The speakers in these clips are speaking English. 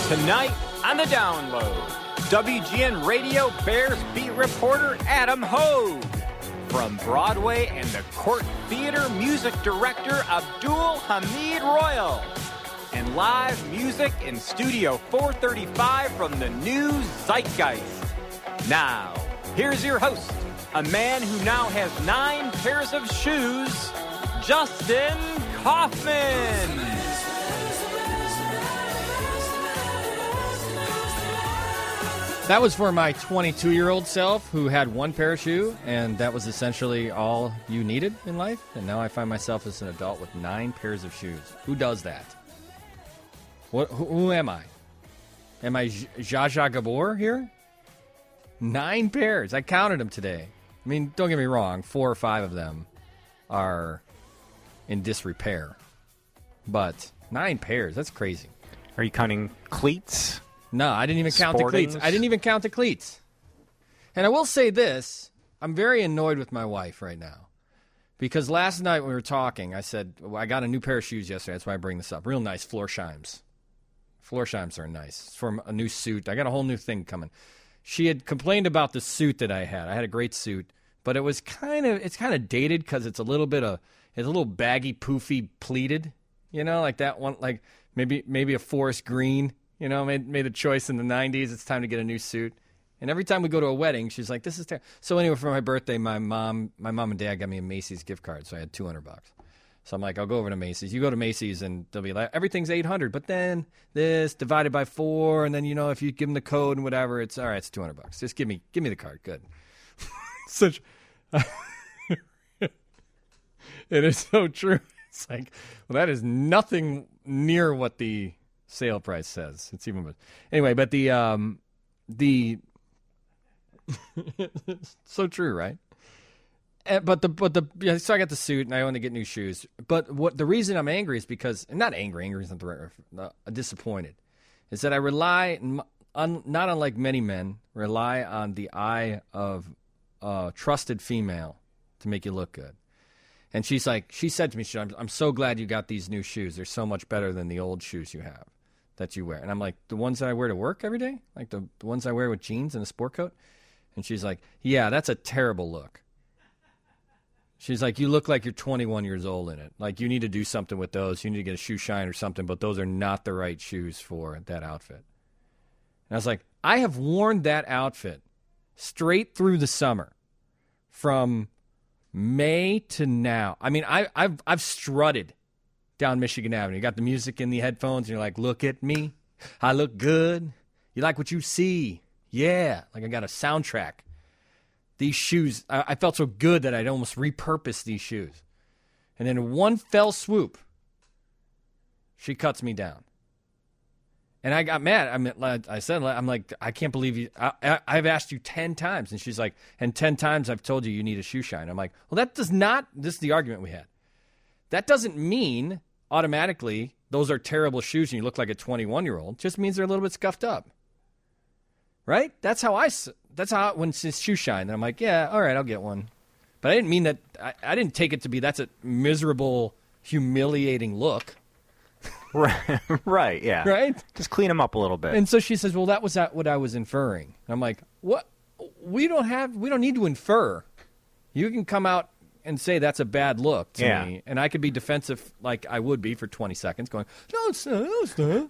Tonight on the download, WGN Radio Bears beat reporter Adam Hogue. From Broadway and the Court Theater, music director Abdul Hamid Royal. And live music in Studio 435 from the new Zeitgeist. Now, here's your host, a man who now has 9 pairs of shoes, Justin Kaufman. That was for my 22-year-old self who had 1 pair of shoes, and that was essentially all you needed in life. And now I find myself as an adult with 9 pairs of shoes. Who does that? Who am I? Am I Zsa Zsa Gabor here? 9 pairs. I counted them today. I mean, don't get me wrong. 4 or 5 of them are in disrepair. But 9 pairs, that's crazy. Are you counting cleats? No, I didn't even count the cleats. I didn't even count the cleats. And I will say this. I'm very annoyed with my wife right now. Because last night when we were talking, I said, well, I got a new pair of shoes yesterday. That's why I bring this up. Real nice Florsheim's. Florsheim's are nice. It's for a new suit. I got a whole new thing coming. She had complained about the suit that I had. I had a great suit. But it's kind of dated because it's a little baggy, poofy, pleated. You know, like that one, like maybe a forest green. You know, made a choice in the 90s. It's time to get a new suit. And every time we go to a wedding, she's like, this is terrible. So anyway, for my birthday, my mom and dad got me a Macy's gift card. So I had $200. So I'm like, I'll go over to Macy's. You go to Macy's and they'll be like, everything's $800. But then this divided by 4. And then, you know, if you give them the code and whatever, it's all right, it's $200. Just give me the card. Good. Such. It is so true. It's like, well, that is nothing near what the sale price says. It's even better. Anyway, but the so true, right? So I got the suit and I want to get new shoes. But the reason I'm angry is because not angry is not the right word, disappointed. Is that I rely on, not unlike many men, rely on the eye of a trusted female to make you look good. And she said to me, I'm so glad you got these new shoes. They're so much better than the old shoes you have that you wear. And I'm like, the ones that I wear to work every day? Like the ones I wear with jeans and a sport coat? And she's like, yeah, that's a terrible look. She's like, you look like you're 21 years old in it. Like, you need to do something with those. You need to get a shoe shine or something, but those are not the right shoes for that outfit. And I was like, I have worn that outfit straight through the summer from May to now. I mean, I've strutted down Michigan Avenue. You got the music in the headphones, and you're like, look at me. I look good. You like what you see. Yeah. Like I got a soundtrack. These shoes, I felt so good that I'd almost repurposed these shoes. And then in one fell swoop, she cuts me down. And I got mad. I'm like, I can't believe you. I've asked you 10 times. And she's like, and 10 times I've told you need a shoe shine. I'm like, well, that does not, this is the argument we had. That doesn't mean automatically those are terrible shoes and you look like a 21-year-old. It just means they're a little bit scuffed up. Right? That's how when it's shoe shine. And I'm like, yeah, all right, I'll get one. But I didn't mean that. I didn't take it to be that's a miserable, humiliating look. Right, yeah. Right? Just clean them up a little bit. And so she says, well, that was what I was inferring. And I'm like, what? We don't need to infer. You can come out and say that's a bad look to me, and I could be defensive like I would be for 20 seconds going, no, it's not.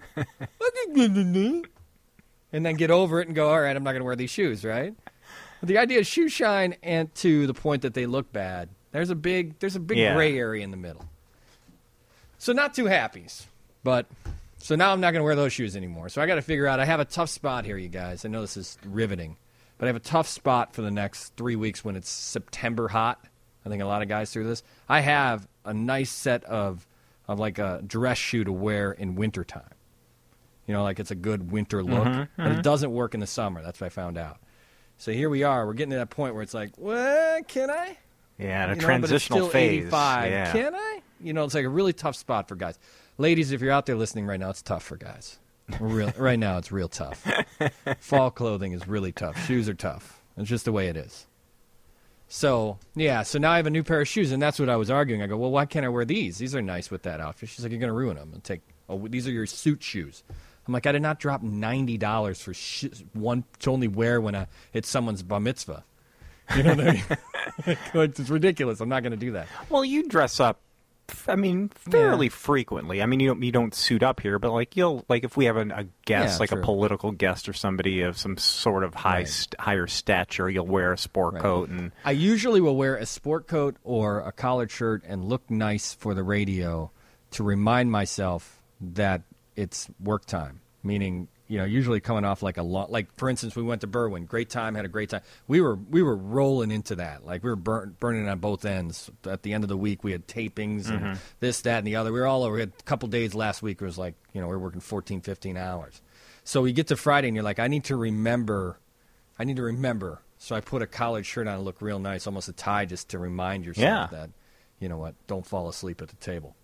And then get over it and go, all right, I'm not going to wear these shoes, right? But the idea of shoe shine and to the point that they look bad, there's a big gray area in the middle. So not too happy. But so now I'm not going to wear those shoes anymore. So I got to figure out, I have a tough spot here, you guys. I know this is riveting, but I have a tough spot for the next 3 weeks when it's September hot. I think a lot of guys through this. I have a nice set of like a dress shoe to wear in wintertime. You know, like it's a good winter look. But it doesn't work in the summer. That's what I found out. So here we are. We're getting to that point where it's like, well, can I? Yeah, in a transitional phase. 85. Yeah. Can I? You know, it's like a really tough spot for guys. Ladies, if you're out there listening right now, it's tough for guys. Right now, it's real tough. Fall clothing is really tough. Shoes are tough. It's just the way it is. So, yeah, so now I have a new pair of shoes, and that's what I was arguing. I go, well, why can't I wear these? These are nice with that outfit. She's like, you're going to ruin them. These are your suit shoes. I'm like, I did not drop $90 for one to only wear when it's someone's bar mitzvah. You know what I mean? It's ridiculous. I'm not going to do that. Well, you dress up, I mean, fairly frequently. I mean, you don't suit up here, but like if we have a guest, like true. a political guest or somebody of some sort of higher stature, you'll wear a sport coat. And I usually will wear a sport coat or a collared shirt and look nice for the radio to remind myself that it's work time, meaning, usually coming off like like for instance, we went to Berwyn, great time, had a great time. We were rolling into that, like we were burning on both ends. At the end of the week, we had tapings and this, that, and the other. We were all over. We had a couple days last week. It was like, we were working 14, 15 hours. So we get to Friday, and you're like, I need to remember. So I put a collared shirt on and look real nice, almost a tie, just to remind yourself that, don't fall asleep at the table.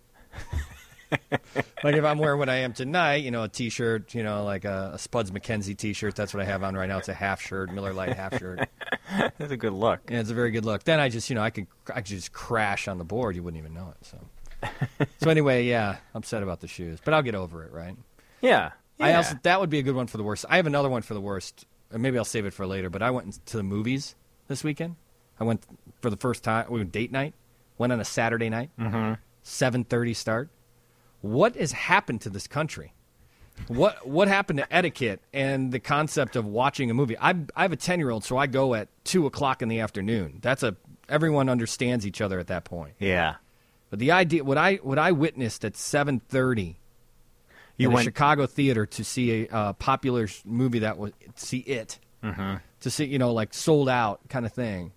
Like if I'm wearing what I am tonight, a T-shirt, like a Spuds McKenzie T-shirt. That's what I have on right now. It's a half shirt, Miller Lite half shirt. That's a good look. Yeah, it's a very good look. Then I just, I could just crash on the board. You wouldn't even know it. So anyway, yeah, upset about the shoes, but I'll get over it, right? Yeah. That would be a good one for the worst. I have another one for the worst. Or maybe I'll save it for later. But I went to the movies this weekend. I went for the first time. We went date night. Went on a Saturday night. 7:30 start. What has happened to this country? What happened to etiquette and the concept of watching a movie? I have a 10-year-old, so I go at 2:00 in the afternoon. Everyone understands each other at that point. Yeah. But the idea, what I witnessed at 7:30 in a Chicago theater to see a popular movie to see like sold out kind of thing.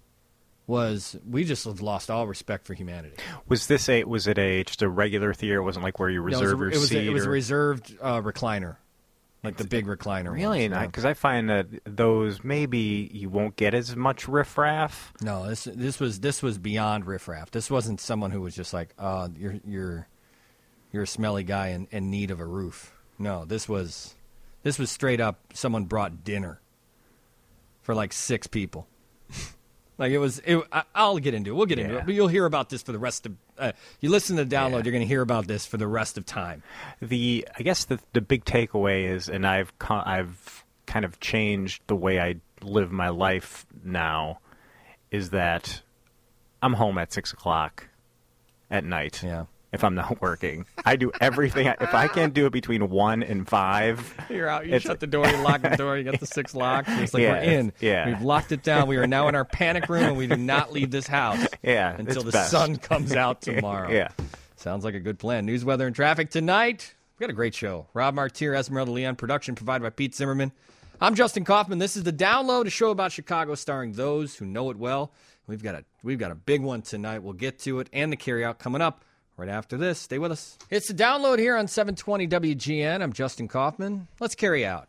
We just lost all respect for humanity. Was it just a regular theater? It wasn't like where you reserve your seat? It was a reserved recliner, like the big recliner. Really? Because I find that those maybe you won't get as much riffraff. No, this was beyond riffraff. This wasn't someone who was just like, you're a smelly guy in need of a roof. No, this was straight up. Someone brought dinner for like 6 people. Like I'll get into it. We'll get into it. But you'll hear about this for the rest of. You listen to the download, you're going to hear about this for the rest of time. I guess the big takeaway is, and I've kind of changed the way I live my life now, is that I'm home at 6:00 at night. Yeah. If I'm not working, I do everything. If I can't do it between 1 and 5, you're out. You shut the door, you lock the door, you got the 6 locks. It's like we're in. Yeah. We've locked it down. We are now in our panic room, and we do not leave this house until the sun comes out tomorrow. Yeah. Sounds like a good plan. News, weather, and traffic tonight. We got a great show. Rob Martier, Esmeralda Leon, production provided by Pete Zimmerman. I'm Justin Kaufman. This is The Download, a show about Chicago starring those who know it well. We've got a big one tonight. We'll get to it, and the carryout coming up. Right after this, stay with us. It's The Download here on 720 WGN. I'm Justin Kaufman. Let's carry out.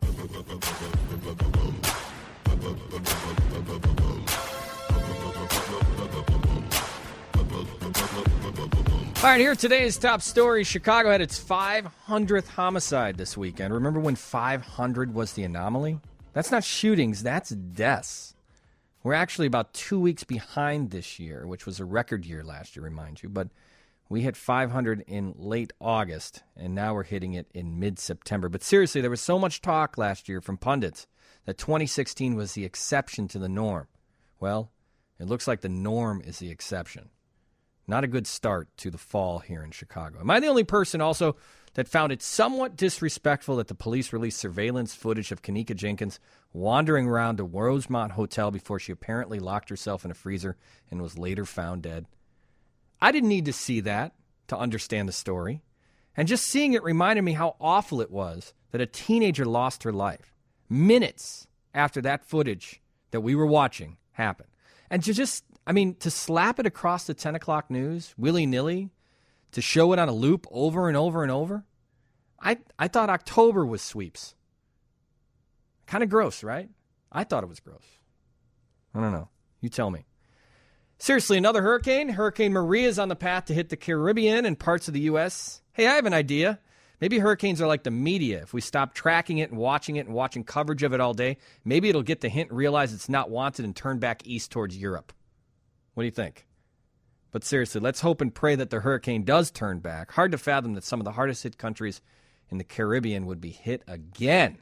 All right, here today's top story. Chicago had its 500th homicide this weekend. Remember when 500 was the anomaly? That's not shootings, that's deaths. We're actually about 2 weeks behind this year, which was a record year last year, remind you. But we hit 500 in late August, and now we're hitting it in mid-September. But seriously, there was so much talk last year from pundits that 2016 was the exception to the norm. Well, it looks like the norm is the exception. Not a good start to the fall here in Chicago. Am I the only person also that found it somewhat disrespectful that the police released surveillance footage of Kanika Jenkins wandering around a Rosemont hotel before she apparently locked herself in a freezer and was later found dead? I didn't need to see that to understand the story. And just seeing it reminded me how awful it was that a teenager lost her life minutes after that footage that we were watching happened. And to slap it across the 10 o'clock news, willy-nilly, to show it on a loop over and over and over, I thought October was sweeps. Kind of gross, right? I thought it was gross. I don't know. You tell me. Seriously, another hurricane? Hurricane Maria is on the path to hit the Caribbean and parts of the U.S. Hey, I have an idea. Maybe hurricanes are like the media. If we stop tracking it and watching coverage of it all day, maybe it'll get the hint, realize it's not wanted, and turn back east towards Europe. What do you think? But seriously, let's hope and pray that the hurricane does turn back. Hard to fathom that some of the hardest hit countries in the Caribbean would be hit again.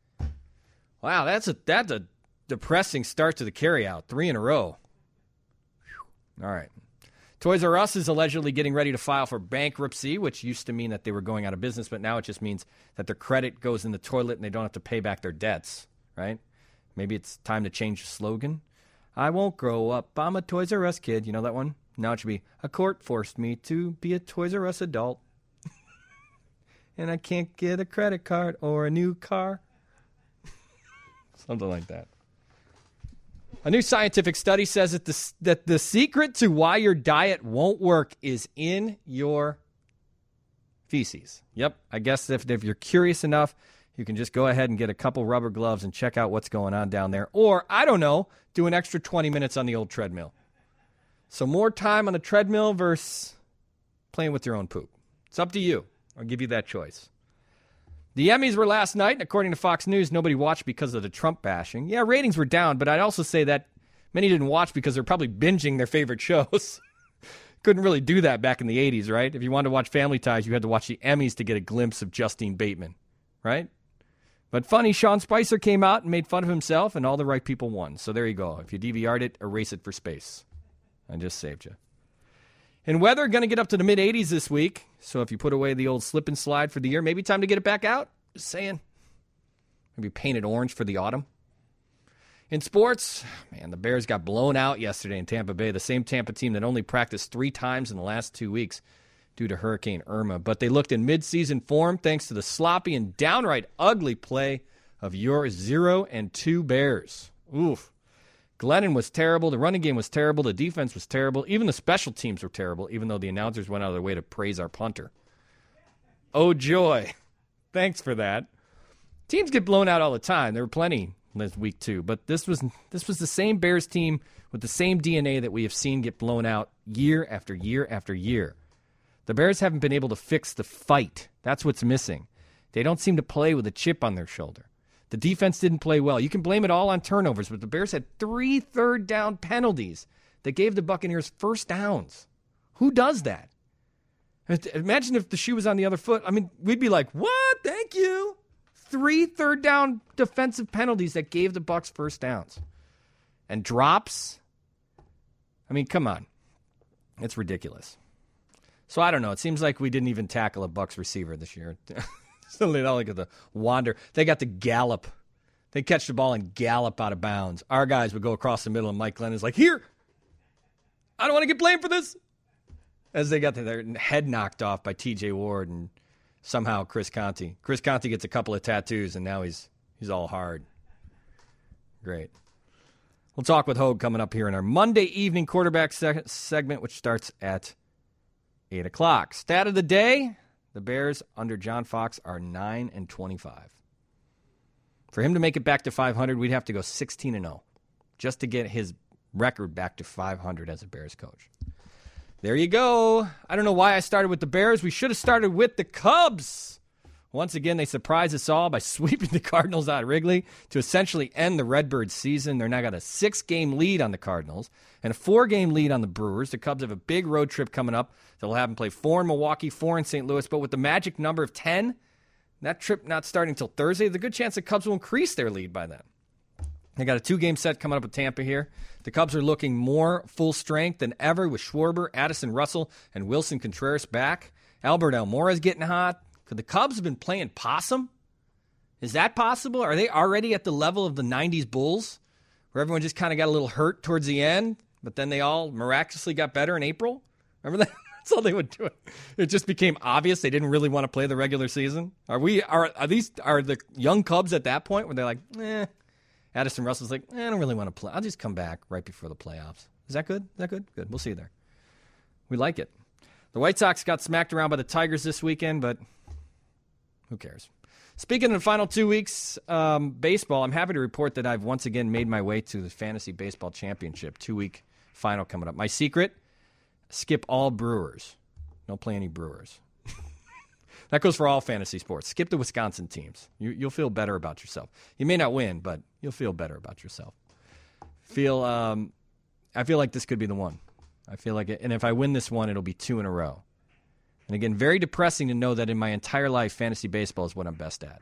Wow, that's a depressing start to the carryout. 3 in a row. Whew. All right. Toys R Us is allegedly getting ready to file for bankruptcy, which used to mean that they were going out of business, but now it just means that their credit goes in the toilet and they don't have to pay back their debts, right? Maybe it's time to change the slogan. I won't grow up. I'm a Toys R Us kid. You know that one? Now it should be, a court forced me to be a Toys R Us adult. And I can't get a credit card or a new car. Something like that. A new scientific study says that the secret to why your diet won't work is in your feces. Yep, I guess if you're curious enough, you can just go ahead and get a couple rubber gloves and check out what's going on down there. Or, I don't know, do an extra 20 minutes on the old treadmill. So more time on the treadmill versus playing with your own poop. It's up to you. I'll give you that choice. The Emmys were last night, and according to Fox News, nobody watched because of the Trump bashing. Yeah, ratings were down, but I'd also say that many didn't watch because they're probably binging their favorite shows. Couldn't really do that back in the 80s, right? If you wanted to watch Family Ties, you had to watch the Emmys to get a glimpse of Justine Bateman, right? But funny, Sean Spicer came out and made fun of himself, and all the right people won. So there you go. If you DVR'd it, erase it for space. I just saved you. And weather, going to get up to the mid-80s this week. So if you put away the old slip and slide for the year, maybe time to get it back out. Just saying. Maybe paint it orange for the autumn. In sports, man, the Bears got blown out yesterday in Tampa Bay. The same Tampa team that only practiced 3 times in the last 2 weeks due to Hurricane Irma. But they looked in mid-season form thanks to the sloppy and downright ugly play of your 0-2 Bears. Oof. Glennon was terrible. The running game was terrible. The defense was terrible. Even the special teams were terrible, even though the announcers went out of their way to praise our punter. Oh, joy. Thanks for that. Teams get blown out all the time. There were plenty this week, too. But this was the same Bears team with the same DNA that we have seen get blown out year after year after year. The Bears haven't been able to fix the fight. That's what's missing. They don't seem to play with a chip on their shoulder. The defense didn't play well. You can blame it all on turnovers, but the Bears had 3 third-down penalties that gave the Buccaneers first downs. Who does that? Imagine if the shoe was on the other foot. I mean, we'd be like, what? Thank you. 3 third-down defensive penalties that gave the Bucs first downs. And drops. I mean, come on. It's ridiculous. So I don't know. It seems like we didn't even tackle a Bucs receiver this year. So they don't get the wander. They got the gallop. They catch the ball and gallop out of bounds. Our guys would go across the middle, and Mike Glennon's like, here, I don't want to get blamed for this. As they got their head knocked off by T.J. Ward and somehow Chris Conte. Chris Conte gets a couple of tattoos, and now he's all hard. Great. We'll talk with Hogue coming up here in our Monday evening quarterback segment, which starts at 8 o'clock. Stat of the day. The Bears under John Fox are 9-25. For him to make it back to 500, we'd have to go 16-0 just to get his record back to 500 as a Bears coach. There you go. I don't know why I started with the Bears. We should have started with the Cubs. Once again, they surprised us all by sweeping the Cardinals out of Wrigley to essentially end the Redbirds season. They're now got a 6-game lead on the Cardinals and a 4-game lead on the Brewers. The Cubs have a big road trip coming up. They'll have them play 4 in Milwaukee, 4 in St. Louis. But with the magic number of 10, that trip not starting until Thursday, there's a good chance the Cubs will increase their lead by then. They got a 2-game set coming up with Tampa here. The Cubs are looking more full strength than ever with Schwarber, Addison Russell, and Wilson Contreras back. Albert Almora's getting hot. Could the Cubs have been playing possum? Is that possible? Are they already at the level of the 90s Bulls, where everyone just kind of got a little hurt towards the end, but then they all miraculously got better in April? Remember that? That's all they would do. It just became obvious they didn't really want to play the regular season. Are the young Cubs at that point where they're like, Addison Russell's like, I don't really want to play. I'll just come back right before the playoffs. Is that good? Is that good? Good. We'll see you there. We like it. The White Sox got smacked around by the Tigers this weekend, but who cares? Speaking of the final 2 weeks, baseball, I'm happy to report that I've once again made my way to the Fantasy Baseball Championship 2-week final coming up. My secret, skip all Brewers. Don't play any Brewers. That goes for all fantasy sports. Skip the Wisconsin teams. You'll feel better about yourself. You may not win, but you'll feel better about yourself. I feel like this could be the one. I feel like it, and if I win this one, it'll be 2 in a row. And again, very depressing to know that in my entire life, fantasy baseball is what I'm best at.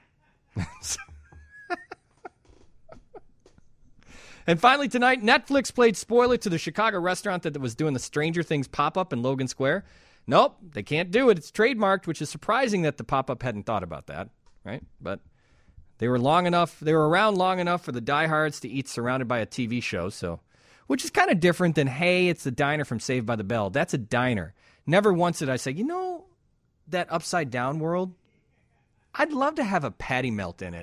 And finally tonight, Netflix played spoiler to the Chicago restaurant that was doing the Stranger Things pop-up in Logan Square. Nope, they can't do it. It's trademarked, which is surprising that the pop-up hadn't thought about that, right? But they were around long enough for the diehards to eat surrounded by a TV show, so which is kind of different than, hey, it's the diner from Saved by the Bell. That's a diner. Never once did I say, that upside down world, I'd love to have a patty melt in it.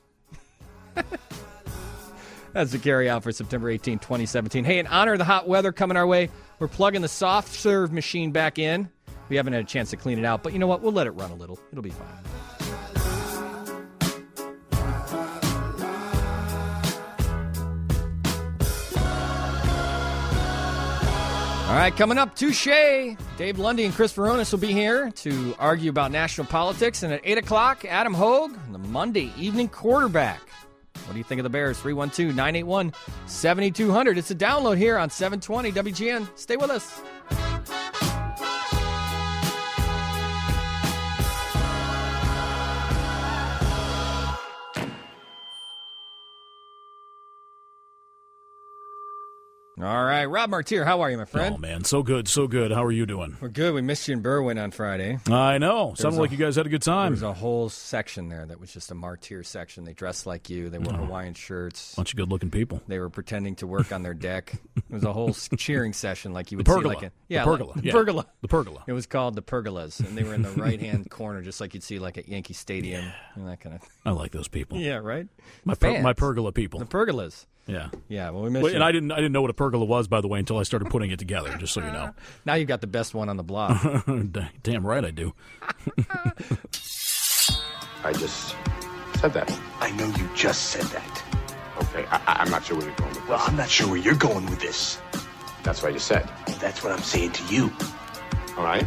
That's the carry out for September 18, 2017. Hey, in honor of the hot weather coming our way, we're plugging the soft serve machine back in. We haven't had a chance to clean it out, but you know what? We'll let it run a little. It'll be fine. All right, coming up, Touche. Dave Lundy and Chris Veronis will be here to argue about national politics. And at 8 o'clock, Adam Hogue, the Monday evening quarterback. What do you think of the Bears? 312-981-7200. It's a download here on 720 WGN. Stay with us. All right, Rob Martier, how are you, my friend? Oh, man, so good, so good. How are you doing? We're good. We missed you in Berwyn on Friday. I know. Sounded like you guys had a good time. There was a whole section there that was just a Martier section. They dressed like you. They wore Hawaiian shirts. Bunch of good-looking people. They were pretending to work on their deck. It was a whole cheering session like you would pergola. see. The pergola. The pergola. The pergola. It was called the pergolas, and they were in the right-hand corner just like you'd see like at Yankee Stadium and that kind of thing. I like those people. Yeah, right? My pergola people. The pergolas. Yeah. Yeah, well, we missed you. And I didn't know what a pergola was, by the way, until I started putting it together, just so you know. Now you've got the best one on the block. Damn right I do. I just said that. I know you just said that. Okay, I'm not sure where you're going with this. Well, I'm not sure where you're going with this. That's what I just said. That's what I'm saying to you. All right?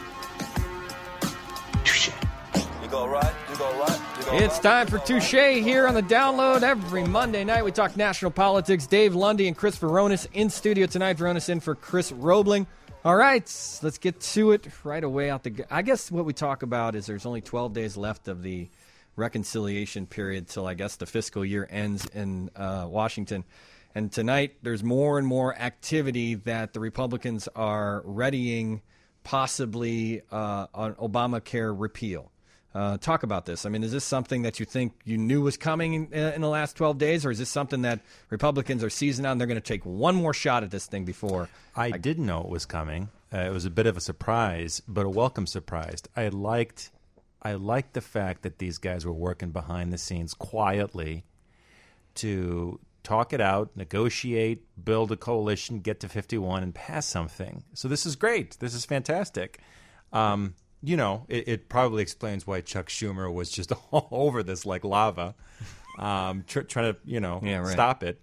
Touche. You go right, you go right. It's time for Touche here on the download. Every Monday night we talk national politics. Dave Lundy and Chris Veronis in studio tonight. Veronis in for Chris Roebling. All right, let's get to it right away. I guess what we talk about is there's only 12 days left of the reconciliation period till I guess the fiscal year ends in Washington. And tonight there's more and more activity that the Republicans are readying possibly on Obamacare repeal. Talk about this. I mean, is this something that you think you knew was coming in the last 12 days, or is this something that Republicans are seizing on? They're going to take one more shot at this thing before. I didn't know it was coming. It was a bit of a surprise, but a welcome surprise. I liked the fact that these guys were working behind the scenes quietly to talk it out, negotiate, build a coalition, get to 51, and pass something. So this is great. This is fantastic. It probably explains why Chuck Schumer was just all over this like lava, trying to, stop it.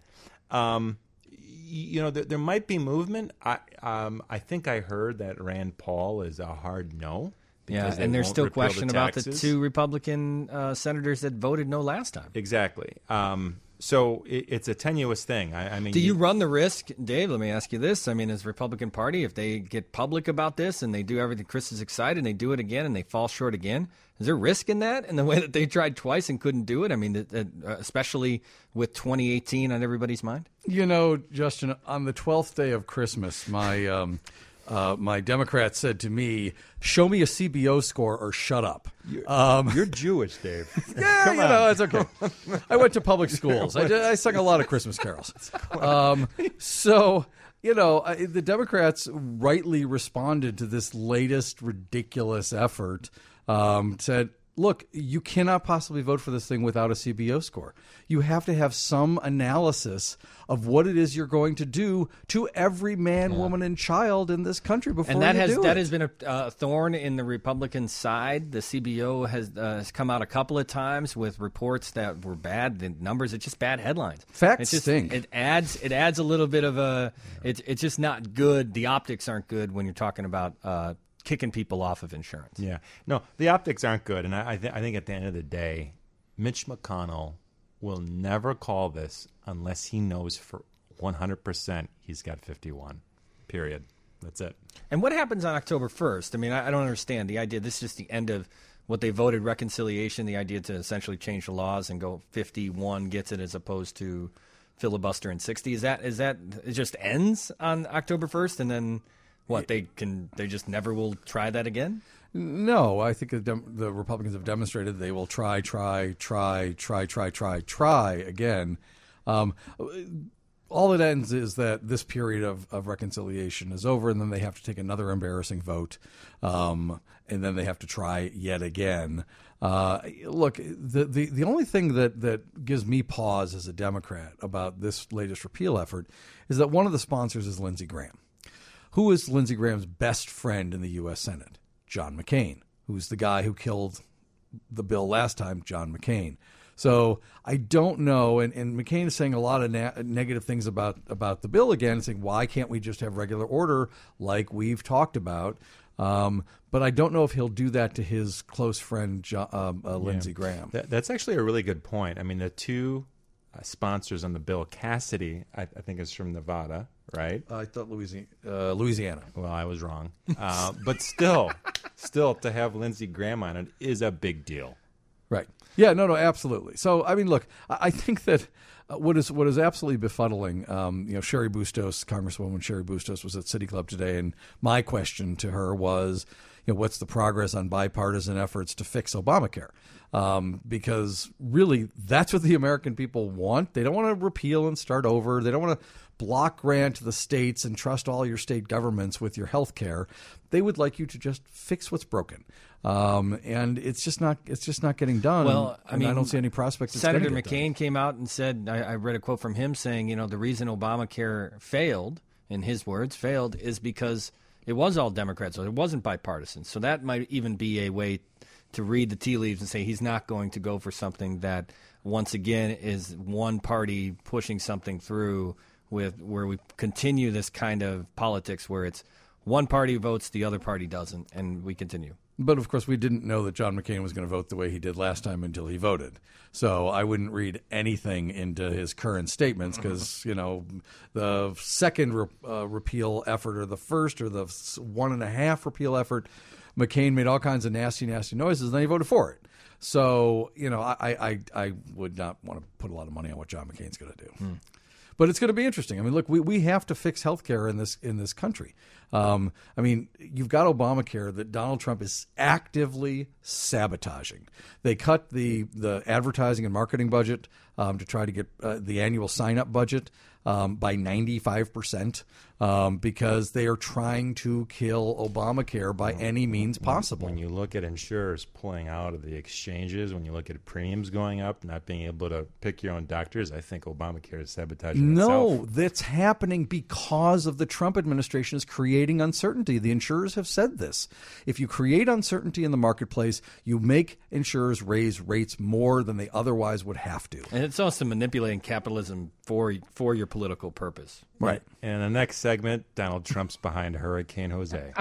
There might be movement. I think I heard that Rand Paul is a hard no. Yeah, and there's still question about the two Republican senators that voted no last time. Exactly. So it's a tenuous thing. I mean, do you run the risk, Dave? Let me ask you this. I mean, as Republican Party, if they get public about this and they do everything, Chris is excited, and they do it again and they fall short again, is there risk in that? In the way that they tried twice and couldn't do it? I mean, especially with 2018 on everybody's mind? Justin, on the 12th day of Christmas, my Democrat said to me, "Show me a CBO score or shut up." You're Jewish, Dave. Yeah, it's okay. I went to public schools. I sung a lot of Christmas carols. The Democrats rightly responded to this latest ridiculous effort. Said, look, you cannot possibly vote for this thing without a CBO score. You have to have some analysis of what it is you're going to do to every man, woman, and child in this country before and that you do it. That has been a thorn in the Republican side. The CBO has come out a couple of times with reports that were bad. The numbers, it's just bad headlines. Facts stink. It adds a little bit of a. It's just not good. The optics aren't good when you're talking about kicking people off of insurance. Yeah. No, the optics aren't good. And I think at the end of the day, Mitch McConnell will never call this unless he knows for 100% he's got 51, period. That's it. And what happens on October 1st? I mean, I don't understand the idea. This is just the end of what they voted reconciliation, the idea to essentially change the laws and go 51 gets it as opposed to filibuster in 60. Is that it just ends on October 1st and then what, they just never will try that again? No, I think the Republicans have demonstrated they will try again. All it ends is that this period of reconciliation is over, and then they have to take another embarrassing vote, and then they have to try yet again. Look, the only thing that gives me pause as a Democrat about this latest repeal effort is that one of the sponsors is Lindsey Graham. Who is Lindsey Graham's best friend in the U.S. Senate? John McCain, who's the guy who killed the bill last time, John McCain. So I don't know, and McCain is saying a lot of negative things about the bill again, saying why can't we just have regular order like we've talked about? But I don't know if he'll do that to his close friend Lindsey Graham. That's actually a really good point. I mean, the two sponsors on the bill, Cassidy, I think is from Nevada, right? I thought Louisiana. Well, I was wrong. But still, to have Lindsey Graham on it is a big deal. Right. Yeah, no, absolutely. So, I mean, look, I think that what is absolutely befuddling, Sherry Bustos, Congresswoman Sherry Bustos was at City Club today, and my question to her was, what's the progress on bipartisan efforts to fix Obamacare? Because really, that's what the American people want. They don't want to repeal and start over. They don't want to block grant to the states and trust all your state governments with your health care. They would like you to just fix what's broken. And it's just not getting done. Well, I mean, I don't see any prospect. Senator McCain came out and said, I read a quote from him saying, the reason Obamacare failed, in his words, is because it was all Democrats, so it wasn't bipartisan. So that might even be a way to read the tea leaves and say he's not going to go for something that, once again, is one party pushing something through where we continue this kind of politics where it's one party votes, the other party doesn't, and we continue. But, of course, we didn't know that John McCain was going to vote the way he did last time until he voted. So I wouldn't read anything into his current statements because, the second repeal effort or the first or the 1.5 repeal effort, McCain made all kinds of nasty noises, and then he voted for it. So, I would not want to put a lot of money on what John McCain's going to do. But it's going to be interesting. I mean, look, we have to fix healthcare in this country. I mean, you've got Obamacare that Donald Trump is actively sabotaging. They cut the advertising and marketing budget to try to get the annual sign-up budget by 95% because they are trying to kill Obamacare by any means possible. When you look at insurers pulling out of the exchanges, when you look at premiums going up, not being able to pick your own doctors, I think Obamacare is sabotaging itself. No, that's happening because of the Trump administration is creating uncertainty. The insurers have said this. If you create uncertainty in the marketplace, you make insurers raise rates more than they otherwise would have to. And it's also manipulating capitalism for your political purpose. Right. And in the next segment, Donald Trump's behind Hurricane Jose.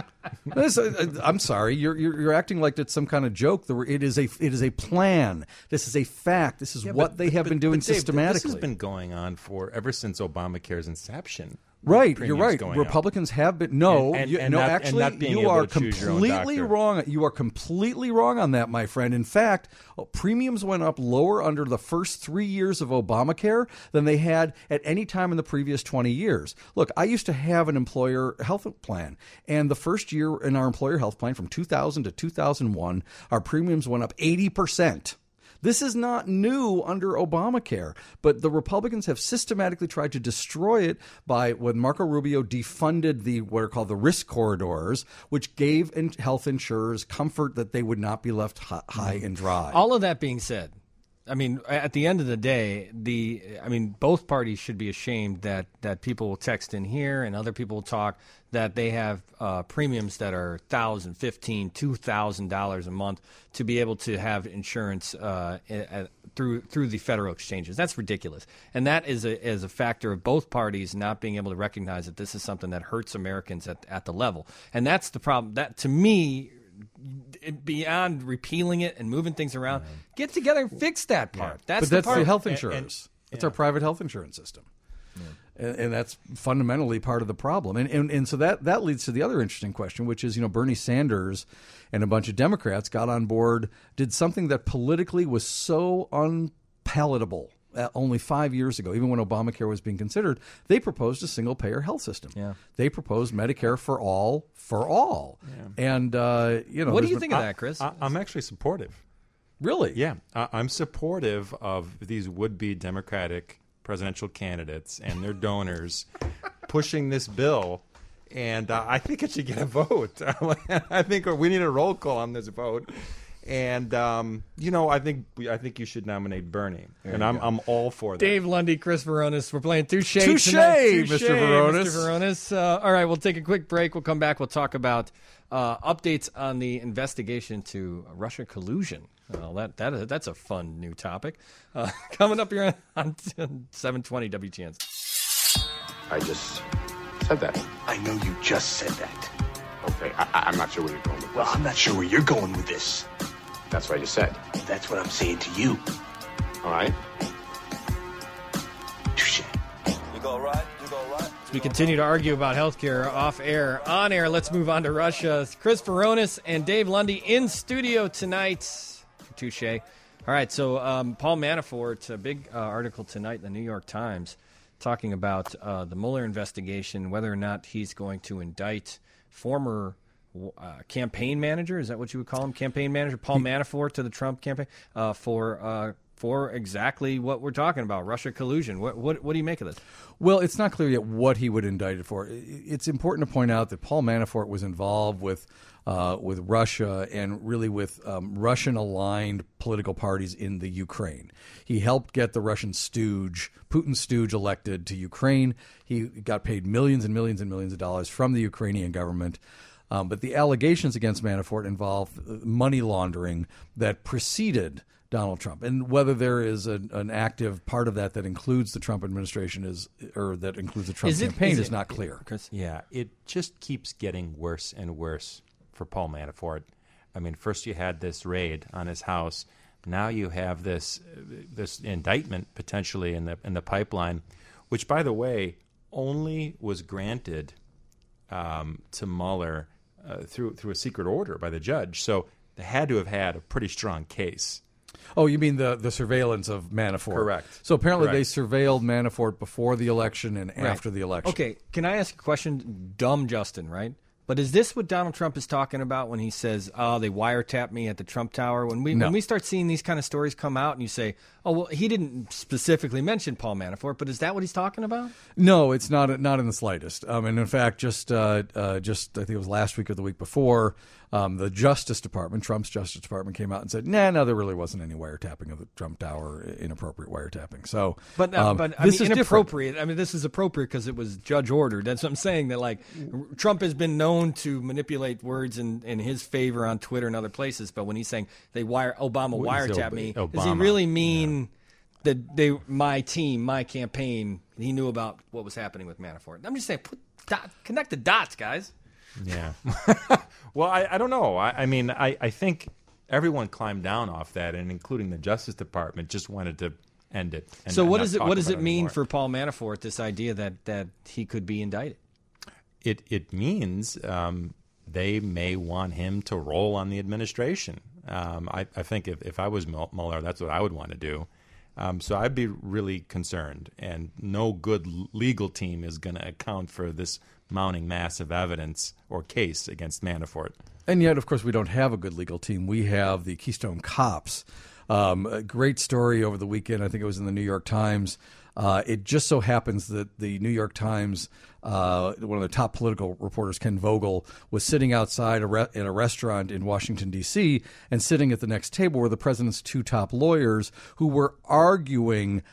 I'm sorry, you're acting like it's some kind of joke. It is a plan. This is a fact. This is what they have been doing Dave, systematically. This has been going on ever since Obamacare's inception. Right, you're right. Republicans have been actually, you are completely wrong. You are completely wrong on that, my friend. In fact, premiums went up lower under the first 3 years of Obamacare than they had at any time in the previous 20 years. Look, I used to have an employer health plan, and the first year in our employer health plan from 2000 to 2001, our premiums went up 80%. This is not new under Obamacare, but the Republicans have systematically tried to destroy it by when Marco Rubio defunded what are called the risk corridors, which gave health insurers comfort that they would not be left high and dry. All of that being said, I mean, at the end of the day, both parties should be ashamed that people will text in here and other people will talk that they have premiums that are $1,000, $1,500, $2,000 a month to be able to have insurance through the federal exchanges. That's ridiculous, and that is a factor of both parties not being able to recognize that this is something that hurts Americans at the level, and that's the problem. That to me. Beyond repealing it and moving things around, get together and fix that part. That's the health insurance. It's our private health insurance system. And that's fundamentally part of the problem. And so that leads to the other interesting question, which is, Bernie Sanders and a bunch of Democrats got on board, did something that politically was so unpalatable only 5 years ago, even when Obamacare was being considered. They proposed a single-payer health system. Yeah. They proposed Medicare for all. Yeah. And, what do you think of that, Chris? I'm actually supportive. Really? Yeah. I'm supportive of these would-be Democratic presidential candidates and their donors pushing this bill, and I think it should get a vote. I think we need a roll call on this vote, and I think you should nominate Bernie, and I'm all for that. Dave Lundy, Chris Veronis. We're playing Touche tonight. Mr. Veronis. All right, we'll take a quick break. We'll come back. We'll talk about updates on the investigation to Russia collusion. Well, that's a fun new topic. Coming up here on 720 WGN. I just said that. I know you just said that. Okay, I'm not sure where you're going with this. Well, I'm not sure where you're going with this. That's what I just said. That's what I'm saying to you. All right? Touche. You go right. We continue to argue about healthcare off air. On air, let's move on to Russia. Chris Veronis and Dave Lundy in studio tonight for Touche. All right, so Paul Manafort, a big article tonight in the New York Times talking about the Mueller investigation, whether or not he's going to indict former campaign manager, is that what you would call him, campaign manager, Paul Manafort to the Trump campaign, for exactly what we're talking about, Russia collusion. What do you make of this? Well, it's not clear yet what he would indict it for. It's important to point out that Paul Manafort was involved with Russia and really with Russian-aligned political parties in the Ukraine. He helped get the Russian stooge, Putin's stooge, elected to Ukraine. He got paid millions and millions and millions of dollars from the Ukrainian government. But the allegations against Manafort involve money laundering that preceded Donald Trump, and whether there is an active part of that includes the Trump administration or that includes the Trump campaign is not clear. Chris? Yeah, it just keeps getting worse and worse for Paul Manafort. I mean, first you had this raid on his house. Now you have this indictment potentially in the pipeline, which, by the way, only was granted to Mueller through a secret order by the judge. So they had to have had a pretty strong case. Oh, you mean the surveillance of Manafort? Correct. So apparently Correct. they surveilled Manafort before the election and after the election. Okay, can I ask a question? Dumb Justin, right? But is this what Donald Trump is talking about when he says, "Oh, they wiretapped me at the Trump Tower"? When we start seeing these kind of stories come out, and you say, "Oh, well, he didn't specifically mention Paul Manafort," but is that what he's talking about? No, it's not in the slightest. And in fact, just I think it was last week or the week before, the Justice Department, Trump's Justice Department, came out and said, "No, there really wasn't any wiretapping of the Trump Tower, inappropriate wiretapping." So, but I mean, this is inappropriate. different. I mean, this is appropriate because it was judge ordered. That's what I'm saying. That like Trump has been known to manipulate words in his favor on Twitter and other places. But when he's saying Obama wiretapped me, does he really mean that my team, my campaign, he knew about what was happening with Manafort? I'm just saying, connect the dots, guys. Yeah. Well, I don't know. I mean, I think everyone climbed down off that, and including the Justice Department just wanted to end it. So what does it mean for Paul Manafort, this idea that he could be indicted? It means they may want him to roll on the administration. I think if I was Mueller, that's what I would want to do. So I'd be really concerned, and no good legal team is going to account for this mounting massive evidence or case against Manafort. And yet, of course, we don't have a good legal team. We have the Keystone Cops. A great story over the weekend. I think it was in the New York Times. It just so happens that the New York Times, one of the top political reporters, Ken Vogel, was sitting outside in a restaurant in Washington, D.C., and sitting at the next table were the president's two top lawyers who were arguing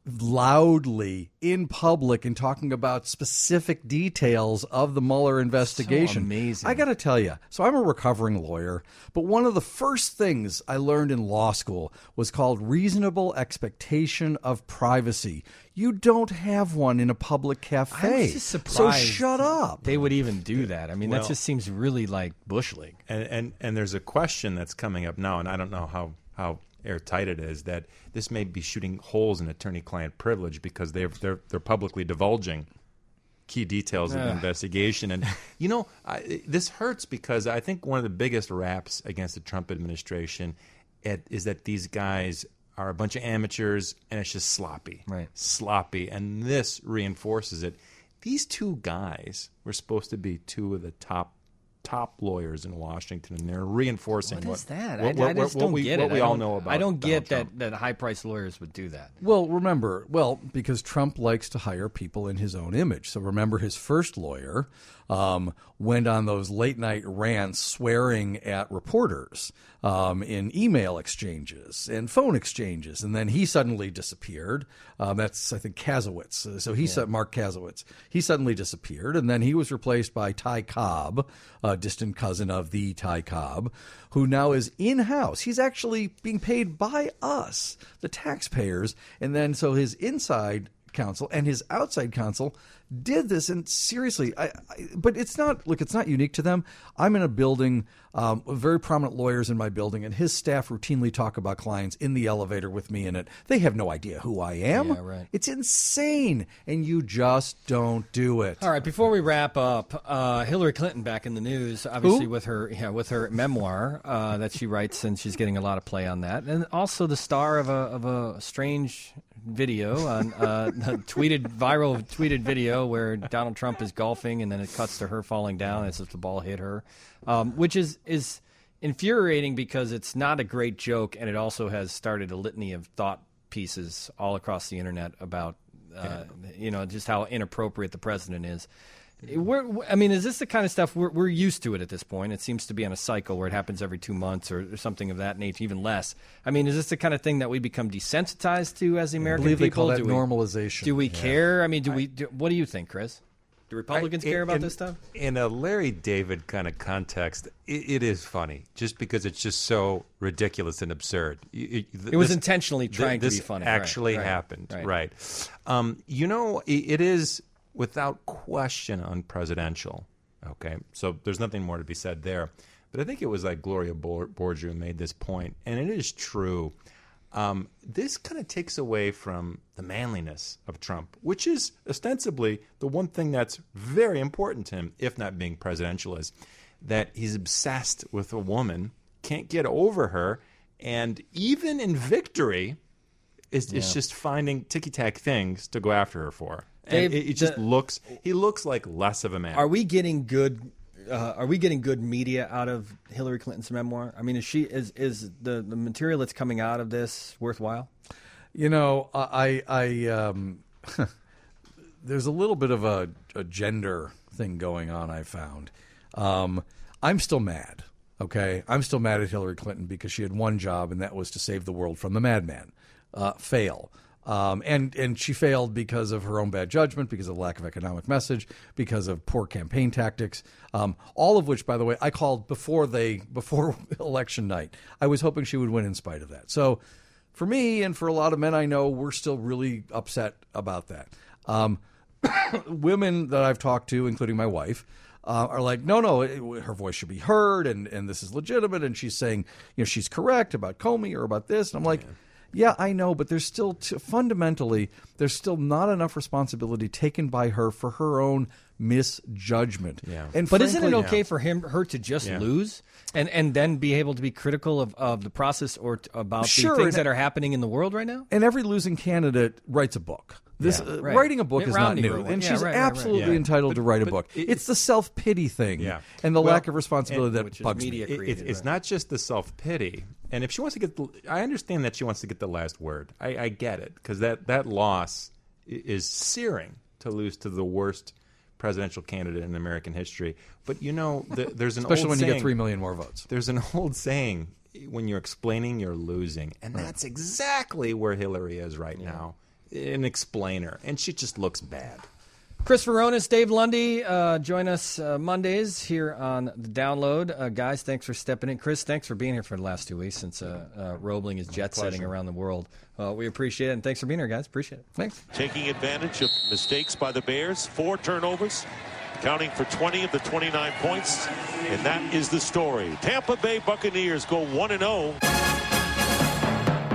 loudly in public and talking about specific details of the Mueller investigation. So amazing. I got to tell you, so I'm a recovering lawyer, but one of the first things I learned in law school was called reasonable expectation of privacy. You don't have one in a public cafe. I was just surprised. So shut up. They would even do that. I mean, that just seems really like Bush League. And there's a question that's coming up now, and I don't know how airtight it is, that this may be shooting holes in attorney-client privilege because they're publicly divulging key details of the investigation. And, this hurts because I think one of the biggest raps against the Trump administration is that these guys are a bunch of amateurs and it's just sloppy. Right. Sloppy. And this reinforces it. These two guys were supposed to be two of the top lawyers in Washington, and they're reinforcing What is that? what I just don't get it. What we all know about I don't get Donald Trump. that high-priced lawyers would do that. Well, remember, because Trump likes to hire people in his own image. So remember, his first lawyer went on those late-night rants swearing at reporters in email exchanges and phone exchanges, and then he suddenly disappeared. That's, I think, Kasowitz. So he said Mark Kasowitz. He suddenly disappeared, and then he was replaced by Ty Cobb, a distant cousin of the Ty Cobb, who now is in-house. He's actually being paid by us, the taxpayers, and then so his inside counsel and his outside counsel did this. And seriously, but it's not unique to them. I'm in a building, very prominent lawyers in my building, and his staff routinely talk about clients in the elevator with me in it. They have no idea who I am. Yeah, right. It's insane, and you just don't do it. All right, before we wrap up, Hillary Clinton back in the news, obviously with her memoir that she writes, and she's getting a lot of play on that, and also the star of a strange video, on a viral tweeted video where Donald Trump is golfing, and then it cuts to her falling down as if the ball hit her, which is infuriating because it's not a great joke, and it also has started a litany of thought pieces all across the internet about just how inappropriate the president is. Is this the kind of stuff we're used to it at this point? It seems to be on a cycle where it happens every 2 months or something of that nature, even less. Is this the kind of thing that we become desensitized to as the American people? I people? believe they call that normalization. Do we care? What do you think, Chris? Do Republicans care about this stuff? In a Larry David kind of context, it is funny just because it's just so ridiculous and absurd. It was intentionally trying to be funny. This actually happened, right? It is without question unpresidential. Okay, so there's nothing more to be said there. But I think it was like Gloria Borger who made this point, and it is true. This kind of takes away from the manliness of Trump, which is ostensibly the one thing that's very important to him, if not being presidential, is that he's obsessed with a woman, can't get over her, and even in victory is just finding ticky-tack things to go after her for. And Dave, he looks like less of a man. Are we getting good? Are we getting good media out of Hillary Clinton's memoir? Is the material that's coming out of this worthwhile? I there's a little bit of a gender thing going on, I found. I'm still mad, okay? I'm still mad at Hillary Clinton because she had one job, and that was to save the world from the madman. Fail. And she failed because of her own bad judgment, because of lack of economic message, because of poor campaign tactics, all of which, by the way, I called before election night. I was hoping she would win in spite of that. So for me and for a lot of men I know, we're still really upset about that. Women that I've talked to, including my wife, are like, no, her voice should be heard, and this is legitimate, and she's saying, she's correct about Comey or about this. And I'm like, yeah, I know, but there's still fundamentally, there's still not enough responsibility taken by her for her own misjudgment. Yeah. And but isn't it okay for her to just lose and then be able to be critical of the process or about the things that are happening in the world right now? And every losing candidate writes a book. Writing a book is not new, and she's absolutely entitled to write a book. It's the self-pity thing and the lack of responsibility that bugs me. It's not just the self-pity. And if she wants to get I understand that she wants to get the last word. I get it, because that loss is searing, to lose to the worst presidential candidate in American history. But there's an especially old when saying, you get 3 million more votes. There's an old saying, when you're explaining, you're losing. And that's exactly where Hillary is right now. An explainer, and she just looks bad. Chris Veronis, Dave Lundy, join us Mondays here on The Download. Guys, thanks for stepping in. Chris, thanks for being here for the last 2 weeks since Roebling is jet-setting around the world. We appreciate it, and thanks for being here, guys. Appreciate it. Thanks. Taking advantage of mistakes by the Bears, 4 turnovers, accounting for 20 of the 29 points, and that is the story. Tampa Bay Buccaneers go 1-0.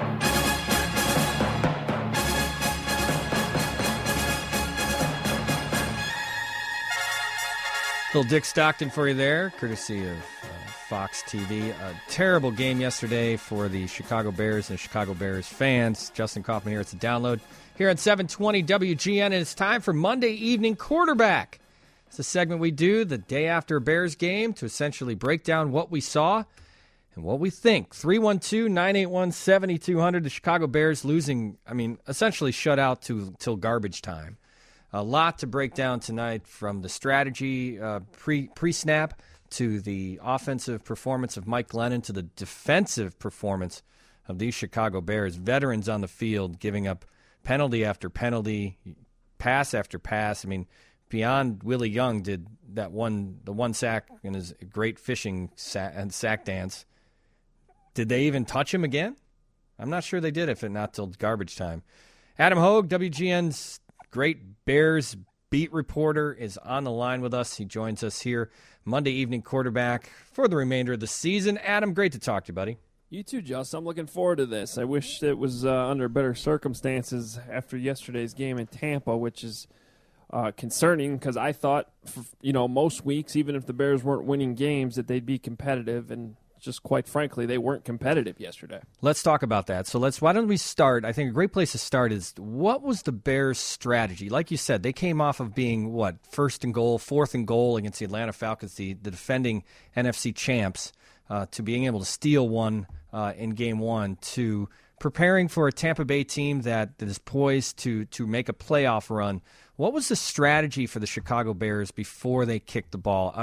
Little Dick Stockton for you there, courtesy of Fox TV. A terrible game yesterday for the Chicago Bears and Chicago Bears fans. Justin Kaufman here. It's a download here at 720 WGN, and it's time for Monday Evening Quarterback. It's a segment we do the day after a Bears game to essentially break down what we saw and what we think. 312-981-7200. The Chicago Bears losing, essentially shut out till garbage time. A lot to break down tonight, from the strategy pre-snap to the offensive performance of Mike Glennon to the defensive performance of these Chicago Bears. Veterans on the field giving up penalty after penalty, pass after pass. Beyond Willie Young did the one sack in his great fishing sack dance. Did they even touch him again? I'm not sure they did, if not till garbage time. Adam Hogue, WGN's great Bears beat reporter, is on the line with us. He joins us here Monday Evening Quarterback for the remainder of the season. Adam, great to talk to you, buddy. You too, Justin. I'm looking forward to this. I wish it was under better circumstances after yesterday's game in Tampa, which is concerning, because I thought, most weeks, even if the Bears weren't winning games, that they'd be competitive, and just quite frankly, they weren't competitive yesterday. Let's talk about that. So why don't we start? I think a great place to start is, what was the Bears' strategy? Like you said, they came off of being, fourth and goal against the Atlanta Falcons, the defending NFC champs, to being able to steal one in game one, to preparing for a Tampa Bay team that is poised to make a playoff run. What was the strategy for the Chicago Bears before they kicked the ball?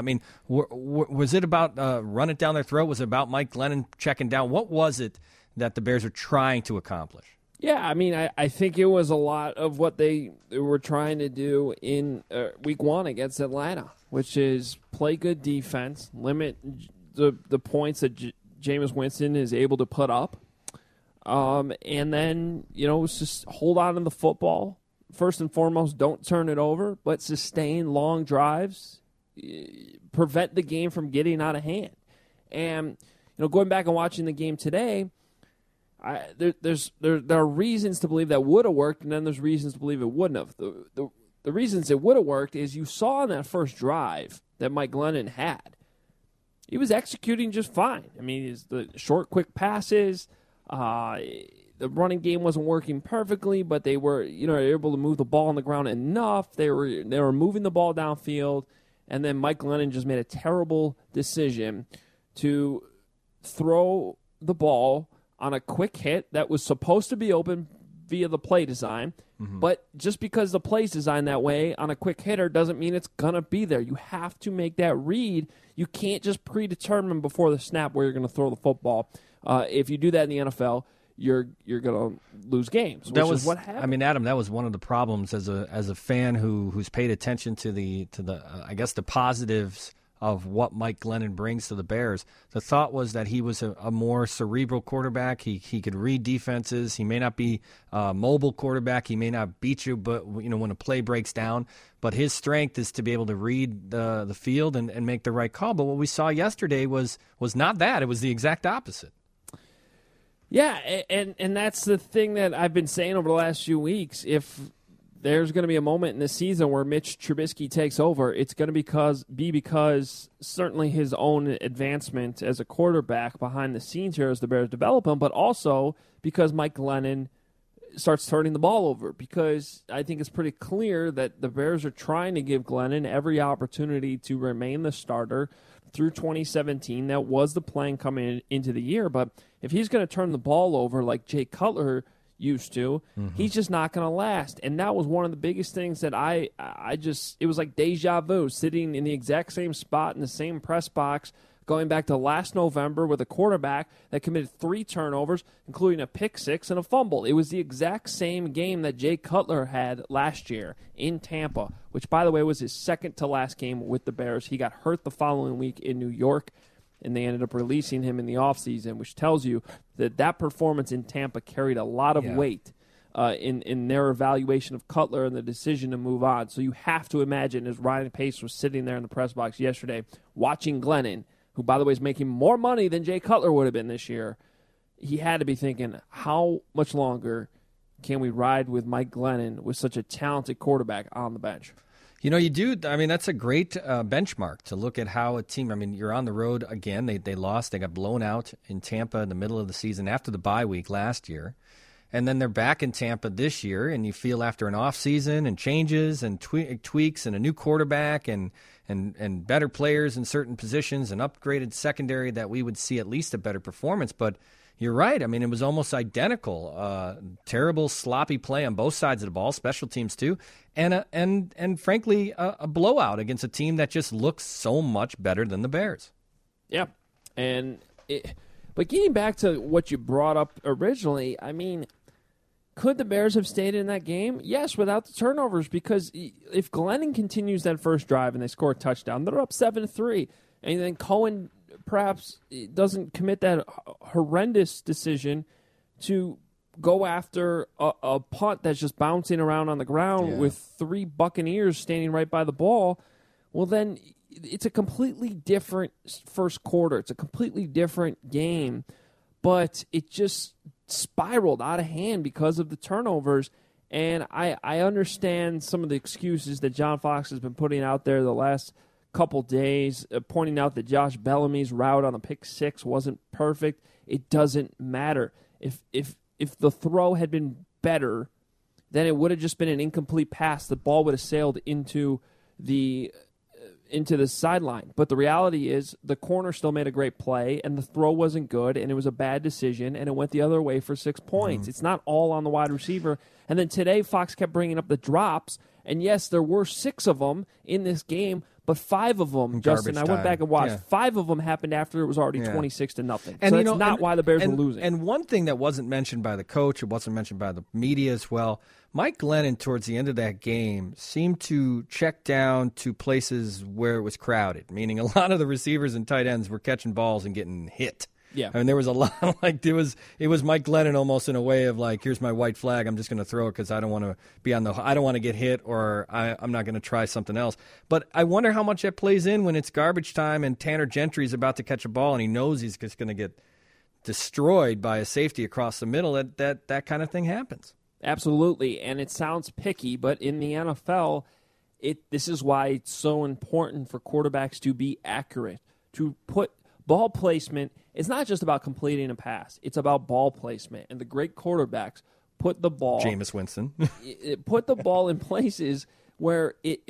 Was it about run it down their throat? Was it about Mike Glennon checking down? What was it that the Bears were trying to accomplish? Yeah, I think it was a lot of what they were trying to do in week one against Atlanta, which is play good defense, limit the points that Jameis Winston is able to put up. And then, it's just hold on to the football. First and foremost, don't turn it over, but sustain long drives, prevent the game from getting out of hand. And, going back and watching the game today, there are reasons to believe that would have worked, and then there's reasons to believe it wouldn't have. The reasons it would have worked is you saw in that first drive that Mike Glennon had, he was executing just fine. The short, quick passes, the running game wasn't working perfectly, but they were, able to move the ball on the ground enough. They were moving the ball downfield, and then Mike Glennon just made a terrible decision to throw the ball on a quick hit that was supposed to be open via the play design. Mm-hmm. But just because the play's designed that way on a quick hitter doesn't mean it's going to be there. You have to make that read. You can't just predetermine before the snap where you're going to throw the football. If you do that in the NFL, you're going to lose games, which is what happened. Adam, that was one of the problems as a fan who's paid attention to the positives of what Mike Glennon brings to the Bears. The thought was that he was a more cerebral quarterback. He could read defenses. He may not be a mobile quarterback. He may not beat you, but when a play breaks down. But his strength is to be able to read the field and make the right call. But what we saw yesterday was not that. It was the exact opposite. Yeah, and that's the thing that I've been saying over the last few weeks. If there's going to be a moment in the season where Mitch Trubisky takes over, it's going to be because certainly his own advancement as a quarterback behind the scenes here as the Bears develop him, but also because Mike Glennon starts turning the ball over. Because I think it's pretty clear that the Bears are trying to give Glennon every opportunity to remain the starter through 2017. That was the plan coming into the year. But if he's going to turn the ball over like Jay Cutler used to, he's just not going to last. And that was one of the biggest things that it was like deja vu, sitting in the exact same spot in the same press box, going back to last November with a quarterback that committed 3 turnovers, including a pick 6 and a fumble. It was the exact same game that Jay Cutler had last year in Tampa, which, by the way, was his second to last game with the Bears. He got hurt the following week in New York, and they ended up releasing him in the offseason, which tells you that performance in Tampa carried a lot of weight in their evaluation of Cutler and the decision to move on. So you have to imagine, as Ryan Pace was sitting there in the press box yesterday watching Glennon, who, by the way, is making more money than Jay Cutler would have been this year, he had to be thinking, how much longer can we ride with Mike Glennon with such a talented quarterback on the bench? You know, you do. I mean, that's a great benchmark to look at how a team. I mean, you're on the road again. They lost. They got blown out in Tampa in the middle of the season after the bye week last year. And then they're back in Tampa this year, and you feel after an off season and changes and tweaks and a new quarterback and better players in certain positions and upgraded secondary that we would see at least a better performance. But you're right. I mean, it was almost identical. Terrible, sloppy play on both sides of the ball, special teams too, and frankly, a blowout against a team that just looks so much better than the Bears. Yeah, but getting back to what you brought up originally, I mean, could the Bears have stayed in that game? Yes, without the turnovers, because if Glennon continues that first drive and they score a touchdown, they're up 7-3, and then Cohen perhaps doesn't commit that horrendous decision to go after a punt that's just bouncing around on the ground with 3 Buccaneers standing right by the ball, well, then it's a completely different first quarter. It's a completely different game, but it just spiraled out of hand because of the turnovers. And I understand some of the excuses that John Fox has been putting out there the last couple days, pointing out that Josh Bellamy's route on the pick 6 wasn't perfect. It doesn't matter. If the throw had been better, then it would have just been an incomplete pass. The ball would have sailed into the sideline. But the reality is the corner still made a great play, and the throw wasn't good, and it was a bad decision, and it went the other way for 6 points. It's not all on the wide receiver. And then today Fox kept bringing up the drops, and yes, there were 6 of them in this game, but 5 of them, Justin, I went back and watched, 5 of them happened after it was already 26-0. And so that's not why the Bears were losing. And one thing that wasn't mentioned by the coach, it wasn't mentioned by the media as well, Mike Glennon towards the end of that game seemed to check down to places where it was crowded, meaning a lot of the receivers and tight ends were catching balls and getting hit. Yeah. I mean, there was a lot it was Mike Glennon almost in a way of like, here's my white flag, I'm just going to throw it because I don't want to I don't want to get hit, or I'm not going to try something else. But I wonder how much that plays in when it's garbage time and Tanner Gentry's about to catch a ball and he knows he's just going to get destroyed by a safety across the middle. That kind of thing happens. Absolutely, and it sounds picky, but in the NFL, this is why it's so important for quarterbacks to be accurate, to put ball placement. It's not just about completing a pass. It's about ball placement. And the great quarterbacks put the ball... Jameis Winston. Put the ball in places where it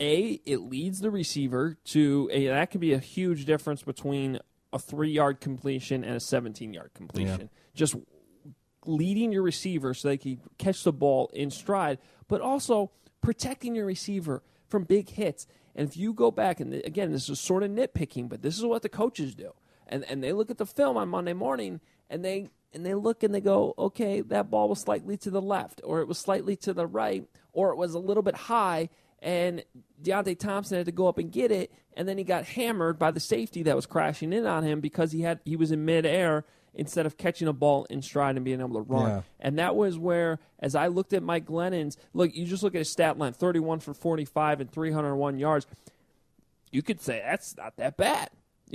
leads the receiver to... that can be a huge difference between a 3-yard completion and a 17-yard completion. Yeah. Just leading your receiver so they can catch the ball in stride, but also protecting your receiver from big hits. And if you go back, and again, this is sort of nitpicking, but this is what the coaches do. And they look at the film on Monday morning, and they look and they go, okay, that ball was slightly to the left, or it was slightly to the right, or it was a little bit high, and Deontay Thompson had to go up and get it, and then he got hammered by the safety that was crashing in on him because he was in midair instead of catching a ball in stride and being able to run. Yeah. And that was where, as I looked at Mike Glennon's, you just look at his stat line, 31 for 45 and 301 yards. You could say that's not that bad.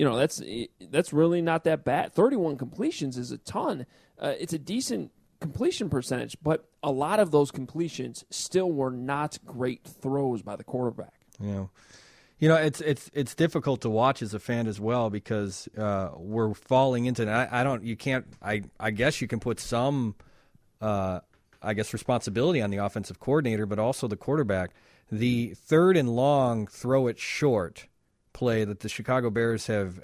That's really not that bad. 31 completions is a ton. It's a decent completion percentage, but a lot of those completions still were not great throws by the quarterback. Yeah. It's difficult to watch as a fan as well because we're falling into. I guess you can put some, responsibility on the offensive coordinator, but also the quarterback. The 3rd and long, throw it short play that the Chicago Bears have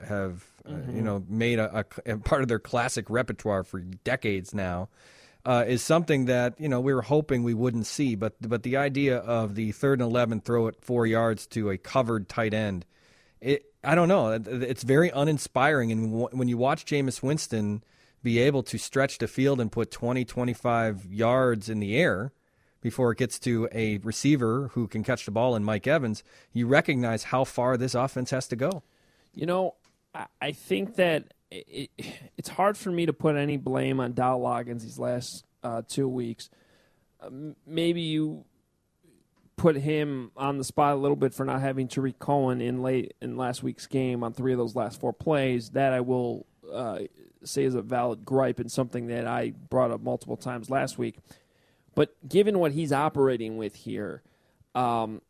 made a part of their classic repertoire for decades now. Is something that we were hoping we wouldn't see, but the idea of the 3rd and 11 throw it 4 yards to a covered tight end, I don't know. It's very uninspiring. And when you watch Jameis Winston be able to stretch the field and put 20, 25 yards in the air before it gets to a receiver who can catch the ball in Mike Evans, you recognize how far this offense has to go. I think that it's hard for me to put any blame on Dow Loggins these last 2 weeks. Maybe you put him on the spot a little bit for not having Tariq Cohen in last week's game on 3 of those last 4 plays. That I will say is a valid gripe and something that I brought up multiple times last week. But given what he's operating with here,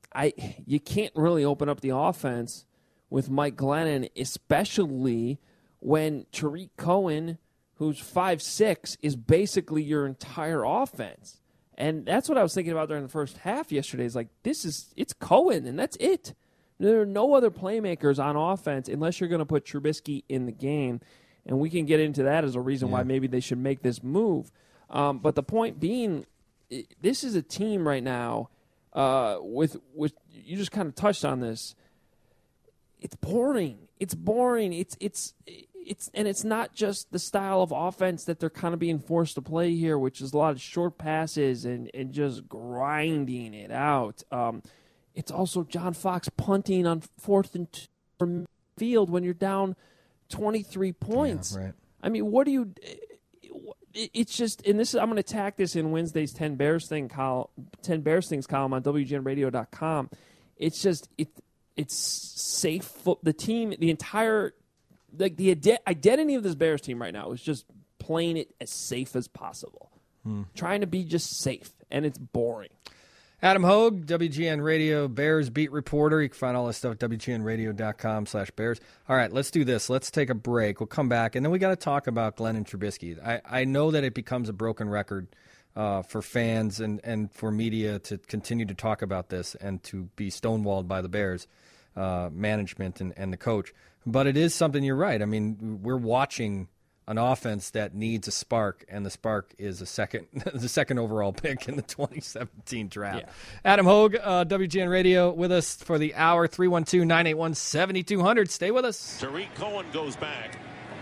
you can't really open up the offense with Mike Glennon, especially when Tariq Cohen, who's 5'6", is basically your entire offense. And that's what I was thinking about during the first half yesterday. Is like, it's Cohen, and that's it. There are no other playmakers on offense unless you're going to put Trubisky in the game. And we can get into that as a reason why maybe they should make this move. But the point being, this is a team right now with you just kind of touched on this. It's boring. It's boring. It's and it's not just the style of offense that they're kind of being forced to play here, which is a lot of short passes and just grinding it out. It's also John Fox punting on 4th and 2 from field when you're down 23 points. Yeah, right. I mean, what do you? It's just, and this is, I'm going to attack this in Wednesday's 10 Bears Things column on WGNradio.com. It's just it's safe. The team, the entire, like the identity of this Bears team right now is just playing it as safe as possible, trying to be just safe, and it's boring. Adam Hogue, WGN Radio Bears beat reporter. You can find all this stuff at WGNradio.com/Bears. All right, let's do this. Let's take a break. We'll come back, and then we got to talk about Glennon Trubisky. I know that it becomes a broken record for fans and for media to continue to talk about this and to be stonewalled by the Bears management and the coach. But it is something, you're right. I mean, we're watching an offense that needs a spark, and the spark is the second overall pick in the 2017 draft. Yeah. Adam Hogue, WGN Radio, with us for the hour, 312-981-7200. Stay with us. Tariq Cohen goes back.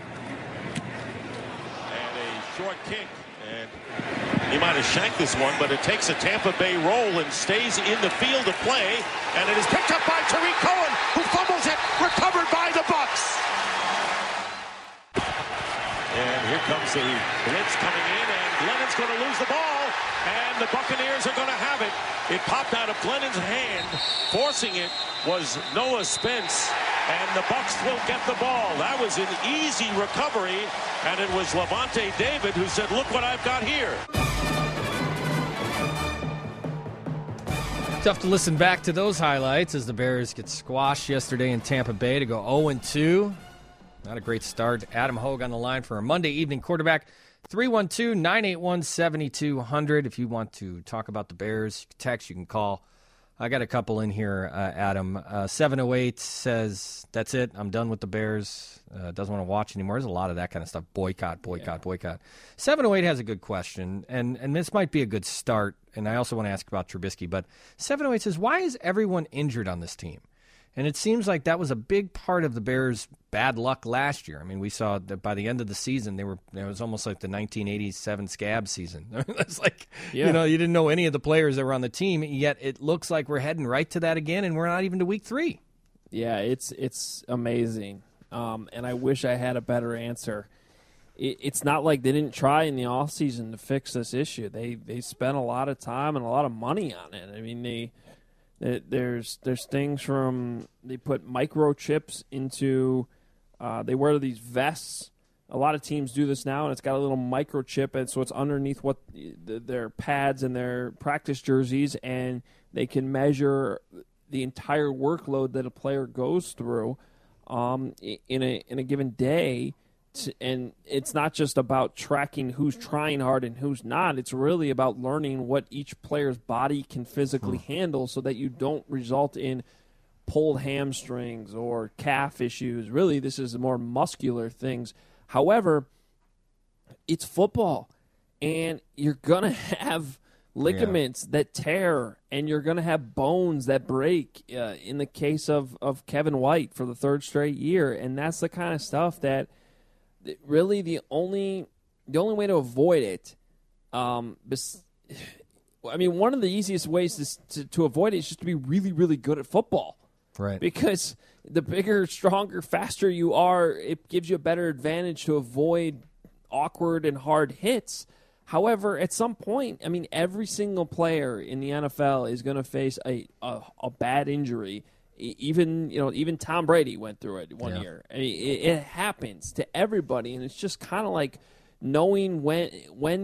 And a short kick. And he might have shanked this one, but it takes a Tampa Bay roll and stays in the field of play. And it is picked up by Tariq Cohen, who fumbles it, recovered by the Bucs. And here comes the blitz coming in, and Glennon's going to lose the ball, and the Buccaneers are going to have it. It popped out of Glennon's hand. Forcing it was Noah Spence, and the Bucs will get the ball. That was an easy recovery, and it was Levante David who said, look what I've got here. Tough to listen back to those highlights as the Bears get squashed yesterday in Tampa Bay to go 0-2. Not a great start. Adam Hogue on the line for a Monday evening quarterback. 312-981-7200. If you want to talk about the Bears, you can text, you can call. I got a couple in here, Adam. 708 says, that's it. I'm done with the Bears. Doesn't want to watch anymore. There's a lot of that kind of stuff. Boycott. 708 has a good question, and this might be a good start, and I also want to ask about Trubisky. But 708 says, why is everyone injured on this team? And it seems like that was a big part of the Bears' bad luck last year. I mean, we saw that by the end of the season, it was almost like the 1987 scab season. It's like, you didn't know any of the players that were on the team, yet it looks like we're heading right to that again, and we're not even to week 3. Yeah, it's amazing. And I wish I had a better answer. It's not like they didn't try in the offseason to fix this issue. They spent a lot of time and a lot of money on it. I mean, there's things from, they put microchips into, they wear these vests. A lot of teams do this now, and it's got a little microchip, and so it's underneath what their pads and their practice jerseys, and they can measure the entire workload that a player goes through in a given day. And it's not just about tracking who's trying hard and who's not. It's really about learning what each player's body can physically handle so that you don't result in pulled hamstrings or calf issues. Really, this is more muscular things. However, it's football, and you're going to have ligaments that tear, and you're going to have bones that break in the case of Kevin White for the 3rd straight year. And that's the kind of stuff that really the only way to avoid it, one of the easiest ways to avoid it is just to be really, really good at football. Right. Because the bigger, stronger, faster you are, it gives you a better advantage to avoid awkward and hard hits. However, at some point, I mean, every single player in the NFL is going to face a bad injury. Even Tom Brady went through it one year. I mean, it happens to everybody, and it's just kind of like not knowing when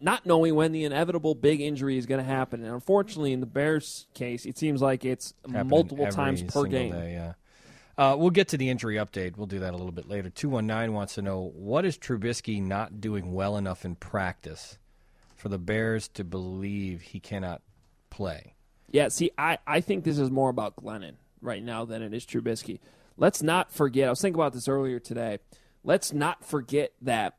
the inevitable big injury is going to happen. And unfortunately, in the Bears' case, it seems like it's multiple times per game. Day, we'll get to the injury update. We'll do that a little bit later. 219 wants to know, what is Trubisky not doing well enough in practice for the Bears to believe he cannot play? Yeah, see, I think this is more about Glennon right now than it is Trubisky. Let's not forget, I was thinking about this earlier today, let's not forget that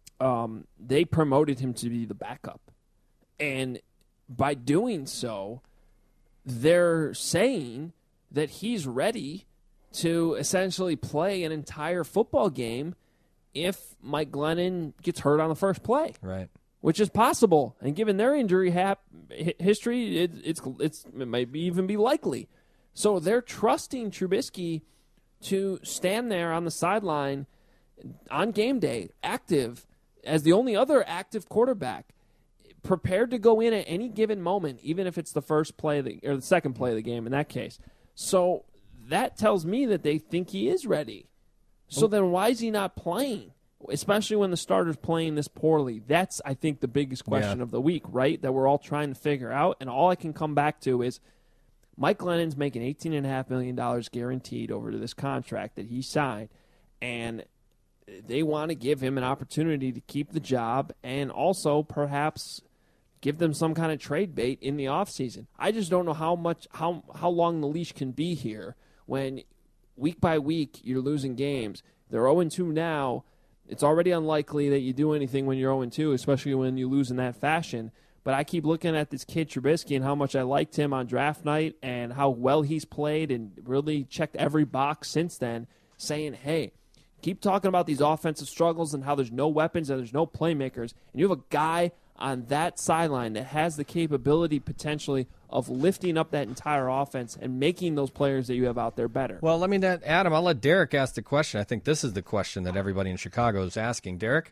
they promoted him to be the backup. And by doing so, they're saying that he's ready to essentially play an entire football game if Mike Glennon gets hurt on the first play. Right. Which is possible. And given their injury history, it might even be likely. So they're trusting Trubisky to stand there on the sideline on game day, active, as the only other active quarterback, prepared to go in at any given moment, even if it's the first play or the second play of the game in that case. So that tells me that they think he is ready. So then why is he not playing? Especially when the starter's playing this poorly. That's, I think, the biggest question of the week, right? That we're all trying to figure out. And all I can come back to is Mike Glennon's making $18.5 million guaranteed over to this contract that he signed. And they want to give him an opportunity to keep the job and also perhaps give them some kind of trade bait in the offseason. I just don't know how long the leash can be here when week by week you're losing games. They're 0-2 now. It's already unlikely that you do anything when you're 0-2, especially when you lose in that fashion. But I keep looking at this kid Trubisky and how much I liked him on draft night and how well he's played and really checked every box since then, saying, hey, keep talking about these offensive struggles and how there's no weapons and there's no playmakers. And you have a guy on that sideline that has the capability potentially of lifting up that entire offense and making those players that you have out there better. Well, Adam, I'll let Derek ask the question. I think this is the question that everybody in Chicago is asking. Derek?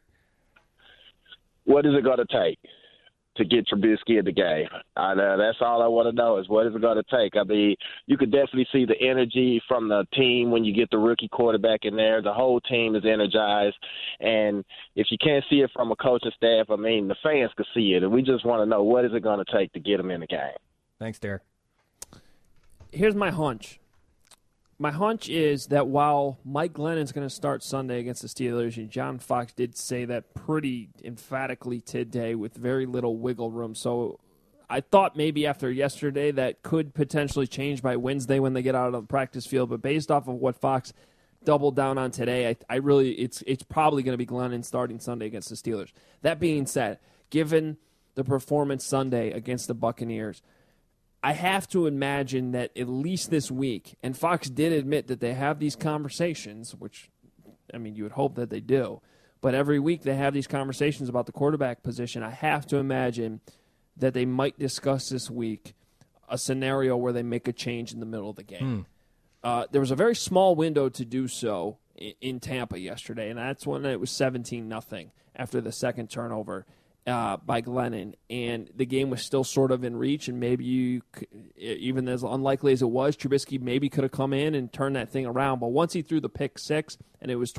What is it going to take to get Trubisky in the game? That's all I want to know is what is it going to take? I mean, you could definitely see the energy from the team when you get the rookie quarterback in there. The whole team is energized. And if you can't see it from a coaching staff, I mean, the fans could see it. And we just want to know what is it going to take to get them in the game. Thanks, Derek. Here's my hunch. My hunch is that while Mike Glennon's going to start Sunday against the Steelers, and John Fox did say that pretty emphatically today with very little wiggle room. So I thought maybe after yesterday that could potentially change by Wednesday when they get out of the practice field. But based off of what Fox doubled down on today, I really it's probably going to be Glennon starting Sunday against the Steelers. That being said, given the performance Sunday against the Buccaneers, I have to imagine that at least this week, and Fox did admit that they have these conversations, which, I mean, you would hope that they do, but every week they have these conversations about the quarterback position. I have to imagine that they might discuss this week a scenario where they make a change in the middle of the game. There was a very small window to do so in Tampa yesterday, and that's when it was 17-0 after the second turnover by Glennon, and the game was still sort of in reach, and maybe even as unlikely as it was, Trubisky maybe could have come in and turned that thing around. But once he threw the pick six, and it was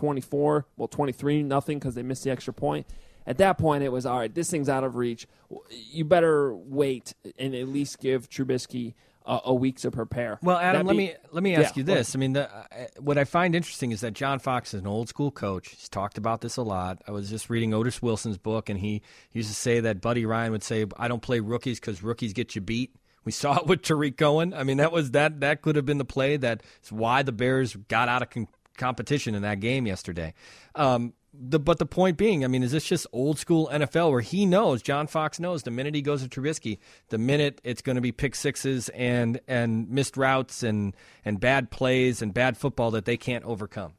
23-0 because they missed the extra point, at that point it was, all right, this thing's out of reach. You better wait and at least give Trubisky a week to prepare. Well, Adam, let me ask you this. I mean, what I find interesting is that John Fox is an old school coach. He's talked about this a lot. I was just reading Otis Wilson's book, and he used to say that Buddy Ryan would say, "I don't play rookies because rookies get you beat." We saw it with Tariq Cohen. I mean, that could have been the play. That's why the Bears got out of competition in that game yesterday. But the point being, I mean, is this just old school NFL where he knows, John Fox knows, the minute he goes to Trubisky, the minute it's going to be pick sixes and missed routes and bad plays and bad football that they can't overcome?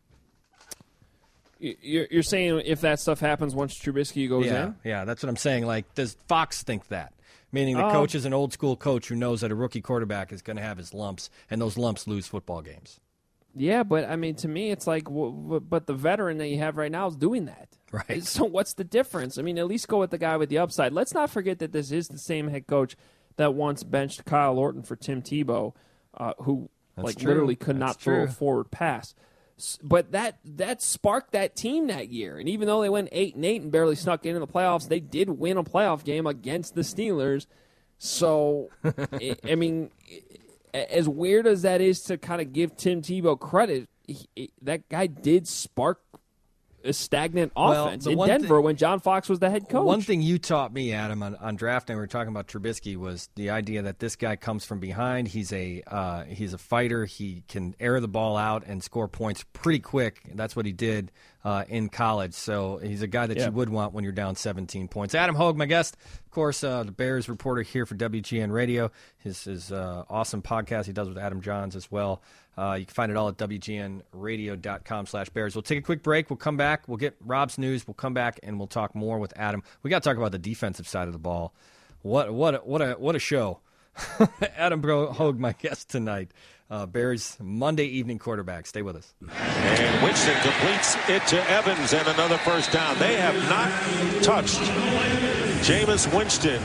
You're saying if that stuff happens once Trubisky goes in? Yeah, that's what I'm saying. Like, does Fox think that? Meaning the coach is an old school coach who knows that a rookie quarterback is going to have his lumps, and those lumps lose football games. Yeah, but, I mean, to me, it's like, but the veteran that you have right now is doing that. Right. So what's the difference? I mean, at least go with the guy with the upside. Let's not forget that this is the same head coach that once benched Kyle Orton for Tim Tebow, who That's true. literally could That's not throw a true. forward pass. But that sparked that team that year. And even though they went 8-8 and barely snuck into the playoffs, they did win a playoff game against the Steelers. So, I mean, as weird as that is to kind of give Tim Tebow credit, that guy did spark a stagnant offense in Denver when John Fox was the head coach. One thing you taught me, Adam, on draft night, we were talking about Trubisky, was the idea that this guy comes from behind. He's a fighter. He can air the ball out and score points pretty quick. That's what he did in college. So he's a guy that you would want when you're down 17 points. Adam Hogue, my guest, of course, the Bears reporter here for WGN Radio. His awesome podcast he does with Adam Johns as well. You can find it all at WGNradio.com/Bears. We'll take a quick break. We'll come back. We'll get Rob's news. We'll come back and we'll talk more with Adam. We got to talk about the defensive side of the ball. What a show! Adam Hogue, my guest tonight. Bears Monday evening quarterback. Stay with us. And Winston completes it to Evans and another first down. They have not touched Jameis Winston.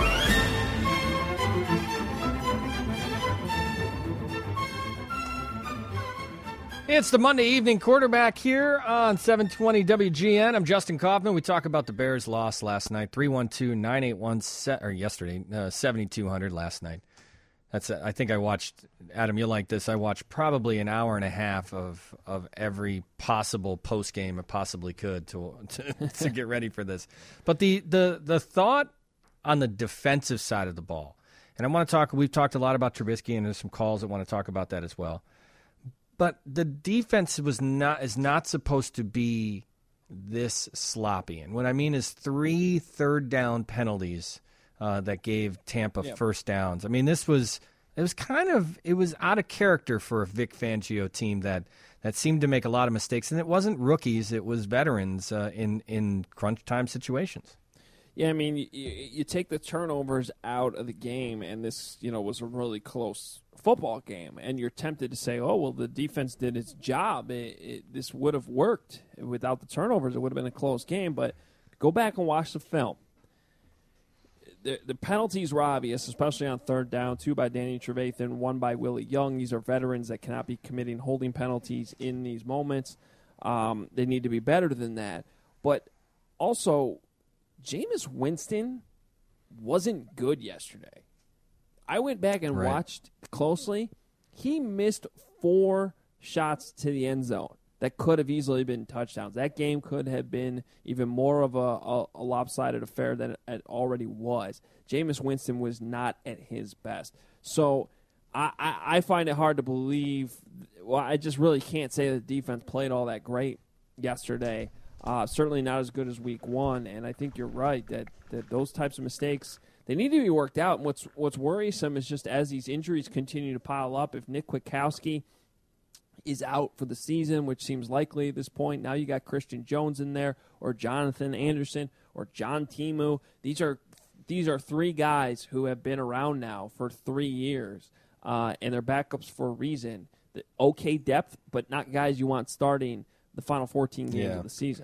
It's the Monday evening quarterback here on 720 WGN. I'm Justin Kaufman. We talk about the Bears' loss last night, 312-981, or yesterday, 7,200 last night. I think I watched, Adam, you'll like this, I watched probably an hour and a half of every possible post game I possibly could to get ready for this. But the thought on the defensive side of the ball, and I want to talk, we've talked a lot about Trubisky, and there's some calls that want to talk about that as well. But the defense is not supposed to be this sloppy. And what I mean is 3 third down penalties that gave Tampa first downs. I mean, it was out of character for a Vic Fangio team that seemed to make a lot of mistakes. And it wasn't rookies, it was veterans in crunch time situations. Yeah, I mean, you take the turnovers out of the game, and this, was a really close football game, and you're tempted to say, oh, well, the defense did its job. This would have worked without the turnovers. It would have been a close game, but go back and watch the film. The penalties were obvious, especially on third down, 2 by Danny Trevathan, 1 by Willie Young. These are veterans that cannot be committing holding penalties in these moments. They need to be better than that. But also, Jameis Winston wasn't good yesterday. I went back and watched closely. He missed 4 shots to the end zone that could have easily been touchdowns. That game could have been even more of a lopsided affair than it already was. Jameis Winston was not at his best. So I find it hard to believe. Well, I just really can't say the defense played all that great yesterday. Certainly not as good as week 1, and I think you're right that those types of mistakes, they need to be worked out. And what's worrisome is just as these injuries continue to pile up, if Nick Kwiatkowski is out for the season, which seems likely at this point, now you got Christian Jones in there, or Jonathan Anderson, or John Timu. These are 3 guys who have been around now for 3 years, and they're backups for a reason. Okay depth, but not guys you want starting the final 14 games of the season.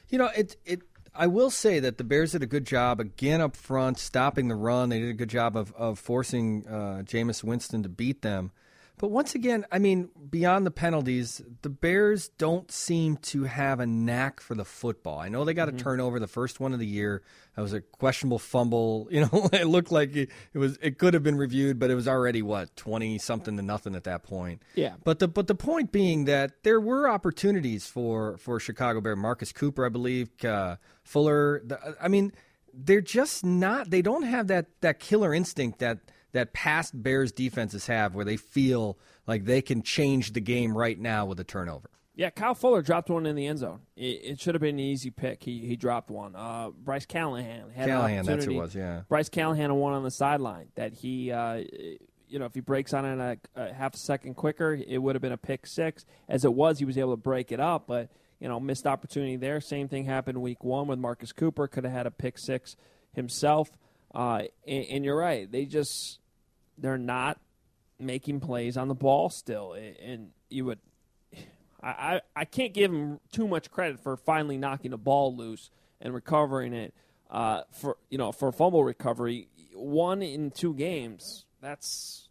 I will say that the Bears did a good job again up front, stopping the run. They did a good job of forcing Jameis Winston to beat them. But once again, I mean, beyond the penalties, the Bears don't seem to have a knack for the football. I know they got a turnover, the first one of the year. That was a questionable fumble. It looked like it could have been reviewed, but it was already 20-something to nothing at that point. Yeah. But the point being that there were opportunities for Chicago Bear. Marcus Cooper, I believe, Fuller. They're just not. They don't have that killer instinct that past Bears defenses have, where they feel like they can change the game right now with a turnover. Yeah, Kyle Fuller dropped one in the end zone. It should have been an easy pick. He dropped one. Bryce Callahan had an opportunity. That's who it was, yeah. Bryce Callahan had one on the sideline that he, if he breaks on it a half a second quicker, it would have been a pick 6. As it was, he was able to break it up, but missed opportunity there. Same thing happened week 1 with Marcus Cooper. Could have had a pick 6 himself. And you're right. They're not making plays on the ball still. And I can't give them too much credit for finally knocking the ball loose and recovering it for fumble recovery. 1 in 2 games, that's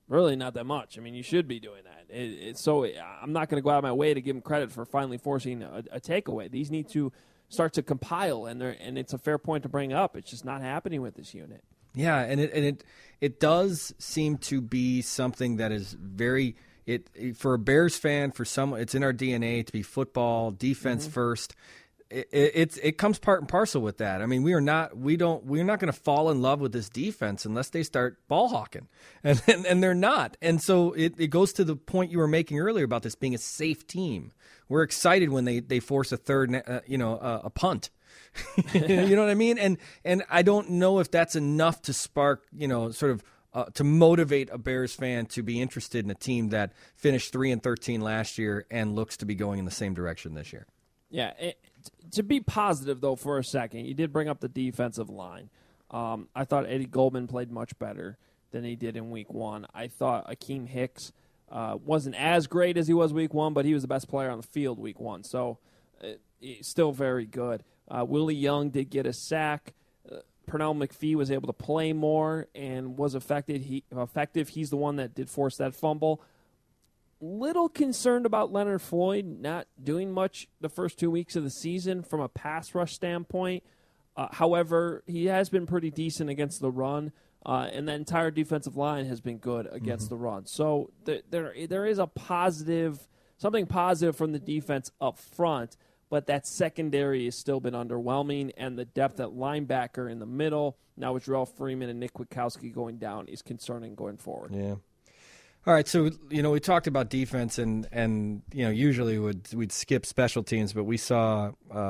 Really not that much. I mean, you should be doing that. So I'm not going to go out of my way to give them credit for finally forcing a takeaway. These need to start to compile, and it's a fair point to bring up. It's just not happening with this unit. Yeah, and it does seem to be something that is very for a Bears fan, for someone, it's in our DNA to be football defense first. It comes part and parcel with that. I mean, we're not going to fall in love with this defense unless they start ball hawking, and they're not. And so it goes to the point you were making earlier about this being a safe team. We're excited when they force a third, a punt. You know what I mean? And I don't know if that's enough to spark, sort of to motivate a Bears fan to be interested in a team that finished 3-13 last year and looks to be going in the same direction this year. Yeah. To be positive, though, for a second, you did bring up the defensive line. I thought Eddie Goldman played much better than he did in Week 1. I thought Akeem Hicks wasn't as great as he was Week 1, but he was the best player on the field Week 1, so still very good. Willie Young did get a sack. Pernell McPhee was able to play more and was effective. He's the one that did force that fumble. Little concerned about Leonard Floyd not doing much the first 2 weeks of the season from a pass rush standpoint. However, he has been pretty decent against the run, and the entire defensive line has been good against the run. So there is something positive from the defense up front, but that secondary has still been underwhelming, and the depth at linebacker in the middle, now with Jarrell Freeman and Nick Kwiatkowski going down, is concerning going forward. Yeah. All right, so we talked about defense, and usually we'd skip special teams, but we saw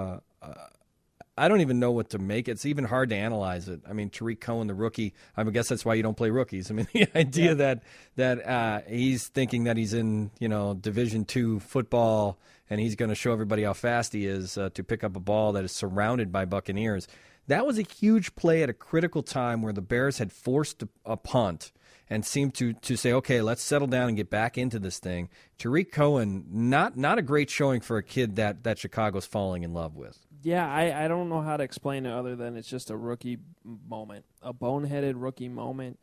I don't even know what to make. It's even hard to analyze it. I mean, Tariq Cohen, the rookie. I guess that's why you don't play rookies. I mean, the idea that he's thinking that he's in Division II football and he's going to show everybody how fast he is to pick up a ball that is surrounded by Buccaneers. That was a huge play at a critical time where the Bears had forced a punt and seemed to say, okay, let's settle down and get back into this thing. Tariq Cohen, not a great showing for a kid that Chicago's falling in love with. Yeah, I don't know how to explain it other than it's just a rookie moment, a boneheaded rookie moment.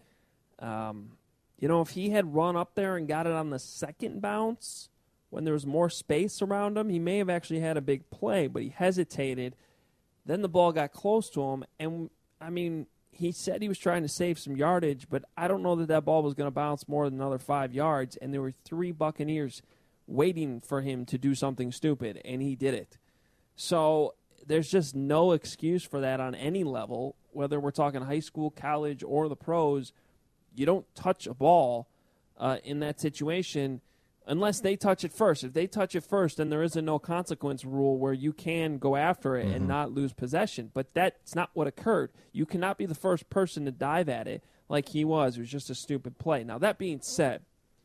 If he had run up there and got it on the second bounce when there was more space around him, he may have actually had a big play, but he hesitated. Then the ball got close to him, and, I mean, he said he was trying to save some yardage, but I don't know that ball was going to bounce more than another 5 yards, and there were 3 Buccaneers waiting for him to do something stupid, and he did it. So there's just no excuse for that on any level, whether we're talking high school, college, or the pros. You don't touch a ball in that situation unless they touch it first. If they touch it first, then there is a no consequence rule where you can go after it and not lose possession. But that's not what occurred. You cannot be the first person to dive at it like he was. It was just a stupid play. Now, that being said,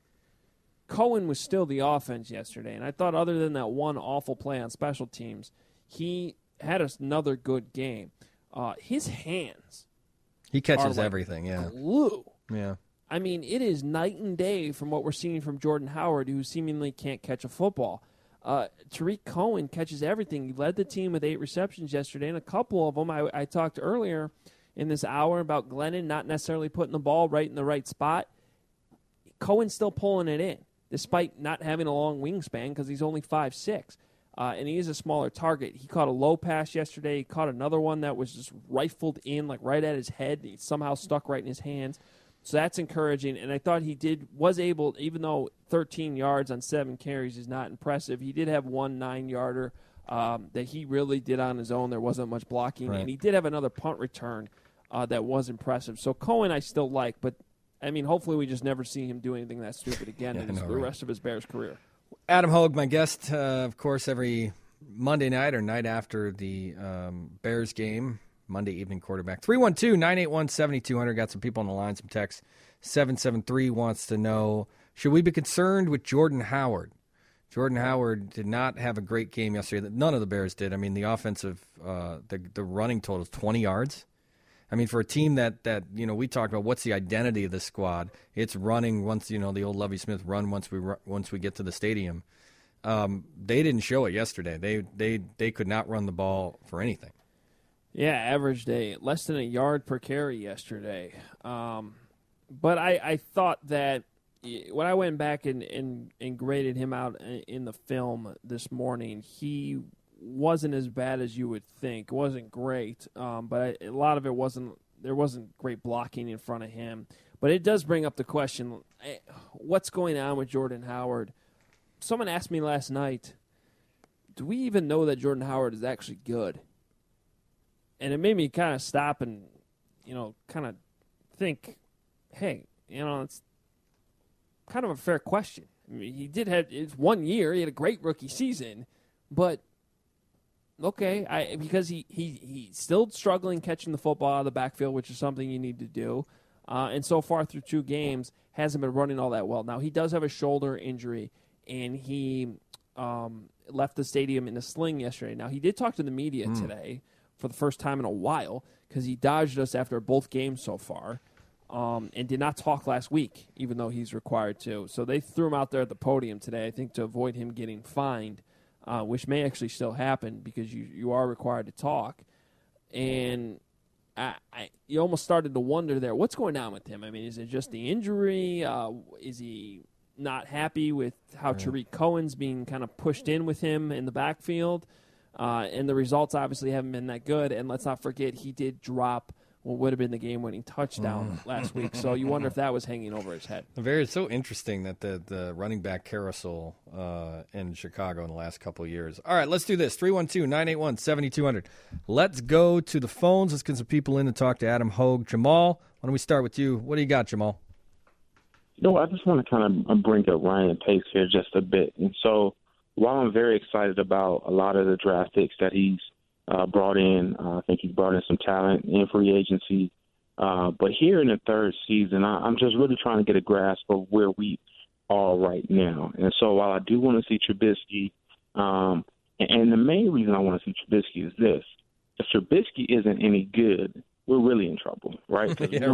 Cohen was still the offense yesterday, and I thought other than that one awful play on special teams, he had another good game. His hands, he catches like everything. Yeah, glue. Yeah. I mean, it is night and day from what we're seeing from Jordan Howard, who seemingly can't catch a football. Tariq Cohen catches everything. He led the team with 8 receptions yesterday, and a couple of them I talked earlier in this hour about Glennon not necessarily putting the ball right in the right spot. Cohen's still pulling it in, despite not having a long wingspan because he's only 5'6". And he is a smaller target. He caught a low pass yesterday. He caught another one that was just rifled in, like right at his head. He somehow stuck right in his hands. So that's encouraging. And I thought he was able, even though 13 yards on 7 carries is not impressive, he did have 1 9-yarder that he really did on his own. There wasn't much blocking. Right. And he did have another punt return that was impressive. So Cohen I still like, but, I mean, hopefully we just never see him do anything that stupid again in the rest of his Bears career. Adam Hogue, my guest, of course, every Monday night or night after the Bears game, Monday evening quarterback. 312-981-7200. Got some people on the line, some texts. 773 wants to know, should we be concerned with Jordan Howard? Jordan Howard did not have a great game yesterday. None of the Bears did. I mean, the offensive, the running total is 20 yards. I mean, for a team that we talked about, what's the identity of this squad? It's running once, the old Lovie Smith run once we get to the stadium. They didn't show it yesterday. They could not run the ball for anything. Yeah, averaged less than a yard per carry yesterday. But I thought that when I went back and graded him out in the film this morning, he wasn't as bad as you would think. It wasn't great, but a lot of it wasn't. There wasn't great blocking in front of him. But it does bring up the question: what's going on with Jordan Howard? Someone asked me last night, do we even know that Jordan Howard is actually good? And it made me kind of stop and, kind of think, hey, it's kind of a fair question. I mean, he did have it's 1 year. He had a great rookie season, but okay, because he's still struggling catching the football out of the backfield, which is something you need to do. And so far through 2 games, hasn't been running all that well. Now, he does have a shoulder injury, and he left the stadium in a sling yesterday. Now, he did talk to the media today for the first time in a while because he dodged us after both games so far and did not talk last week, even though he's required to. So they threw him out there at the podium today, I think, to avoid him getting fined, which may actually still happen because you are required to talk. And you almost started to wonder there, what's going on with him? I mean, is it just the injury? Is he not happy with how Tariq Cohen's being kind of pushed in with him in the backfield? And the results obviously haven't been that good. And let's not forget, he did drop what would have been the game-winning touchdown last week. So you wonder if that was hanging over his head. It's so interesting that the running back carousel in Chicago in the last couple of years. All right, let's do this. 312-981-7200. Let's go to the phones. Let's get some people in to talk to Adam Hogue. Jamal, why don't we start with you? What do you got, Jamal? I just want to kind of bring up Ryan Pace here just a bit. And so while I'm very excited about a lot of the draft picks that he's brought in, I think he's brought in some talent in free agency. But here in the third season, I'm just really trying to get a grasp of where we are right now. And so while I do want to see Trubisky, and the main reason I want to see Trubisky is this. If Trubisky isn't any good, we're really in trouble, right?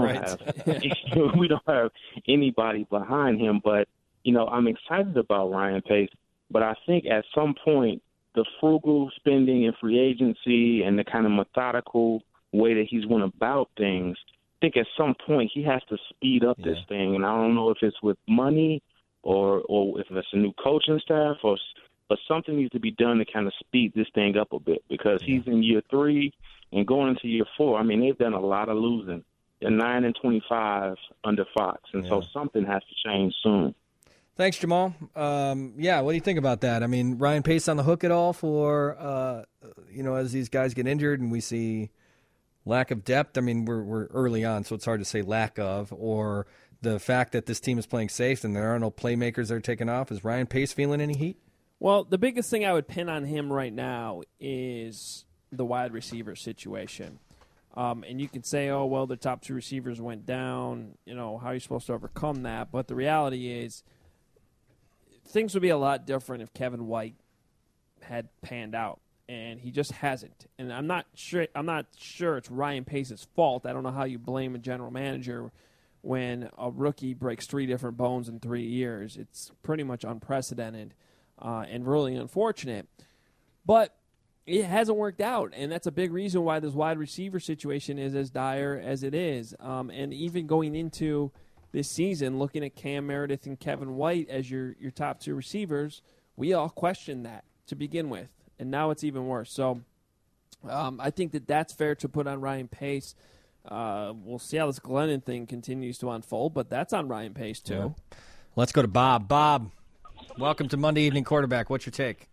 We don't have anybody behind him. But, I'm excited about Ryan Pace. But I think at some point, the frugal spending in free agency and the kind of methodical way that he's went about things, I think at some point he has to speed up this thing. And I don't know if it's with money or if it's a new coaching staff but something needs to be done to kind of speed this thing up a bit because he's in year 3 and going into year 4. I mean, they've done a lot of losing. They're 9-25 under Fox. And so something has to change soon. Thanks, Jamal. What do you think about that? I mean, Ryan Pace on the hook at all for, as these guys get injured and we see lack of depth? I mean, we're early on, so it's hard to say lack of, or the fact that this team is playing safe and there are no playmakers that are taking off. Is Ryan Pace feeling any heat? Well, the biggest thing I would pin on him right now is the wide receiver situation. And you can say, oh, well, the top 2 receivers went down. How are you supposed to overcome that? But the reality is, things would be a lot different if Kevin White had panned out, and he just hasn't. And I'm not sure it's Ryan Pace's fault. I don't know how you blame a general manager when a rookie breaks 3 different bones in 3 years. It's pretty much unprecedented and really unfortunate. But it hasn't worked out, and that's a big reason why this wide receiver situation is as dire as it is. And even going into this season, looking at Cam Meredith and Kevin White as your top 2 receivers, we all questioned that to begin with, and now it's even worse. So I think that's fair to put on Ryan Pace. We'll see how this Glennon thing continues to unfold, but that's on Ryan Pace too. Yeah. Let's go to Bob. Bob, welcome to Monday Evening Quarterback. What's your take?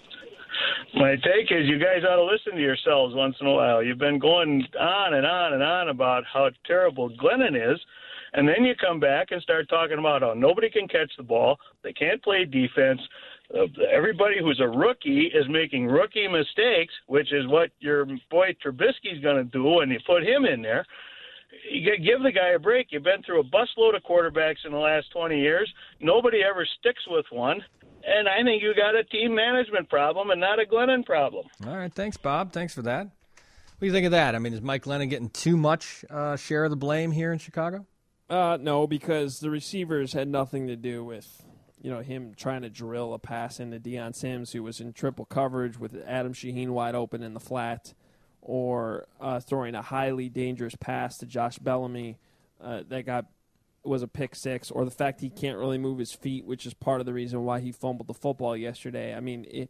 My take is you guys ought to listen to yourselves once in a while. You've been going on and on and on about how terrible Glennon is, and then you come back and start talking about how nobody can catch the ball, they can't play defense, everybody who's a rookie is making rookie mistakes, which is what your boy Trubisky's going to do when you put him in there. You give the guy a break. You've been through a busload of quarterbacks in the last 20 years. Nobody ever sticks with one. And I think you got a team management problem and not a Glennon problem. All right, thanks, Bob. Thanks for that. What do you think of that? I mean, is Mike Glennon getting too much share of the blame here in Chicago? No, because the receivers had nothing to do with him trying to drill a pass into Deion Sims, who was in triple coverage with Adam Shaheen wide open in the flat, or throwing a highly dangerous pass to Josh Bellamy that got was a pick six, or the fact he can't really move his feet, which is part of the reason why he fumbled the football yesterday. I mean,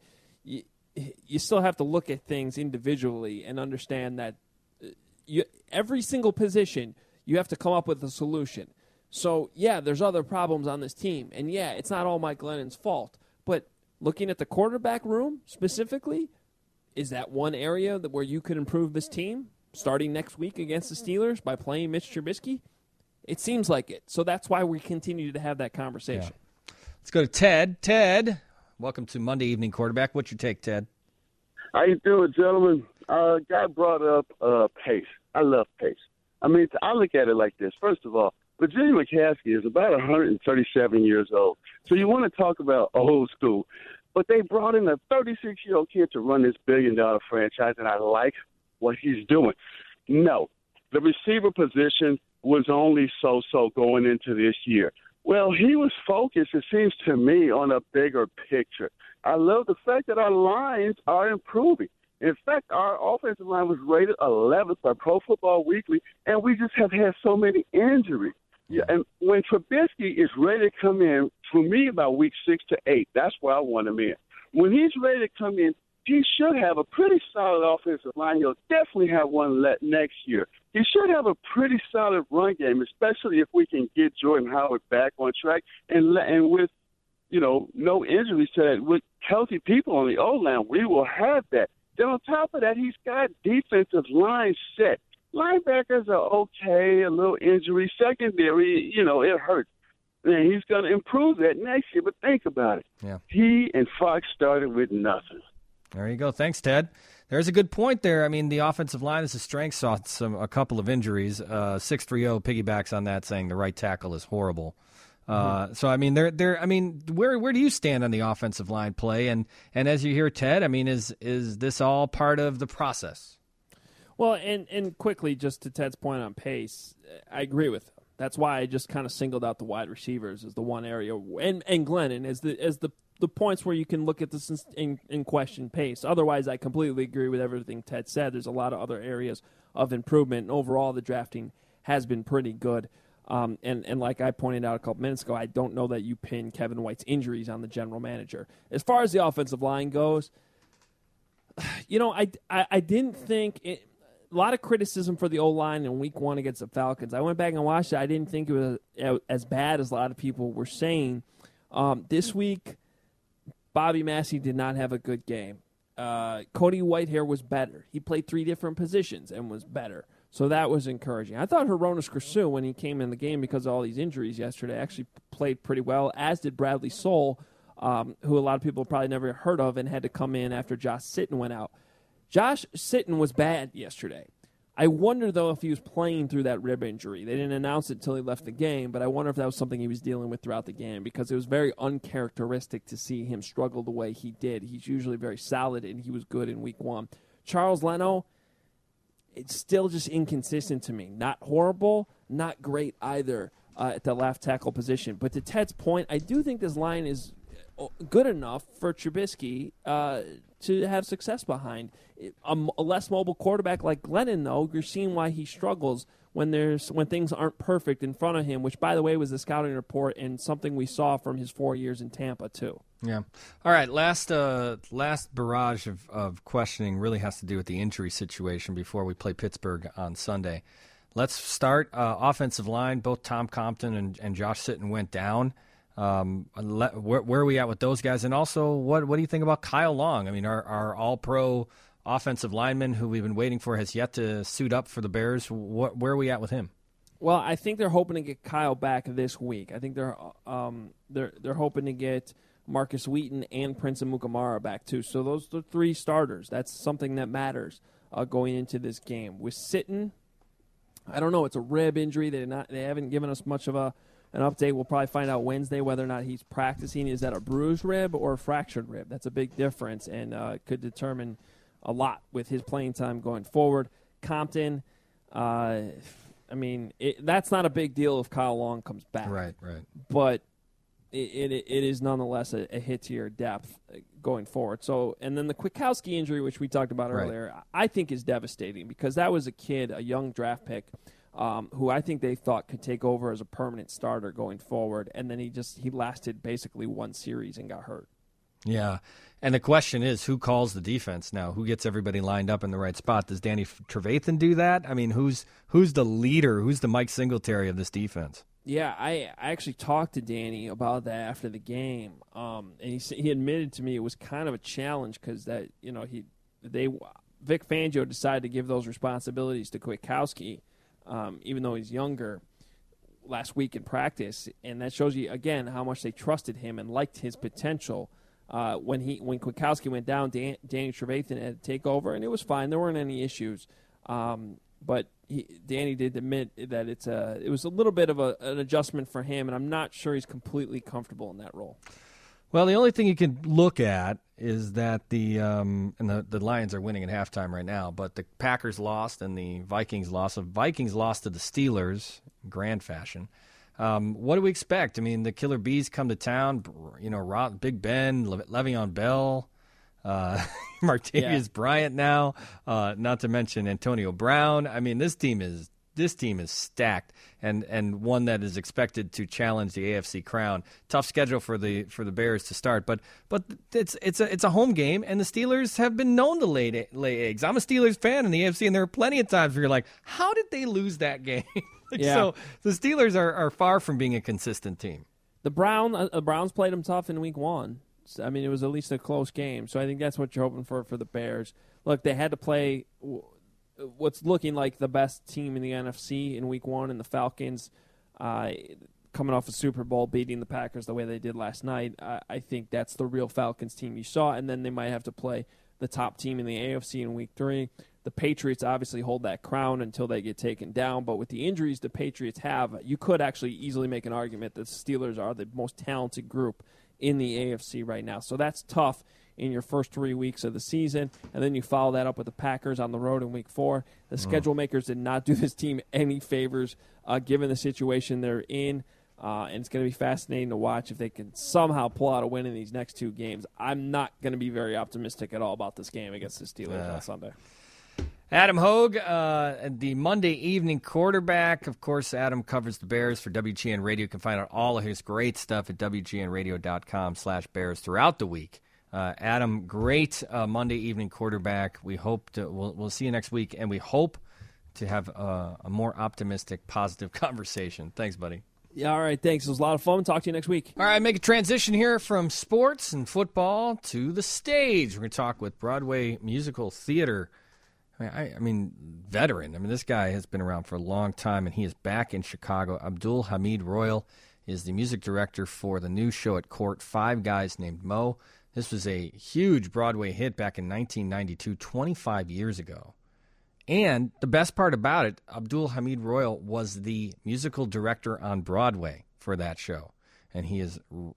you still have to look at things individually and understand that every single position you have to come up with a solution. So, yeah, there's other problems on this team. And, yeah, it's not all Mike Glennon's fault. But looking at the quarterback room specifically, is that one area where you could improve this team starting next week against the Steelers by playing Mitch Trubisky? It seems like it. So that's why we continue to have that conversation. Yeah. Let's go to Ted. Ted, welcome to Monday Evening Quarterback. What's your take, Ted? How you doing, gentlemen? Guy brought up pace. I love pace. I mean, I look at it like this. First of all, Virginia McCaskey is about 137 years old. So you want to talk about old school. But they brought in a 36-year-old kid to run this billion-dollar franchise, and I like what he's doing. No, the receiver position was only so-so going into this year. Well, he was focused, it seems to me, on a bigger picture. I love the fact that our lines are improving. In fact, our offensive line was rated 11th by Pro Football Weekly, and we just have had so many injuries. Yeah, and when Trubisky is ready to come in, for me, about week 6 to 8, that's where I want him in. When he's ready to come in, he should have a pretty solid offensive line. He'll definitely have one next year. He should have a pretty solid run game, especially if we can get Jordan Howard back on track and with, no injuries to that. With healthy people on the O-line, we will have that. Then on top of that, he's got defensive line set. Linebackers are okay, a little injury. Secondary, it hurts. And he's going to improve that next year, but think about it. Yeah. He and Fox started with nothing. There you go. Thanks, Ted. There's a good point there. I mean, the offensive line is a strength, saw a couple of injuries. 630 piggybacks on that, saying the right tackle is horrible. So I mean, where do you stand on the offensive line play? And as you hear Ted, I mean, is this all part of the process? Well, and quickly, just to Ted's point on pace, I agree with him. That's why I just kind of singled out the wide receivers as the one area, and Glennon as the points where you can look at this in question pace. Otherwise, I completely agree with everything Ted said. There's a lot of other areas of improvement, and overall, the drafting has been pretty good. And like I pointed out a couple minutes ago, I don't know that you pin Kevin White's injuries on the general manager. As far as the offensive line goes, I didn't think it. A lot of criticism for the O-line in Week 1 against the Falcons. I went back and watched it. I didn't think it was as bad as a lot of people were saying. This week, Bobby Massey did not have a good game. Cody Whitehair was better. He played 3 different positions and was better. So that was encouraging. I thought Hronis Krasue, when he came in the game because of all these injuries yesterday, actually played pretty well, as did Bradley Soul, who a lot of people probably never heard of and had to come in after Josh Sitton went out. Josh Sitton was bad yesterday. I wonder, though, if he was playing through that rib injury. They didn't announce it until he left the game, but I wonder if that was something he was dealing with throughout the game, because it was very uncharacteristic to see him struggle the way he did. He's usually very solid, and he was good in Week 1. Charles Leno, it's still just inconsistent to me. Not horrible, not great either at the left tackle position. But to Ted's point, I do think this line is good enough for Trubisky to have success behind. A less mobile quarterback like Glennon, though, you're seeing why he struggles when things aren't perfect in front of him, which, by the way, was the scouting report and something we saw from his 4 years in Tampa, too. Yeah. All right, last barrage of questioning really has to do with the injury situation before we play Pittsburgh on Sunday. Let's start offensive line. Both Tom Compton and Josh Sitton went down. Where are we at with those guys? And also, what do you think about Kyle Long? I mean, our all-pro offensive lineman who we've been waiting for has yet to suit up for the Bears. Where are we at with him? Well, I think they're hoping to get Kyle back this week. I think they're hoping to get Marcus Wheaton and Prince Amukamara back too. So those are 3 starters. That's something that matters going into this game. With Sitton, I don't know. It's a rib injury. They haven't given us much of an update. We'll probably find out Wednesday whether or not he's practicing. Is that a bruised rib or a fractured rib? That's a big difference and could determine a lot with his playing time going forward. Compton, that's not a big deal if Kyle Long comes back. Right. But it is nonetheless a hit to your depth going forward. So, and then the Kwiatkowski injury, which we talked about earlier, I think is devastating because that was a kid, a young draft pick, who I think they thought could take over as a permanent starter going forward, and then he lasted basically one series and got hurt. Yeah, and the question is, who calls the defense now? Who gets everybody lined up in the right spot? Does Danny Trevathan do that? I mean, who's the leader? Who's the Mike Singletary of this defense? Yeah, I actually talked to Danny about that after the game, and he admitted to me it was kind of a challenge because Vic Fangio decided to give those responsibilities to Kwiatkowski, even though he's younger, last week in practice, and that shows you again how much they trusted him and liked his potential. When Kwiatkowski went down, Danny Trevathan had to take over, and it was fine. There weren't any issues. But Danny did admit that it was a little bit of an adjustment for him, and I'm not sure he's completely comfortable in that role. Well, the only thing you can look at is that the Lions are winning at halftime right now, but the Packers lost and the Vikings lost. The Vikings lost to the Steelers in grand fashion. What do we expect? I mean, the Killer Bees come to town. Big Ben, Le'Veon Bell, Martavis Bryant now, not to mention Antonio Brown. I mean, this team is stacked and one that is expected to challenge the AFC crown. Tough schedule for the Bears to start, but it's a home game, and the Steelers have been known to lay eggs. I'm a Steelers fan in the AFC, and there are plenty of times where you're like, how did they lose that game? So the Steelers are far from being a consistent team. The Browns played them tough in week 1. I mean, it was at least a close game, so I think that's what you're hoping for the Bears. Look, they had to play what's looking like the best team in the NFC in week 1, and the Falcons, coming off a Super Bowl, beating the Packers the way they did last night. I think that's the real Falcons team you saw, and then they might have to play the top team in the AFC in week 3. The Patriots obviously hold that crown until they get taken down, but with the injuries the Patriots have, you could actually easily make an argument that the Steelers are the most talented group in the AFC right now. So that's tough in your first 3 weeks of the season, and then you follow that up with the Packers on the road in week 4. The schedule makers did not do this team any favors given the situation they're in, and it's going to be fascinating to watch if they can somehow pull out a win in these next 2 games. I'm not going to be very optimistic at all about this game against the Steelers on Sunday. Adam Hogue, the Monday evening quarterback. Of course, Adam covers the Bears for WGN Radio. You can find out all of his great stuff at WGNradio.com/Bears throughout the week. Adam, great Monday evening quarterback. We hope we'll see you next week, and we hope to have a more optimistic, positive conversation. Thanks, buddy. Yeah, all right, thanks. It was a lot of fun. Talk to you next week. All right, make a transition here from sports and football to the stage. We're going to talk with Broadway musical theater. I mean, veteran. I mean, this guy has been around for a long time, and he is back in Chicago. Abdul Hamid Royal is the music director for the new show at Court, Five Guys Named Mo. This was a huge Broadway hit back in 1992, 25 years ago. And the best part about it, Abdul Hamid Royal was the musical director on Broadway for that show. And he's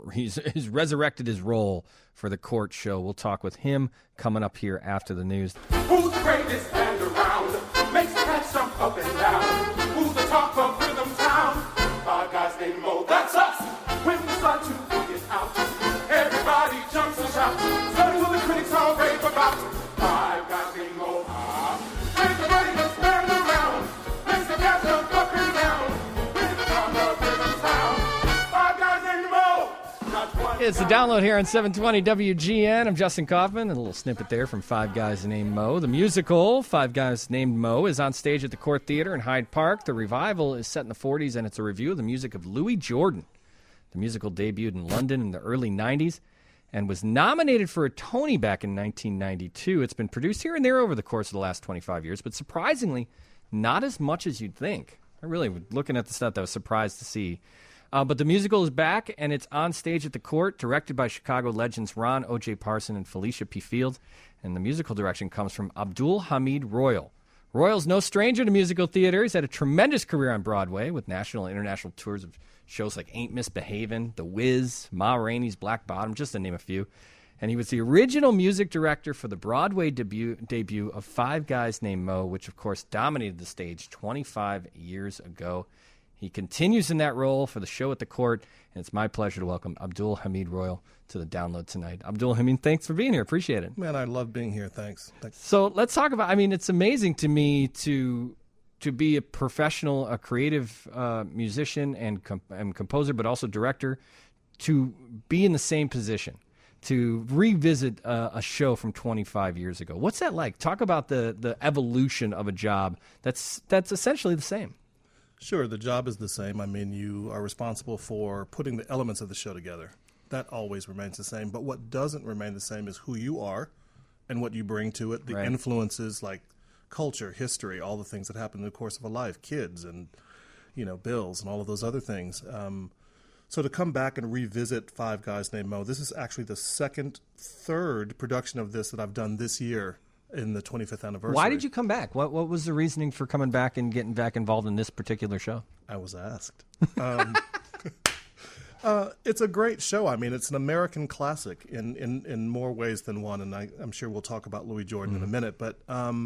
resurrected his role for the Court show. We'll talk with him coming up here after the news. Who's the greatest band around? Makes the cats jump up and down. Who's the talk of Rhythm Town? Five Guys Named Mo, that's us. When we start to bring it out, everybody jumps and shouts. Study what the critics all rave about. Five Guys Named Mo. We're the greatest band around. Makes the cats jump up and down. With the talk of Rhythm Town. Five Guys Named Mo. It's the download here on 720 WGN. I'm Justin Kaufman. A little snippet there from Five Guys Named Mo. The musical, Five Guys Named Mo, is on stage at the Court Theater in Hyde Park. The revival is set in the 40s, and it's a review of the music of Louis Jordan. The musical debuted in London in the early 90s and was nominated for a Tony back in 1992. It's been produced here and there over the course of the last 25 years, but surprisingly, not as much as you'd think. I really, looking at the stuff, I was surprised to see. But the musical is back, and it's on stage at the Court, directed by Chicago legends Ron O.J. Parson and Felicia P. Field. And the musical direction comes from Abdul Hamid Royal. Royal's no stranger to musical theater. He's had a tremendous career on Broadway with national and international tours of shows like Ain't Misbehavin', The Wiz, Ma Rainey's Black Bottom, just to name a few. And he was the original music director for the Broadway debut of Five Guys Named Mo, which, of course, dominated the stage 25 years ago. He continues in that role for the show at the Court, and it's my pleasure to welcome Abdul Hamid Royal to the download tonight. Abdul Hamid, thanks for being here. Appreciate it. Man, I love being here. Thanks. So let's talk about, I mean, it's amazing to me to to be a professional, a creative musician and composer, but also director, to be in the same position, to revisit a show from 25 years ago. What's that like? Talk about the evolution of a job that's essentially the same. Sure, the job is the same. I mean, you are responsible for putting the elements of the show together. That always remains the same. But what doesn't remain the same is who you are and what you bring to it, the influences like culture, history, all the things that happen in the course of a life, kids and, bills and all of those other things. So to come back and revisit Five Guys Named Mo, this is actually the third production of this that I've done this year in the 25th anniversary. Why did you come back? What was the reasoning for coming back and getting back involved in this particular show? I was asked. It's a great show. I mean, it's an American classic in more ways than one, and I'm sure we'll talk about Louis Jordan in a minute. But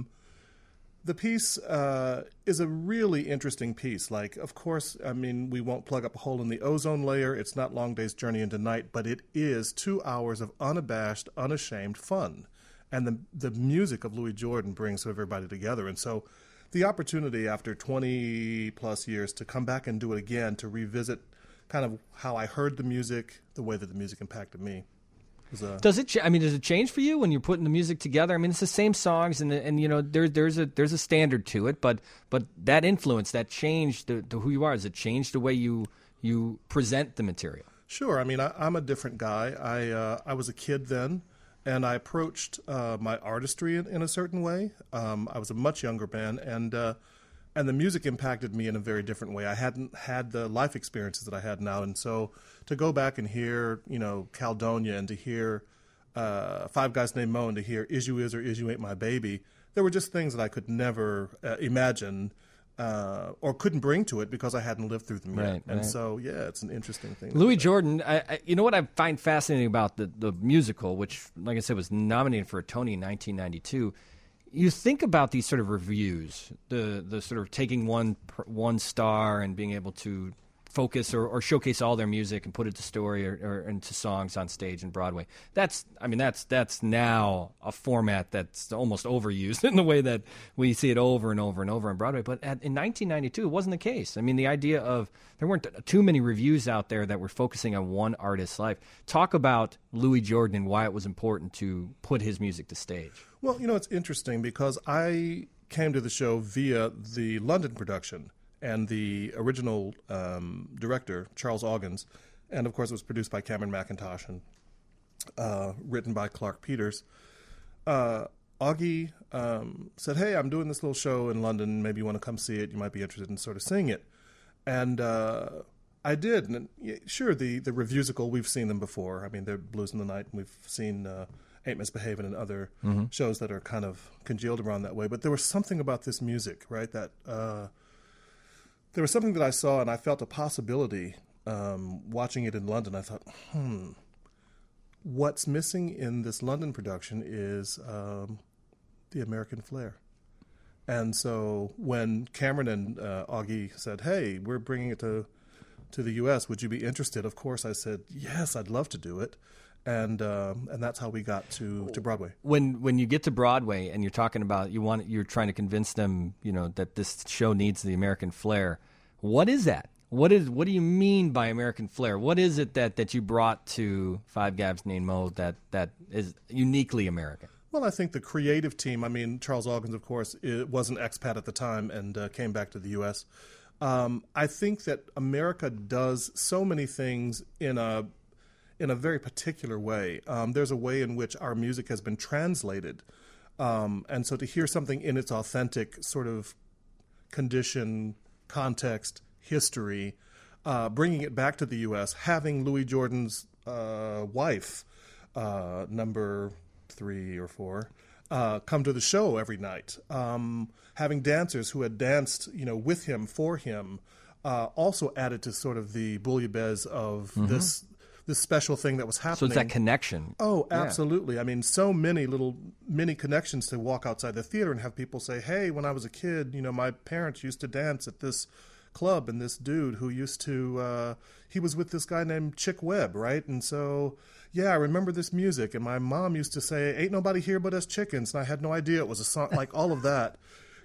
the piece is a really interesting piece. Like, of course, I mean, we won't plug up a hole in the ozone layer. It's not Long Day's Journey into Night, but it is 2 hours of unabashed, unashamed fun. And the music of Louis Jordan brings everybody together. And so the opportunity after 20-plus years to come back and do it again, to revisit kind of how I heard the music, the way that the music impacted me. Does it change for you when you're putting the music together? I mean, it's the same songs, and there's a standard to it, but that influence, that change to who you are, does it change the way you present the material? Sure. I mean, I'm a different guy. I was a kid then, and I approached my artistry in a certain way. I was a much younger band, and the music impacted me in a very different way. I hadn't had the life experiences that I had now, and so to go back and hear, Caledonia, and to hear Five Guys Named Mo, and to hear Is You Is or Is You Ain't My Baby, there were just things that I could never imagine or couldn't bring to it because I hadn't lived through them yet. And so, it's an interesting thing. Louis Jordan, you know what I find fascinating about the musical, which, like I said, was nominated for a Tony in 1992. You think about these sort of reviews, the sort of taking one star and being able to focus or showcase all their music and put it to story or into songs on stage in Broadway. That's now a format that's almost overused in the way that we see it over and over and over on Broadway. But in 1992, it wasn't the case. I mean, the idea of there weren't too many reviews out there that were focusing on one artist's life. Talk about Louis Jordan and why it was important to put his music to stage. Well, it's interesting because I came to the show via the London production. And the original director, Charles Augins, and of course it was produced by Cameron McIntosh and written by Clark Peters. Augie said, "Hey, I'm doing this little show in London. Maybe you want to come see it. You might be interested in sort of seeing it." And I did. And sure, the reviewsical, we've seen them before. I mean, they're Blues in the Night, and we've seen Ain't Misbehavin' and other shows that are kind of congealed around that way. But there was something about this music, right, that... there was something that I saw, and I felt a possibility watching it in London. I thought, what's missing in this London production is the American flair. And so when Cameron and Augie said, "Hey, we're bringing it to the U.S., would you be interested?" Of course, I said, "Yes, I'd love to do it." And that's how we got to Broadway. When you get to Broadway and you're talking about you're trying to convince them, that this show needs the American flair. What is that? What do you mean by American flair? What is it that you brought to Five Guys Named Mo that is uniquely American? Well, I think the creative team. I mean, Charles Augins, of course, was an expat at the time and came back to the U.S. I think that America does so many things in a very particular way. There's a way in which our music has been translated. And so to hear something in its authentic sort of condition, context, history, bringing it back to the U.S., having Louis Jordan's wife, number 3 or 4, come to the show every night, having dancers who had danced, with him, for him, also added to sort of the bouillabaisse of this special thing that was happening. So it's that connection. Oh, absolutely. Yeah. I mean, so many little mini connections to walk outside the theater and have people say, "Hey, when I was a kid, my parents used to dance at this club, and this dude who used to, he was with this guy named Chick Webb, right? And so, I remember this music, and my mom used to say, 'Ain't nobody here but us chickens,' and I had no idea it was a song," like all of that.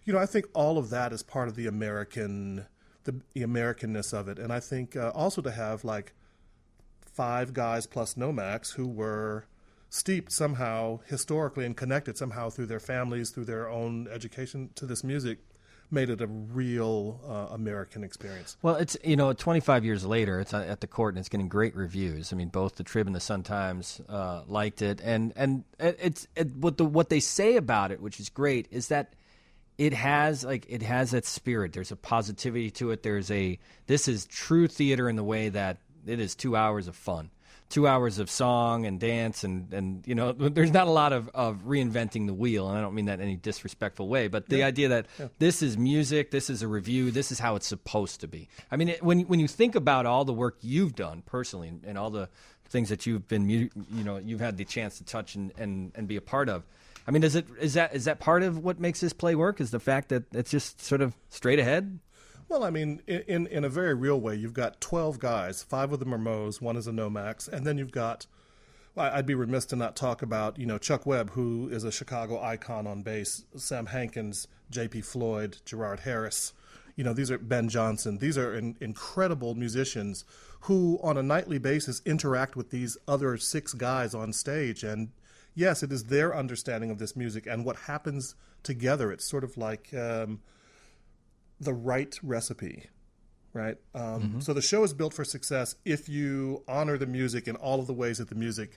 I think all of that is part of the Americanness of it. And I think also to have like 5 guys plus Nomax who were steeped somehow historically and connected somehow through their families, through their own education to this music, made it a real American experience. Well, it's 25 years later, it's at the Court and it's getting great reviews. I mean, both the Trib and the Sun-Times liked it, and what they say about it, which is great, is that it has that spirit. There's a positivity to it. This is true theater in the way that it is 2 hours of fun. 2 hours of song and dance and there's not a lot of reinventing the wheel, and I don't mean that in any disrespectful way, but the idea that this is music, this is a review, this is how it's supposed to be. I mean, when you think about all the work you've done personally and all the things that you've been you've had the chance to touch and be a part of, I mean, is that part of what makes this play work? Is the fact that it's just sort of straight ahead? Well, I mean, in a very real way, you've got 12 guys. 5 of them are Moes, 1 is a Nomax, and then you've got, I'd be remiss to not talk about, Chuck Webb, who is a Chicago icon on bass, Sam Hankins, J.P. Floyd, Gerard Harris. These are Ben Johnson. These are incredible musicians who, on a nightly basis, interact with these other 6 guys on stage. And yes, it is their understanding of this music and what happens together. It's sort of like the right recipe, right? So the show is built for success if you honor the music in all of the ways that the music,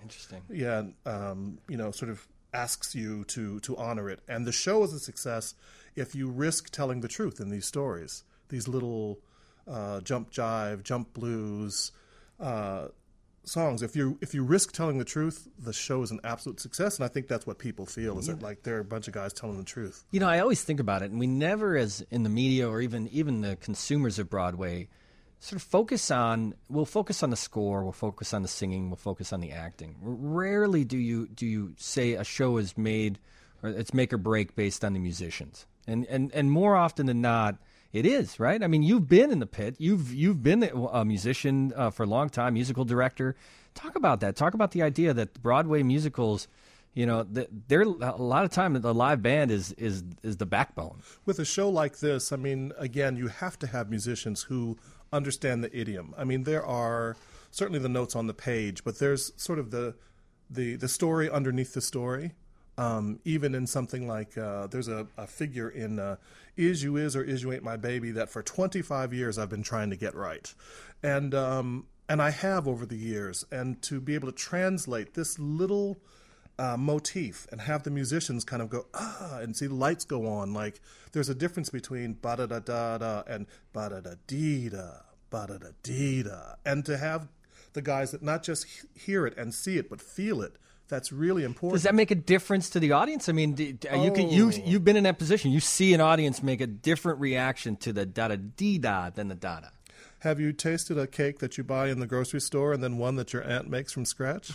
sort of asks you to honor it. And the show is a success if you risk telling the truth in these stories, these little jump jive, jump blues songs. If you risk telling the truth, the show is an absolute success, and I think that's what people feel, is that like they're a bunch of guys telling the truth. I always think about it, and we never, as in the media or even the consumers of Broadway, sort of we'll focus on the score, we'll focus on the singing, we'll focus on the acting. Rarely do you say a show is made or it's make or break based on the musicians. And more often than not, it is, right? I mean, you've been in the pit. You've been a musician for a long time, musical director. Talk about that. Talk about the idea that Broadway musicals, they're a lot of time the live band is the backbone. With a show like this, I mean, again, you have to have musicians who understand the idiom. I mean, there are certainly the notes on the page, but there's sort of the story underneath the story. Even in something like there's a figure in Is You Is or Is You Ain't My Baby that for 25 years I've been trying to get right. And I have over the years. And to be able to translate this little motif and have the musicians kind of go, and see the lights go on. Like there's a difference between ba-da-da-da-da and ba-da-da-dee-da, ba-da-da-dee-da. And to have the guys that not just hear it and see it, but feel it, that's really important. Does that make a difference to the audience? I mean, you've been in that position. You see an audience make a different reaction to the da-da-dee-da than the da-da. Have you tasted a cake that you buy in the grocery store and then one that your aunt makes from scratch?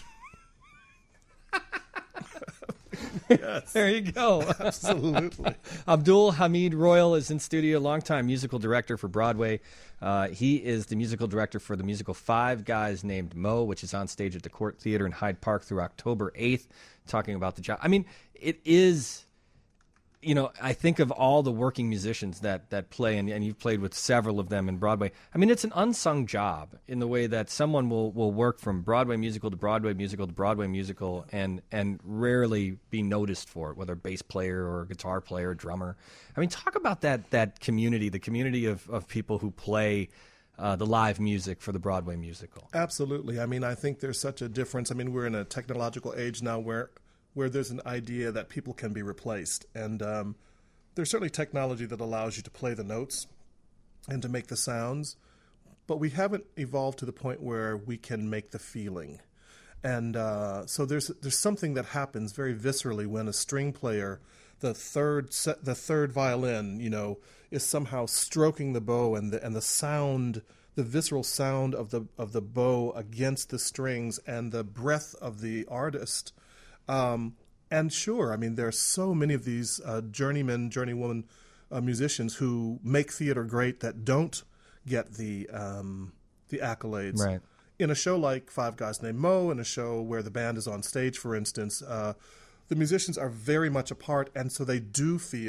Yes. There you go. Absolutely. Abdul Hamid Royal is in studio, longtime musical director for Broadway. He is the musical director for the musical 5 Guys Named Mo, which is on stage at the Court Theater in Hyde Park through October 8th, talking about the job. I mean, it is, I think of all the working musicians that play, and you've played with several of them in Broadway. I mean, it's an unsung job in the way that someone will work from Broadway musical to Broadway musical to Broadway musical and rarely be noticed for it, whether bass player or guitar player or drummer. I mean, talk about that community, the community of people who play the live music for the Broadway musical. Absolutely. I mean, I think there's such a difference. I mean, we're in a technological age now where there's an idea that people can be replaced. And there's certainly technology that allows you to play the notes and to make the sounds, but we haven't evolved to the point where we can make the feeling. And so there's something that happens very viscerally when a string player, the third violin, is somehow stroking the bow and the sound, the visceral sound of the bow against the strings and the breath of the artist. And sure, I mean, there are so many of these journeywoman musicians who make theater great that don't get the accolades. Right. In a show like 5 Guys Named Mo, in a show where the band is on stage, for instance, the musicians are very much a part, and so they do feel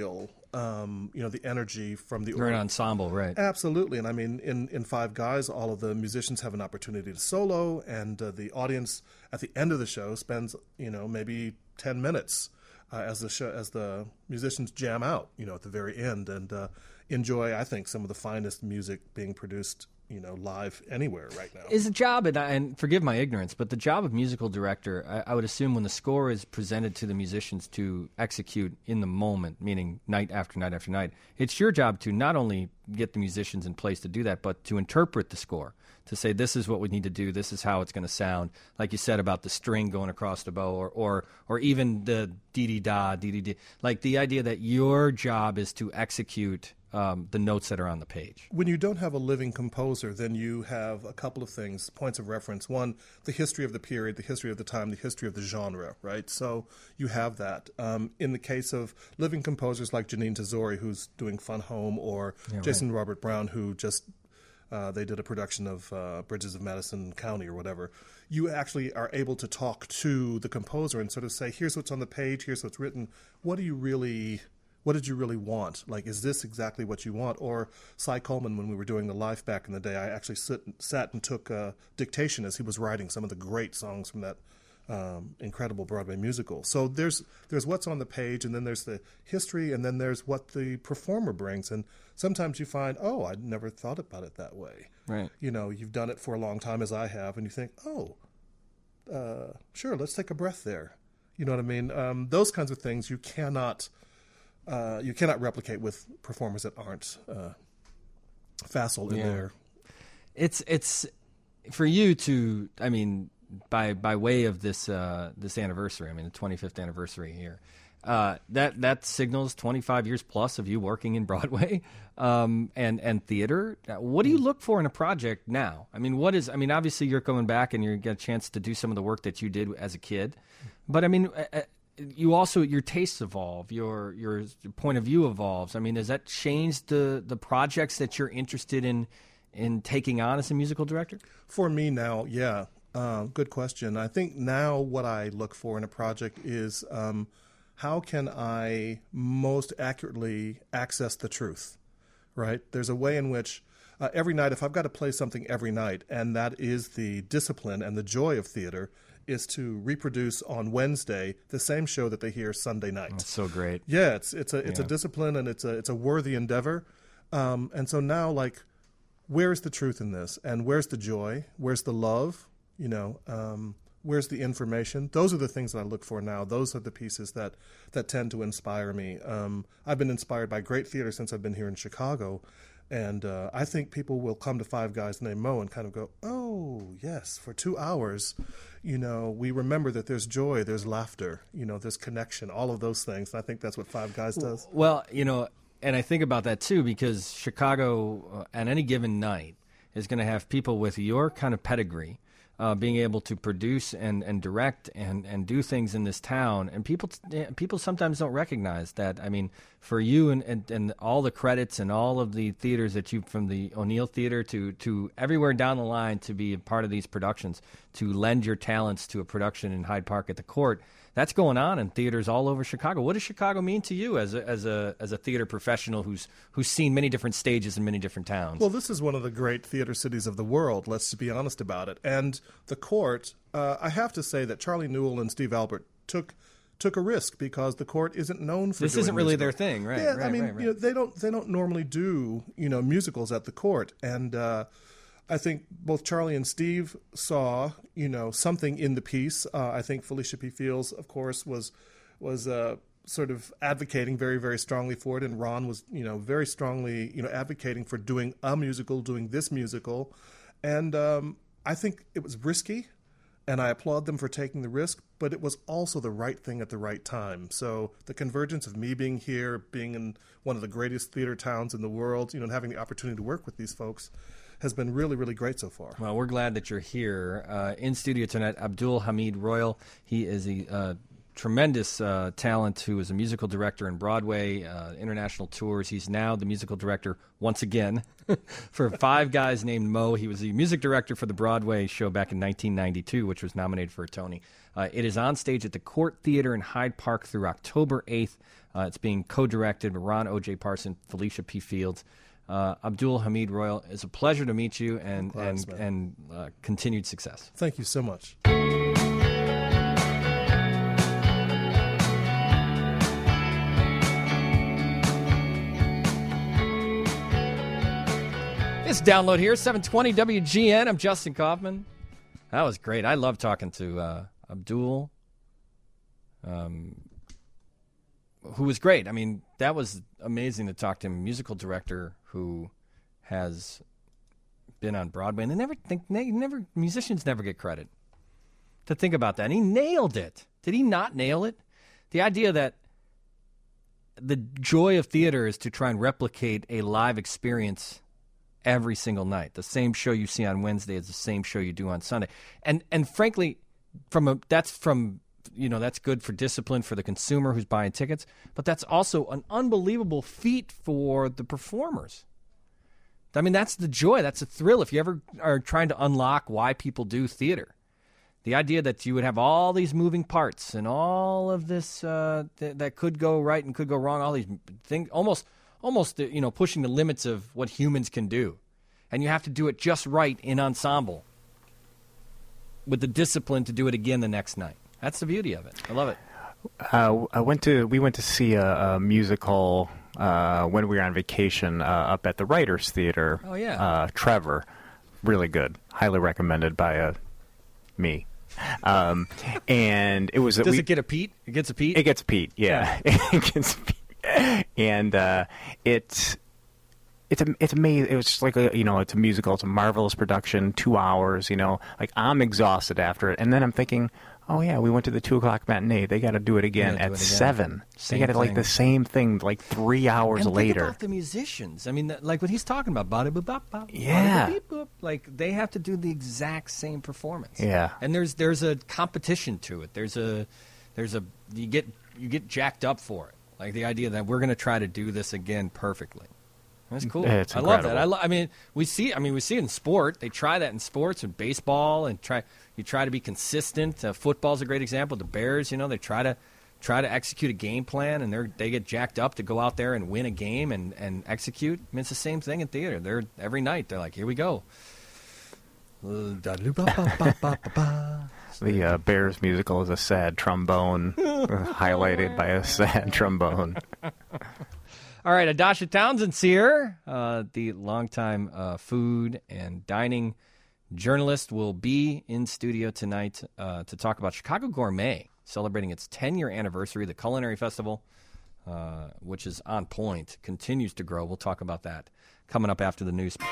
the energy from the You're an ensemble, right? Absolutely. And I mean, in Five Guys, all of the musicians have an opportunity to solo, and the audience at the end of the show spends, maybe 10 minutes as the musicians jam out, at the very end, and enjoy, I think, some of the finest music being produced, live anywhere right now. Is the job, and forgive my ignorance, but the job of musical director, I would assume when the score is presented to the musicians to execute in the moment, meaning night after night after night, it's your job to not only get the musicians in place to do that, but to interpret the score, to say this is what we need to do, this is how it's going to sound, like you said about the string going across the bow, or even the dee-dee-da, dee-dee-dee, like the idea that your job is to execute the notes that are on the page. When you don't have a living composer, then you have a couple of things, points of reference. One, the history of the period, the history of the time, the history of the genre, right? So you have that. In the case of living composers like Janine Tesori, who's doing Fun Home, or Jason Robert Brown, who just they did a production of Bridges of Madison County or whatever, you actually are able to talk to the composer and sort of say, here's what's on the page, here's what's written. What did you really want? Like, is this exactly what you want? Or Cy Coleman, when we were doing the Life back in the day, I actually sat and took dictation as he was writing some of the great songs from that incredible Broadway musical. So there's what's on the page, and then there's the history, and then there's what the performer brings. And sometimes you find, oh, I'd never thought about it that way. Right. You've done it for a long time, as I have, and you think, sure, let's take a breath there. You know what I mean? Those kinds of things you cannot replicate with performers that aren't facile in there. It's for you to, I mean, by way of this anniversary, I mean the 25th anniversary here, that signals 25 years plus of you working in Broadway and theater. What do you look for in a project now? I mean, obviously you're coming back and you get a chance to do some of the work that you did as a kid, but I mean. You also, your tastes evolve, your point of view evolves. I mean, has that changed the projects that you're interested in taking on as a musical director? For me now, yeah. Good question. I think now what I look for in a project is how can I most accurately access the truth, right? There's a way in which every night, if I've got to play something every night, and that is the discipline and the joy of theater, is to reproduce on Wednesday the same show that they hear Sunday night. That's so great. Yeah, it's a discipline, and it's a worthy endeavor. And so now, like, where's the truth in this? And where's the joy? Where's the love? Where's the information? Those are the things that I look for now. Those are the pieces that tend to inspire me. I've been inspired by great theater since I've been here in Chicago. And I think people will come to Five Guys Named Mo and kind of go, oh, yes, for 2 hours, we remember that there's joy, there's laughter, there's connection, all of those things. And I think that's what Five Guys does. Well, and I think about that, too, because Chicago, at any given night, is going to have people with your kind of pedigree, being able to produce and direct and do things in this town. And people sometimes don't recognize that. I mean, for you and all the credits and all of the theaters that you, from the O'Neill Theater to everywhere down the line, to be a part of these productions, to lend your talents to a production in Hyde Park at the Court, that's going on in theaters all over Chicago. What does Chicago mean to you as a theater professional who's seen many different stages in many different towns? Well, this is one of the great theater cities of the world, let's be honest about it. And the Court, I have to say that Charlie Newell and Steve Albert took a risk, because the Court isn't known for this doing isn't really musicals. their thing, right? Yeah, right, I mean, right. they don't normally do musicals at the Court, and I think both Charlie and Steve saw something in the piece. I think Felicia P. Fields, of course, was sort of advocating very, very strongly for it, and Ron was very strongly advocating for doing a musical, doing this musical, and I think it was risky. And I applaud them for taking the risk, but it was also the right thing at the right time. So the convergence of me being here, being in one of the greatest theater towns in the world, and having the opportunity to work with these folks has been really, really great so far. Well, we're glad that you're here. In studio tonight, Abdul Hamid Royal. He is a tremendous talent who was a musical director in Broadway, international tours. He's now the musical director once again for Five Guys Named Mo. He was the music director for the Broadway show back in 1992, which was nominated for a Tony. It is on stage at the Court Theater in Hyde Park through October 8th. It's being co-directed by Ron O.J. Parson, Felicia P. Fields. Abdul Hamid Royal, it's a pleasure to meet you, and continued success. Thank you so much. It's Download here, 720 WGN. I'm Justin Kaufman. That was great. I love talking to Abdul, who was great. I mean, that was amazing to talk to him, a musical director who has been on Broadway. And musicians never get credit. To think about that. And he nailed it. Did he not nail it? The idea that the joy of theater is to try and replicate a live experience every single night. The same show you see on Wednesday is the same show you do on Sunday. And frankly, that's good for discipline for the consumer who's buying tickets, but that's also an unbelievable feat for the performers. I mean, that's the joy. That's a thrill. If you ever are trying to unlock why people do theater, the idea that you would have all these moving parts and all of this that could go right and could go wrong, all these things, almost pushing the limits of what humans can do. And you have to do it just right in ensemble with the discipline to do it again the next night. That's the beauty of it. I love it. We went to see a musical when we were on vacation up at the Writers Theater. Oh, yeah. Trevor. Really good. Highly recommended by me. And it was... Does it get a Pete? It gets a Pete? It gets a Pete, yeah. It gets a Pete. And it's amazing. It was just like it's a musical. It's a marvelous production. 2 hours. Like I'm exhausted after it, and then I'm thinking, oh yeah, we went to the 2:00 matinee. They got to do it again at 7. They got to like the same thing like 3 hours and later. Think about the musicians. I mean, like what he's talking about. Yeah. Like they have to do the exact same performance. Yeah. And there's a competition to it. You get jacked up for it. Like the idea that we're going to try to do this again perfectly. That's cool. It's I love that. We see it in sport. They try that in sports and baseball, and you try to be consistent. Football's a great example. The Bears, they try to execute a game plan, and they get jacked up to go out there and win a game and execute. I mean, it's the same thing in theater. Every night they're like, here we go. The Bears musical is a sad trombone, highlighted by a sad trombone. All right, Adasha Townsend's here. The longtime food and dining journalist will be in studio tonight to talk about Chicago Gourmet, celebrating its 10-year anniversary. The Culinary Festival, which is on point, continues to grow. We'll talk about that coming up after the news.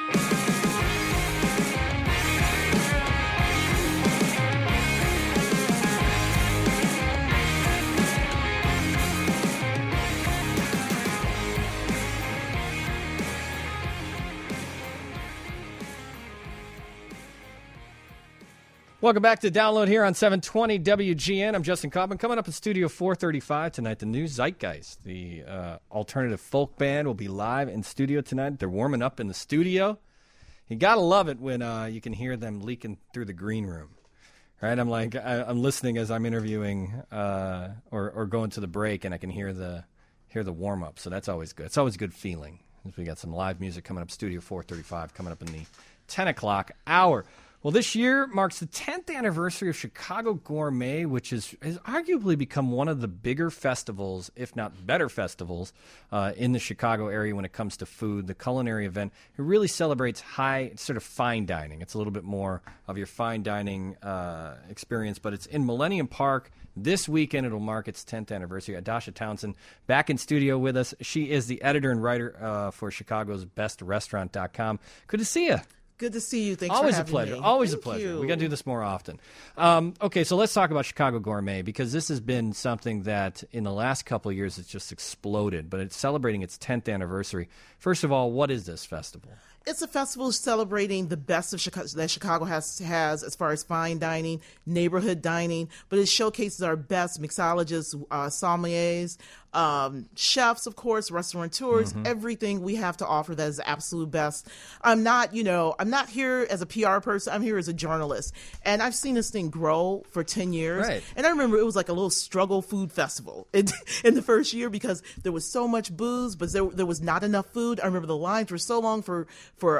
Welcome back to Download here on 720 WGN. I'm Justin Kaufman. Coming up in Studio 435 tonight, the new Zeitgeist, the alternative folk band, will be live in studio tonight. They're warming up in the studio. You got to love it when you can hear them leaking through the green room. Right? I'm listening as I'm interviewing or going to the break, and I can hear the warm-up. So that's always good. It's always a good feeling. We got some live music coming up, Studio 435, coming up in the 10 o'clock hour. Well, this year marks the 10th anniversary of Chicago Gourmet, which has arguably become one of the bigger festivals, if not better festivals, in the Chicago area when it comes to food. The culinary event, it really celebrates sort of fine dining. It's a little bit more of your fine dining experience, but it's in Millennium Park. This weekend it'll mark its 10th anniversary. Adasha Townsend back in studio with us. She is the editor and writer for Chicago's BestRestaurant.com. Good to see you. Good to see you. Thanks Always for a having pleasure. me. Always Thank a pleasure. you. We got to do this more often. Okay, so let's talk about Chicago Gourmet, because this has been something that in the last couple of years it's just exploded, but it's celebrating its 10th anniversary. First of all, what is this festival? It's a festival celebrating the best of Chicago, that Chicago has as far as fine dining, neighborhood dining, but it showcases our best mixologists, sommeliers, chefs, of course, restaurateurs, everything we have to offer that is the absolute best. I'm not here as a PR person. I'm here as a journalist. And I've seen this thing grow for 10 years. Right. And I remember it was like a little struggle food festival in the first year because there was so much booze, but there was not enough food. I remember the lines were so long for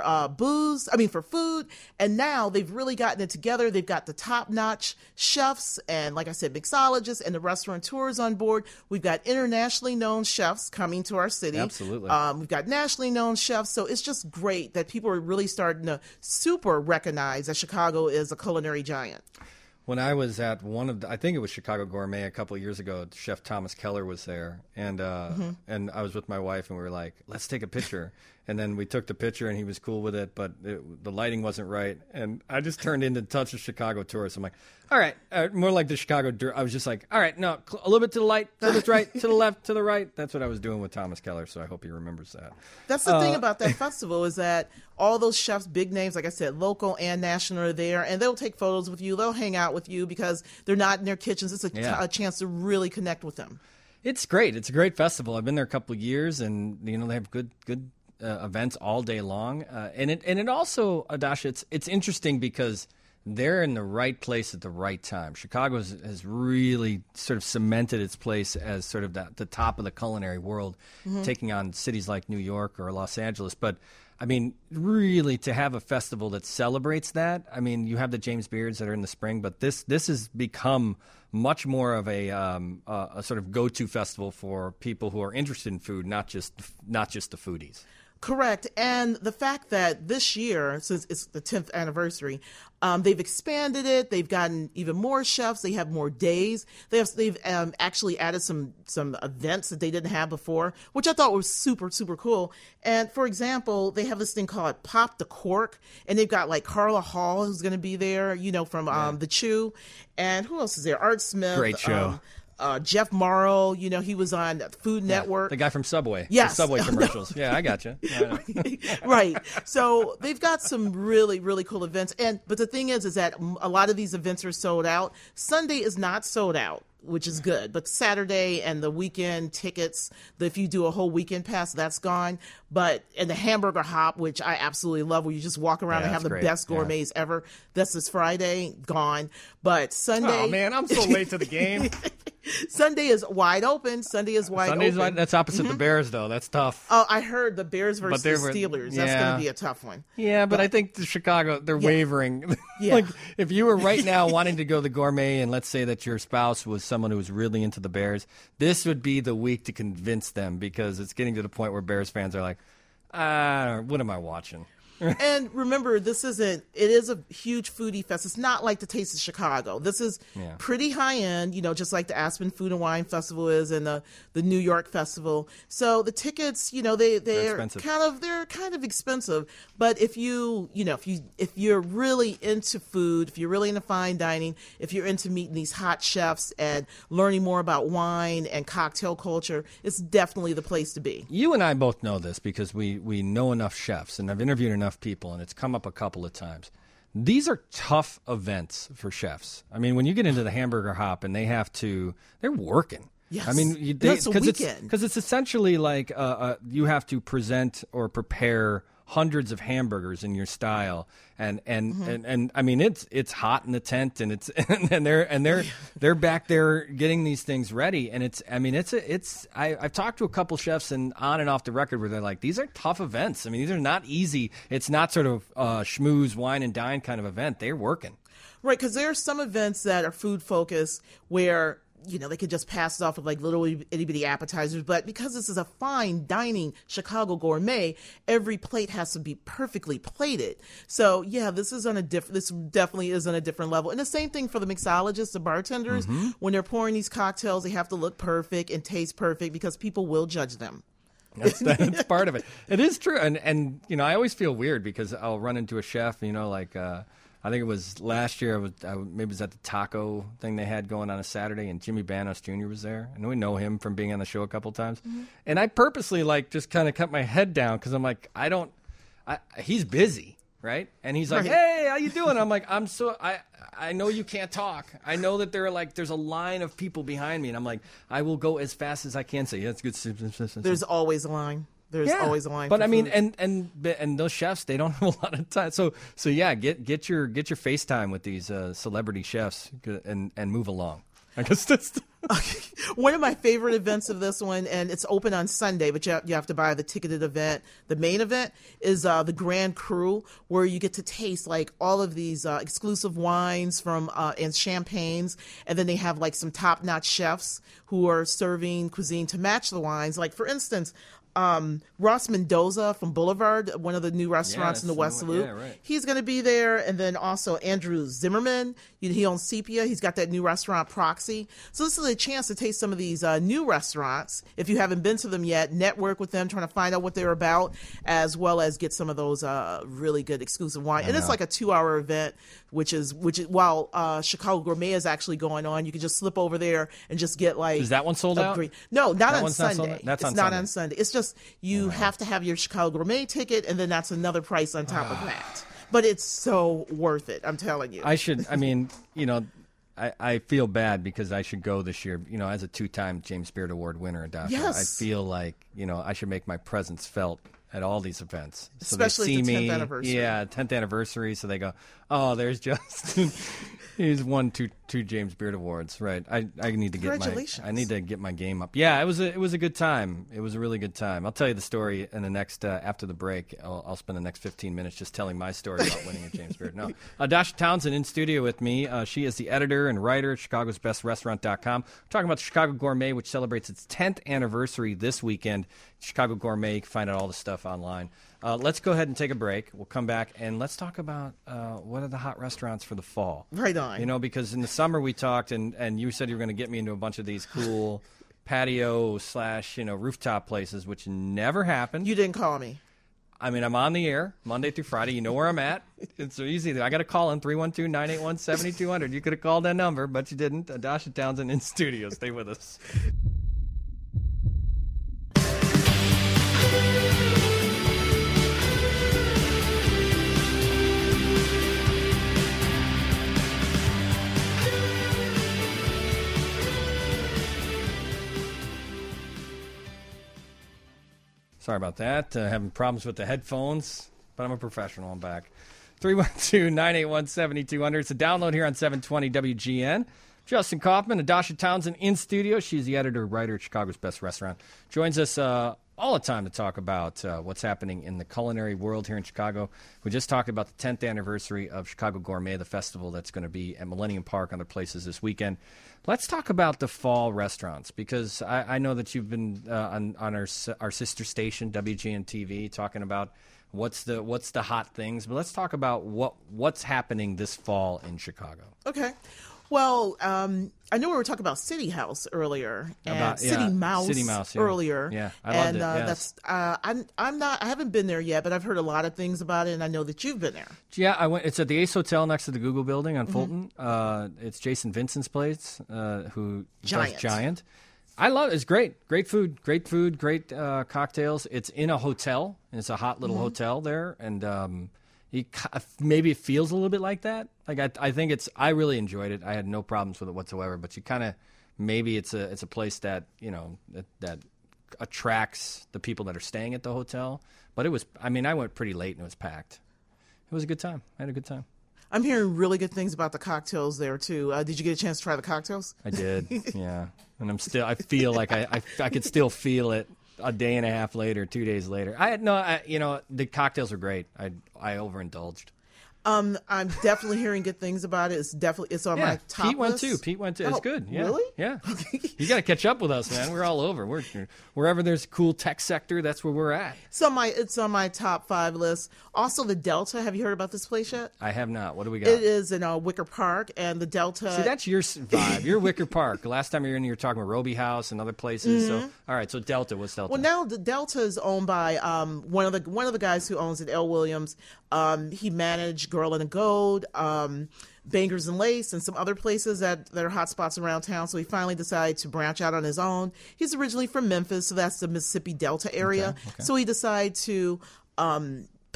food. And now they've really gotten it together. They've got the top-notch chefs and, like I said, mixologists and the restaurateurs on board. We've got internationally known chefs coming to our city. Absolutely. We've got nationally known chefs. So it's just great that people are really starting to super recognize that Chicago is a culinary giant. When I was at I think it was Chicago Gourmet a couple of years ago, Chef Thomas Keller was there, and and I was with my wife, and we were like, let's take a picture. And then we took the picture, and he was cool with it, but the lighting wasn't right. And I just turned into Touch of Chicago Tourist. I'm like, all right, more like the Chicago. I was just like, all right, no, a little bit to the light, to the right, to the left, to the right. That's what I was doing with Thomas Keller, so I hope he remembers that. That's the thing about that festival is that all those chefs, big names, like I said, local and national, are there, and they'll take photos with you. They'll hang out with you because they're not in their kitchens. It's a chance to really connect with them. It's great. It's a great festival. I've been there a couple of years, and they have good events all day long. And it also, Adasha, it's interesting because they're in the right place at the right time. Chicago has really sort of cemented its place as sort of the top of the culinary world, taking on cities like New York or Los Angeles. But I mean, really, to have a festival that celebrates that. I mean, you have the James Beards that are in the spring, but this has become much more of a sort of go-to festival for people who are interested in food, not just the foodies. Correct. And the fact that this year, since it's the 10th anniversary, they've expanded it. They've gotten even more chefs. They have more days. They've actually added some events that they didn't have before, which I thought was super, super cool. And for example, they have this thing called Pop the Cork, and they've got like Carla Hall, who's going to be there, from The Chew. And who else is there? Art Smith. Great show. Jeff Morrow, he was on Food Network. The guy from Subway. Yes. The Subway commercials. Yeah, I got you. Right. So they've got some really, really cool events. But the thing is that a lot of these events are sold out. Sunday is not sold out, which is good. But Saturday and the weekend tickets, if you do a whole weekend pass, that's gone. And the Hamburger Hop, which I absolutely love, where you just walk around and have the best gourmets ever. That's this Friday, gone. But Sunday... Oh, man, I'm so late to the game. Sunday is wide open. Sunday's open. That's opposite the Bears, though. That's tough. Oh, I heard the Bears versus the Steelers. That's going to be a tough one. Yeah, but I think the Chicago, they're wavering. Like, if you were right now wanting to go to the Gourmet, and let's say that your spouse was someone who was really into the Bears, this would be the week to convince them, because it's getting to the point where Bears fans are like, what am I watching? And remember, it is a huge foodie fest. It's not like the Taste of Chicago. This is pretty high end, just like the Aspen Food and Wine Festival is, and the New York Festival. So the tickets, they're kind of expensive. But if if you're really into food, if you're really into fine dining, if you're into meeting these hot chefs and learning more about wine and cocktail culture, it's definitely the place to be. You and I both know this because we know enough chefs, and I've interviewed enough people, and it's come up a couple of times. These are tough events for chefs. I mean, when you get into the Hamburger Hop and they're working. Yes. I mean, it's a weekend. Because it's essentially like you have to present or prepare hundreds of hamburgers in your style, and I mean it's hot in the tent, and they're back there getting these things ready, and I've talked to a couple chefs and on and off the record where they're like, these are tough events. I mean, these are not easy. It's not sort of schmooze, wine and dine kind of event. They're working. Right, because there are some events that are food focused where they could just pass it off with like little itty-bitty appetizers. But because this is a fine dining Chicago Gourmet, every plate has to be perfectly plated. So, this definitely is on a different level. And the same thing for the mixologists, the bartenders. When they're pouring these cocktails, they have to look perfect and taste perfect because people will judge them. That's part of it. It is true. And I always feel weird because I'll run into a chef, I think it was last year, maybe it was at the taco thing they had going on a Saturday, and Jimmy Banos Jr. was there. And we know him from being on the show a couple times. And I purposely just kind of cut my head down because I'm like, I he's busy, right? And he's like, Right. "Hey, how you doing?" I'm like, I know you can't talk. I know that there's a line of people behind me, and I'm like, I will go as fast as I can. Say, yeah, it's good. There's always a line. There's always a line. But for I mean, food. and those chefs, they don't have a lot of time. So yeah, get your FaceTime with these celebrity chefs and move along. I guess that's one of my favorite events of this one, and it's open on Sunday, but you have to buy the ticketed event. The main event is the Grand Cru, where you get to taste like all of these exclusive wines from and champagnes, and then they have like some top-notch chefs who are serving cuisine to match the wines. Like for instance, Ross Mendoza from Boulevard, one of the new restaurants in the West Loop. Yeah, right. He's going to be there. And then also Andrew Zimmerman. He owns Sepia. He's got that new restaurant, Proxy. So this is a chance to taste some of these new restaurants. If you haven't been to them yet, network with them, trying to find out what they're about, as well as get some of those really good exclusive wine. And it's like a 2-hour event, which is while Chicago Gourmet is actually going on, you can just slip over there and just get like. Is that one sold out? No, not That on one's not sold Sunday. out? That's it's on not Sunday. on Sunday. It's just you have to have your Chicago Gourmet ticket, and then that's another price on top of that. But it's so worth it, I'm telling you. I feel bad because I should go this year, as a 2-time James Beard Award winner at Dasha. Yes. I feel like, I should make my presence felt at all these events. So Especially they see the 10th me, anniversary. Yeah, 10th anniversary. So they go, oh, there's Justin. He's won two James Beard Awards, right? I need to get my game up. Yeah, it was a good time. It was a really good time. I'll tell you the story in the next after the break. I'll spend the next 15 minutes just telling my story about winning a James Beard. No, Dasha Townsend in studio with me. She is the editor and writer at ChicagosBestRestaurant.com. We're talking about the Chicago Gourmet, which celebrates its 10th anniversary this weekend. Chicago Gourmet. You can find out all the stuff online. Let's go ahead and take a break. We'll come back and let's talk about what are the hot restaurants for the fall. Right on. Because in the summer we talked and you said you were going to get me into a bunch of these cool patio / rooftop places, which never happened. You didn't call me. I mean, I'm on the air Monday through Friday. You know where I'm at. It's so easy. I got to call in 312-981-7200. You could have called that number, but you didn't. Dasha Townsend in studio. Stay with us. Sorry about that. Having problems with the headphones, but I'm a professional. I'm back. 312-981-7200. It's a download here on 720 WGN. Justin Kaufman and Dasha Townsend in studio. She's the editor-writer at Chicago's Best Restaurant. Joins us all the time to talk about what's happening in the culinary world here in Chicago. We just talked about the 10th anniversary of Chicago Gourmet, the festival that's going to be at Millennium Park and other places this weekend. Let's talk about the fall restaurants, because I know that you've been on our sister station, WGN TV, talking about what's the hot things. But let's talk about what's happening this fall in Chicago. Okay. Well, I know we were talking about City House earlier and City Mouse earlier. Yeah, I loved it. Yes. That's I haven't been there yet, but I've heard a lot of things about it, and I know that you've been there. Yeah, I went. It's at the Ace Hotel next to the Google Building on Fulton. It's Jason Vincent's place, who does Giant. I love it. It's great. Great food, great cocktails. It's in a hotel, and it's a hot little hotel there, and maybe it feels a little bit like that. Like I think I really enjoyed it. I had no problems with it whatsoever. But you kind of maybe it's a place that that attracts the people that are staying at the hotel. But it was. I mean, I went pretty late and it was packed. It was a good time. I had a good time. I'm hearing really good things about the cocktails there too. Did you get a chance to try the cocktails? I did. Yeah, and I feel like I could still feel it. A day and a half later, 2 days later. The cocktails are great. I overindulged. I'm definitely hearing good things about it. It's on my top Pete list. Pete went too. It's good. Yeah. Really? Yeah. You got to catch up with us, man. We're all over. We're wherever there's a cool tech sector, that's where we're at. It's on my top 5 list. Also, the Delta. Have you heard about this place yet? I have not. What do we got? It is in Wicker Park, and the Delta. See, that's your vibe. You're Wicker Park. Last time you were in, you were talking about Roby House and other places. So, all right. So Delta. What's Delta? Well, now the Delta is owned by one of the guys who owns it, L. Williams. He managed Girl in the Gold, Bangers and Lace, and some other places that are hot spots around town. So he finally decided to branch out on his own. He's originally from Memphis, so that's the Mississippi Delta area. Okay. So he decided to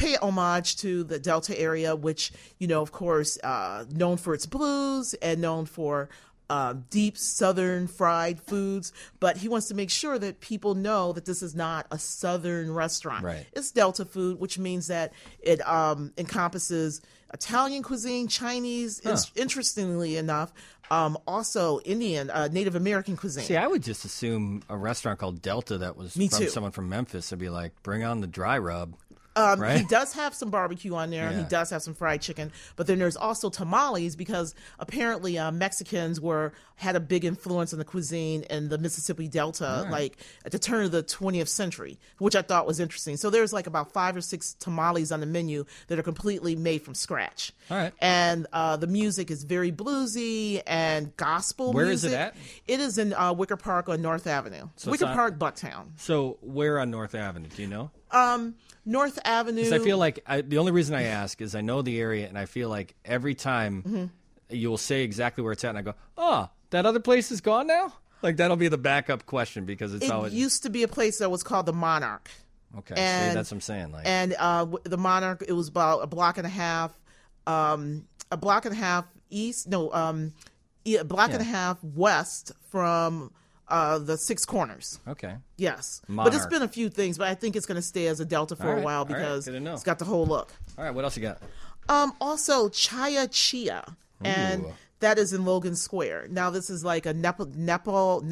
pay homage to the Delta area, which, of course, known for its blues and known for deep Southern fried foods. But he wants to make sure that people know that this is not a Southern restaurant. Right. It's Delta food, which means that it encompasses Italian cuisine, Chinese, interestingly enough, also Indian, Native American cuisine. See, I would just assume a restaurant called Delta that was Me from too. someone from Memphis would be like, bring on the dry rub. He Right? does have some barbecue on there. Yeah. He does have some fried chicken, but then there's also tamales because apparently Mexicans had a big influence on the cuisine in the Mississippi Delta, like at the turn of the 20th century, which I thought was interesting. So there's like about 5 or 6 tamales on the menu that are completely made from scratch. All right. And the music is very bluesy and gospel Where music. is it at? It is in Wicker Park on North Avenue. So Wicker it's not- Park, Bucktown. So where on North Avenue? Do you know? North Avenue. Because I feel like the only reason I ask is I know the area, and I feel like every time you will say exactly where it's at, and I go, "Oh, that other place is gone now." Like that'll be the backup question because it's It always used to be a place that was called the Monarch. okay. and- See, that's what I'm saying. Like, And the Monarch, it was about a block and a half east. No, a block and a half west from the Six Corners. okay. Yes, but Monarch. it's been a few things. But I think it's going to stay as a Delta for All a right, while all right, because good to know. it's got the whole look. All right. What else you got? Also, Chaya Chia, and Ooh. that is in Logan Square. Now, this is like a Nepal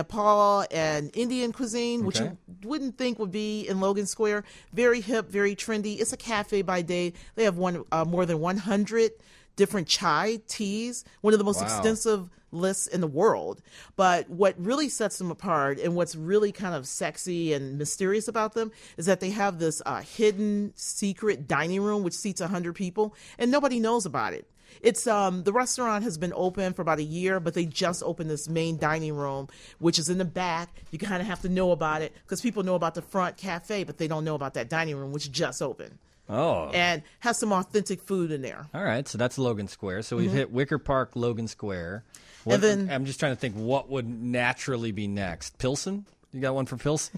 and Indian cuisine, which Okay. you wouldn't think would be in Logan Square. Very hip, very trendy. It's a cafe by day. They have more than 100 different chai teas, one of the most Wow. extensive lists in the world. But what really sets them apart and what's really kind of sexy and mysterious about them is that they have this hidden secret dining room which seats 100 people and nobody knows about it. It's the restaurant has been open for about a year, but they just opened this main dining room, which is in the back. You kind of have to know about it because people know about the front cafe, but they don't know about that dining room, which just opened. Oh. And has some authentic food in there. All right. So that's Logan Square. So we've hit Wicker Park, Logan Square. And then- I'm just trying to think what would naturally be next. Pilsen? You got one for Pilsen?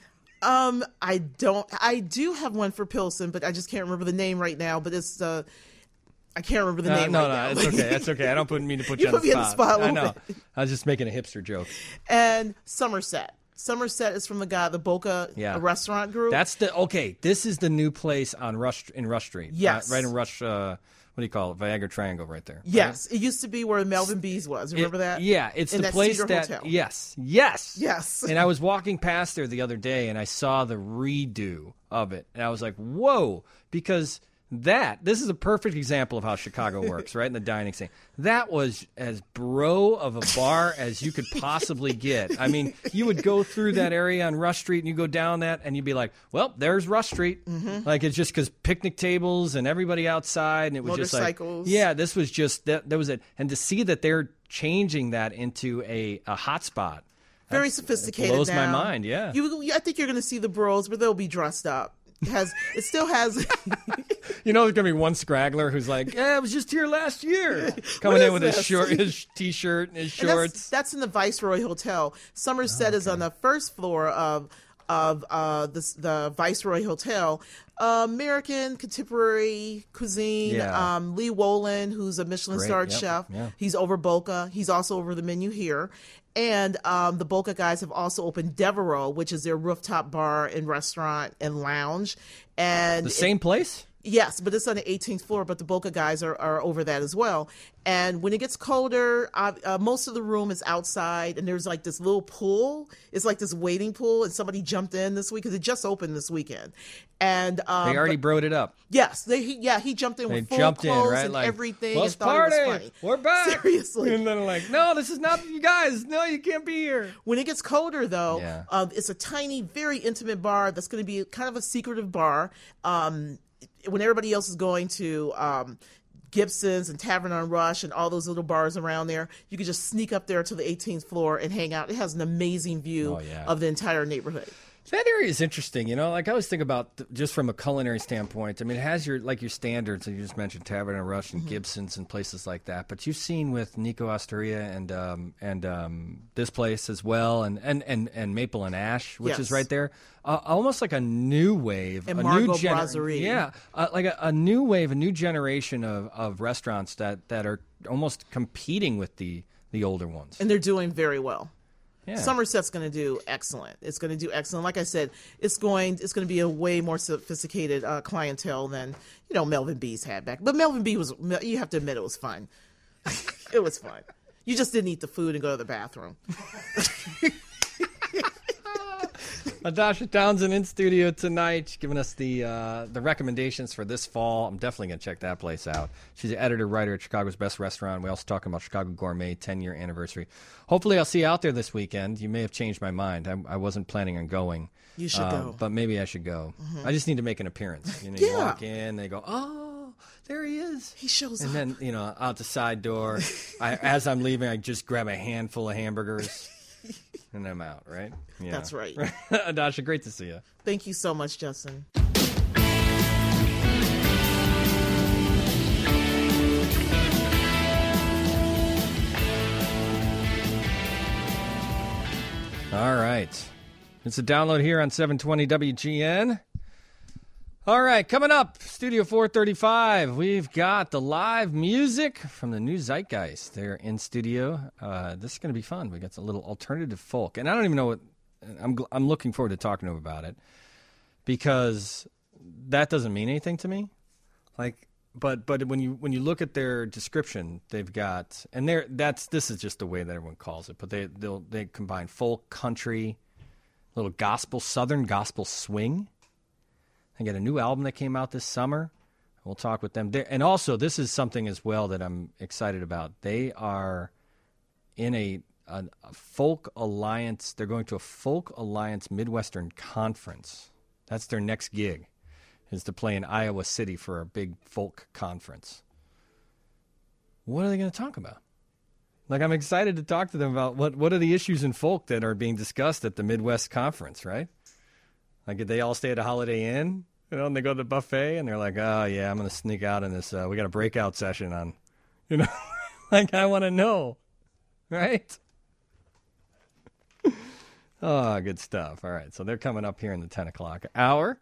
I do have one for Pilsen, but I just can't remember the name right now. But it's I can't remember the name no, right now. it's okay. That's okay. I don't mean to put You you, put on me the on the spot. spot a I little know. I was just making a hipster joke. And Somerset. Somerset is from the Boca Yeah. restaurant group. That's okay. This is the new place on Rush Street. Yes. Right in Rush. What do you call it? Viagra Triangle, right there. Yes, it used to be where Melvin Bees was. Remember that? Yeah, it's In the that place Cedar that. Hotel. Yes. Yes. And I was walking past there the other day, and I saw the redo of it, and I was like, "Whoa!" Because this is a perfect example of how Chicago works, right? In the dining scene, that was as bro of a bar as you could possibly get. I mean, you would go through that area on Rush Street, and you go down that, and you'd be like, "Well, there's Rush Street." Like it's just because picnic tables and everybody outside, and it was just like, Motorcycles. yeah, this was just that was it. And to see that they're changing that into a hotspot. Very That's- sophisticated. It blows my now. mind. Yeah. I think you're going to see the bros, but they'll be dressed up. It still has. You know, there's gonna be one scraggler who's like, "Yeah, I was just here last year," coming in with his t-shirt and his shorts. That's in the Viceroy Hotel. Somerset is on the first floor of the Viceroy Hotel. American contemporary cuisine. Yeah. Lee Wolin, who's a Michelin-starred Yep. chef, Yeah. he's over Boca. He's also over the menu here. And the Boca guys have also opened Devereaux, which is their rooftop bar and restaurant and lounge. And The same place? Yes, but it's on the 18th floor, but the Boca guys are over that as well. And when it gets colder, most of the room is outside, and there's like this little pool. It's like this wading pool, and somebody jumped in this week because it just opened this weekend. And They already broed it up. Yes, he jumped in They with full jumped in, clothes right? and Like, everything. let's and thought party. It was funny. We're back. Seriously. And then they're like, "No, this is not you guys. No, you can't be here." When it gets colder, though, Yeah. it's a tiny, very intimate bar that's going to be kind of a secretive bar. When everybody else is going to Gibson's and Tavern on Rush and all those little bars around there, you can just sneak up there to the 18th floor and hang out. It has an amazing view Oh, yeah. of the entire neighborhood. That area is interesting, Like I always think about just from a culinary standpoint. I mean, it has your standards. You just mentioned Tavern and Rush and Gibson's and places like that. But you've seen with Nico Osteria and this place as well, and Maple and Ash, which is right there, almost like a new wave, and a Margot new Brasserie. like a new wave, a new generation of restaurants that are almost competing with the older ones, and they're doing very well. Yeah. Somerset's going to do excellent. It's going to do excellent. Like I said, it's going to be a way more sophisticated clientele than Melvin B's had back. But Melvin B was, you have to admit, it was fun. It was fun. You just didn't eat the food and go to the bathroom. Natasha Townsend in studio tonight, giving us the recommendations for this fall. I'm definitely going to check that place out. She's the editor-writer at Chicago's Best Restaurant. We're also talking about Chicago Gourmet 10-year anniversary. Hopefully I'll see you out there this weekend. You may have changed my mind. I wasn't planning on going. You should go. But maybe I should go. Mm-hmm. I just need to make an appearance. You walk in, they go, oh, there he is. He shows up. And then, out the side door, as I'm leaving, I just grab a handful of hamburgers. And I'm out, right? Yeah. That's right. Adasha, great to see you. Thank you so much, Justin. All right. It's a download here on 720 WGN. All right, coming up, Studio 435, we've got the live music from the New Zeitgeist. They're in studio. This is going to be fun. We got a little alternative folk, and I don't even know what. I'm looking forward to talking to them about it because that doesn't mean anything to me. But when you look at their description, they've got, and this is just the way that everyone calls it. But they combine folk, country, little gospel, southern gospel swing. They got a new album that came out this summer. We'll talk with them there. And also, this is something as well that I'm excited about. They are in a folk alliance. They're going to a folk alliance Midwestern conference. That's their next gig, is to play in Iowa City for a big folk conference. What are they going to talk about? I'm excited to talk to them about what are the issues in folk that are being discussed at the Midwest conference, right? Did they all stay at a Holiday Inn, and they go to the buffet, and they're like, oh, yeah, I'm going to sneak out in this. We got a breakout session on, I want to know, right? Oh, good stuff. All right, so they're coming up here in the 10 o'clock hour.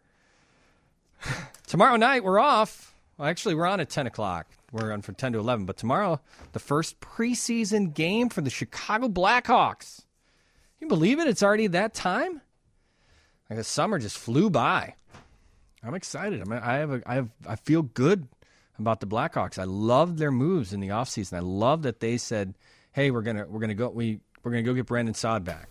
Tomorrow night, we're off. Well, actually, we're on at 10 o'clock. We're on from 10 to 11. But tomorrow, the first preseason game for the Chicago Blackhawks. Can you believe it? It's already that time? The summer just flew by. I'm excited. I feel good about the Blackhawks. I loved their moves in the offseason. I love that they said, "Hey, we're gonna go get Brandon Saad back.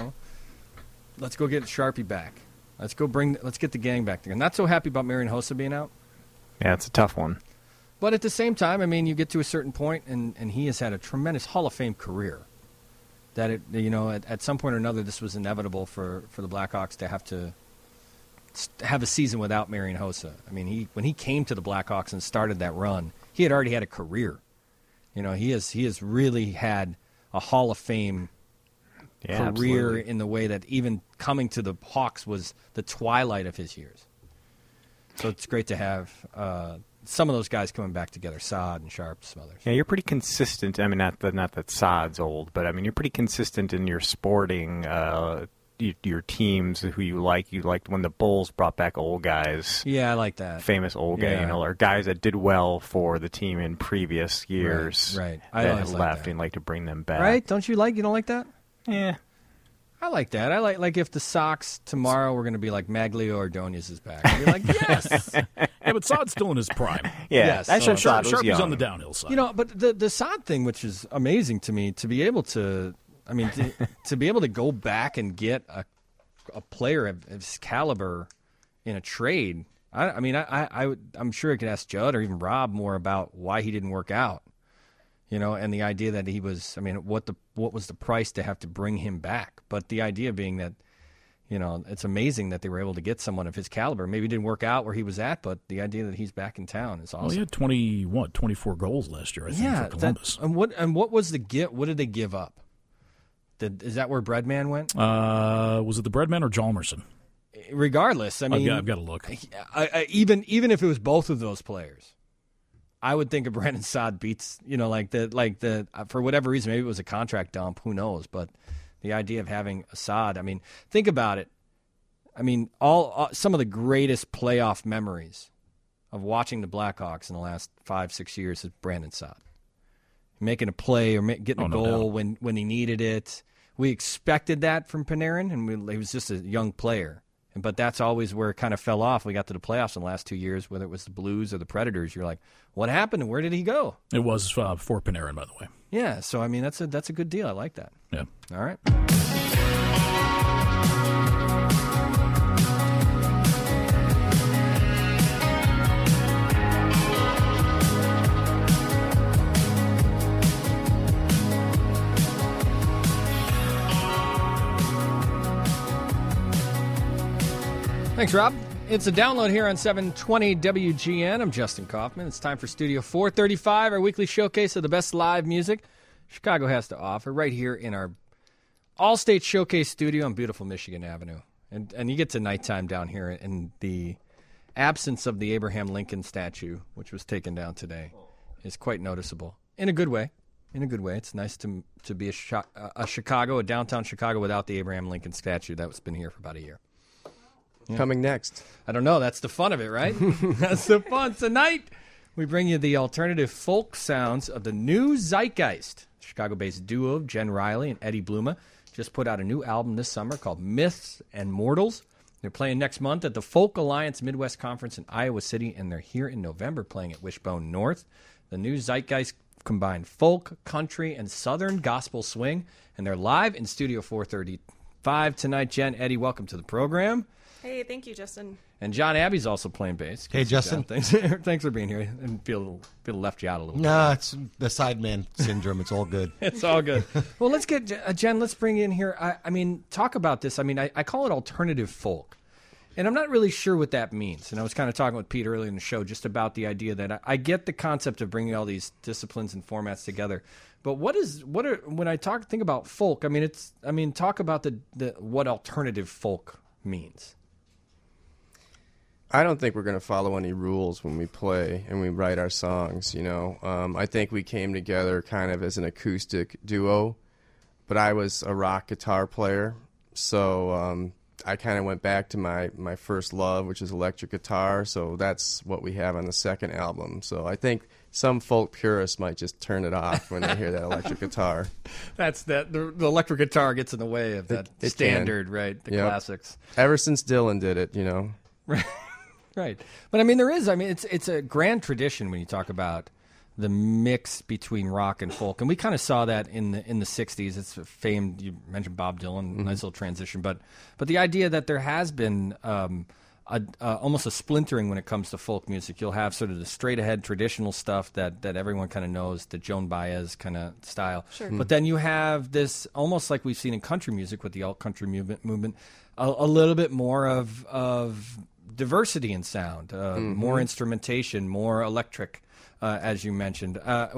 Let's go get Sharpie back. Let's get the gang back together." Not so happy about Marian Hossa being out. Yeah, it's a tough one. But at the same time, you get to a certain point, and he has had a tremendous Hall of Fame career. That at some point or another, this was inevitable for the Blackhawks to have a season without Marian Hossa. When he came to the Blackhawks and started that run, he had already had a career. He has really had a Hall of Fame career absolutely. In the way that even coming to the Hawks was the twilight of his years. So it's great to have some of those guys coming back together, Saad and Sharp, some others. Yeah, you're pretty consistent. Not that Saad's old, but you're pretty consistent in your sporting, your teams who you like. You liked when the Bulls brought back old guys. Yeah, I like that. Famous old guy, or guys that did well for the team in previous years. Right. That have left and like to bring them back. Right? You don't like that? Yeah. I like that. I like if the Sox tomorrow were going to be like Maglio Ordonez is back. I'd be like, yes. Yeah, but Saad's still in his prime. Yes. Sharpie's on the downhill side. But the Saad thing, which is amazing to me, to be able to, to be able to go back and get a player of his caliber in a trade. I'm sure I could ask Judd or even Rob more about why he didn't work out. And the idea that he was, what was the price to have to bring him back? But the idea being that, it's amazing that they were able to get someone of his caliber. Maybe it didn't work out where he was at, but the idea that he's back in town is awesome. Well, he had 24 goals last year, I think, for Columbus. What was the get? What did they give up? Is that where Breadman went? Was it the Breadman or Hjalmarsson? regardless, I mean, I've got to look. Even if it was both of those players, I would think if Brandon Saad beats, for whatever reason, maybe it was a contract dump, who knows? But the idea of having Saad, I mean, think about it. I mean, some of the greatest playoff memories of watching the Blackhawks in the last 5-6 years is Brandon Saad making a play or getting a goal when he needed it. We expected that from Panarin, and he was just a young player. But that's always where it kind of fell off. We got to the playoffs in the last 2 years, whether it was the Blues or the Predators. You're like, what happened and where did he go? It was for Panarin, by the way. Yeah, so I mean that's a good deal. I like that. Yeah. All right. Thanks, Rob. It's a download here on 720 WGN. I'm Justin Kaufman. It's time for Studio 435, our weekly showcase of the best live music Chicago has to offer, right here in our All-State Showcase studio on beautiful Michigan Avenue. And you get to nighttime down here in the absence of the Abraham Lincoln statue, which was taken down today, is quite noticeable. In a good way. In a good way. It's nice to be a downtown Chicago without the Abraham Lincoln statue that's been here for about a year. Yeah. Coming next. I don't know. That's the fun of it, right? That's the fun. Tonight, we bring you the alternative folk sounds of the New Zeitgeist. Chicago-based duo Jen Riley and Eddie Bluma just put out a new album this summer called Myths and Mortals. They're playing next month at the Folk Alliance Midwest Conference in Iowa City, and they're here in November playing at Wishbone North. The New Zeitgeist combine folk, country, and southern gospel swing, and they're live in Studio 435 tonight. Jen, Eddie, welcome to the program. Hey, thank you, Justin. And John Abbey's also playing bass. Hey, Justin. Thanks for being here. And feel left you out a little bit. No, it's the sideman syndrome. It's all good. It's all good. Well, let's get Jen. Let's bring you in here. I mean, talk about this. I mean, I call it alternative folk, and I'm not really sure what that means. And I was kind of talking with Pete earlier in the show just about the idea that I get the concept of bringing all these disciplines and formats together. But when I think about folk? Talk about what alternative folk means. I don't think we're going to follow any rules when we play and we write our songs, you know. I think we came together kind of as an acoustic duo, but I was a rock guitar player, so I kind of went back to my first love, which is electric guitar, so that's what we have on the second album. So I think some folk purists might just turn it off when they hear that electric guitar. That's that. The electric guitar gets in the way of that standard, right? The classics. Ever since Dylan did it, you know. Right. Right. But, it's a grand tradition when you talk about the mix between rock and folk. And we kind of saw that in the 60s. It's famed. You mentioned Bob Dylan, nice little transition. But the idea that there has been almost a splintering when it comes to folk music. You'll have sort of the straight-ahead traditional stuff that everyone kind of knows, the Joan Baez kind of style. Sure. But then you have this, almost like we've seen in country music with the alt-country movement, a little bit more of diversity in sound, more instrumentation, more electric, as you mentioned.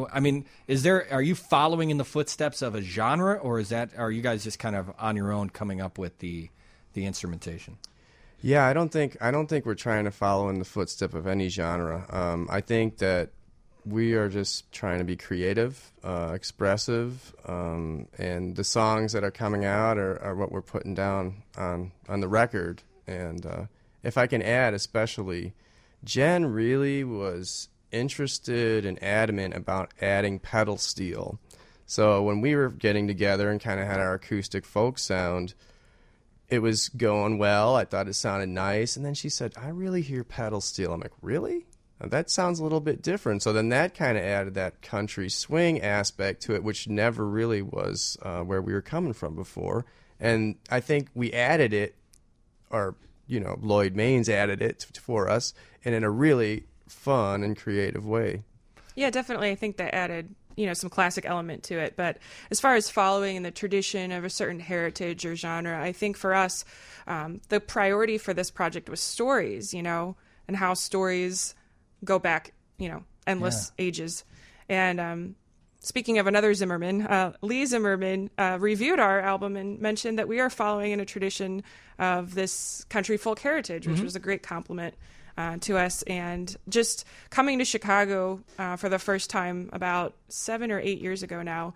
Are you following in the footsteps of a genre, or are you guys just kind of on your own coming up with the instrumentation? Yeah, I don't think we're trying to follow in the footstep of any genre. I think that we are just trying to be creative, expressive, and the songs that are coming out are what we're putting down on the record. And if I can add, especially, Jen really was interested and adamant about adding pedal steel. So when we were getting together and kind of had our acoustic folk sound, it was going well. I thought it sounded nice. And then she said, I really hear pedal steel. I'm like, really? That sounds a little bit different. So then that kind of added that country swing aspect to it, which never really was where we were coming from before. And I think we added it, or Lloyd Maines added it for us, and in a really fun and creative way. Yeah, definitely. I think that added, some classic element to it. But as far as following in the tradition of a certain heritage or genre, I think for us, the priority for this project was stories, and how stories go back, endless ages. And speaking of another Zimmerman, Lee Zimmerman reviewed our album and mentioned that we are following in a tradition of this country folk heritage, which was a great compliment to us. And just coming to Chicago for the first time about 7 or 8 years ago now,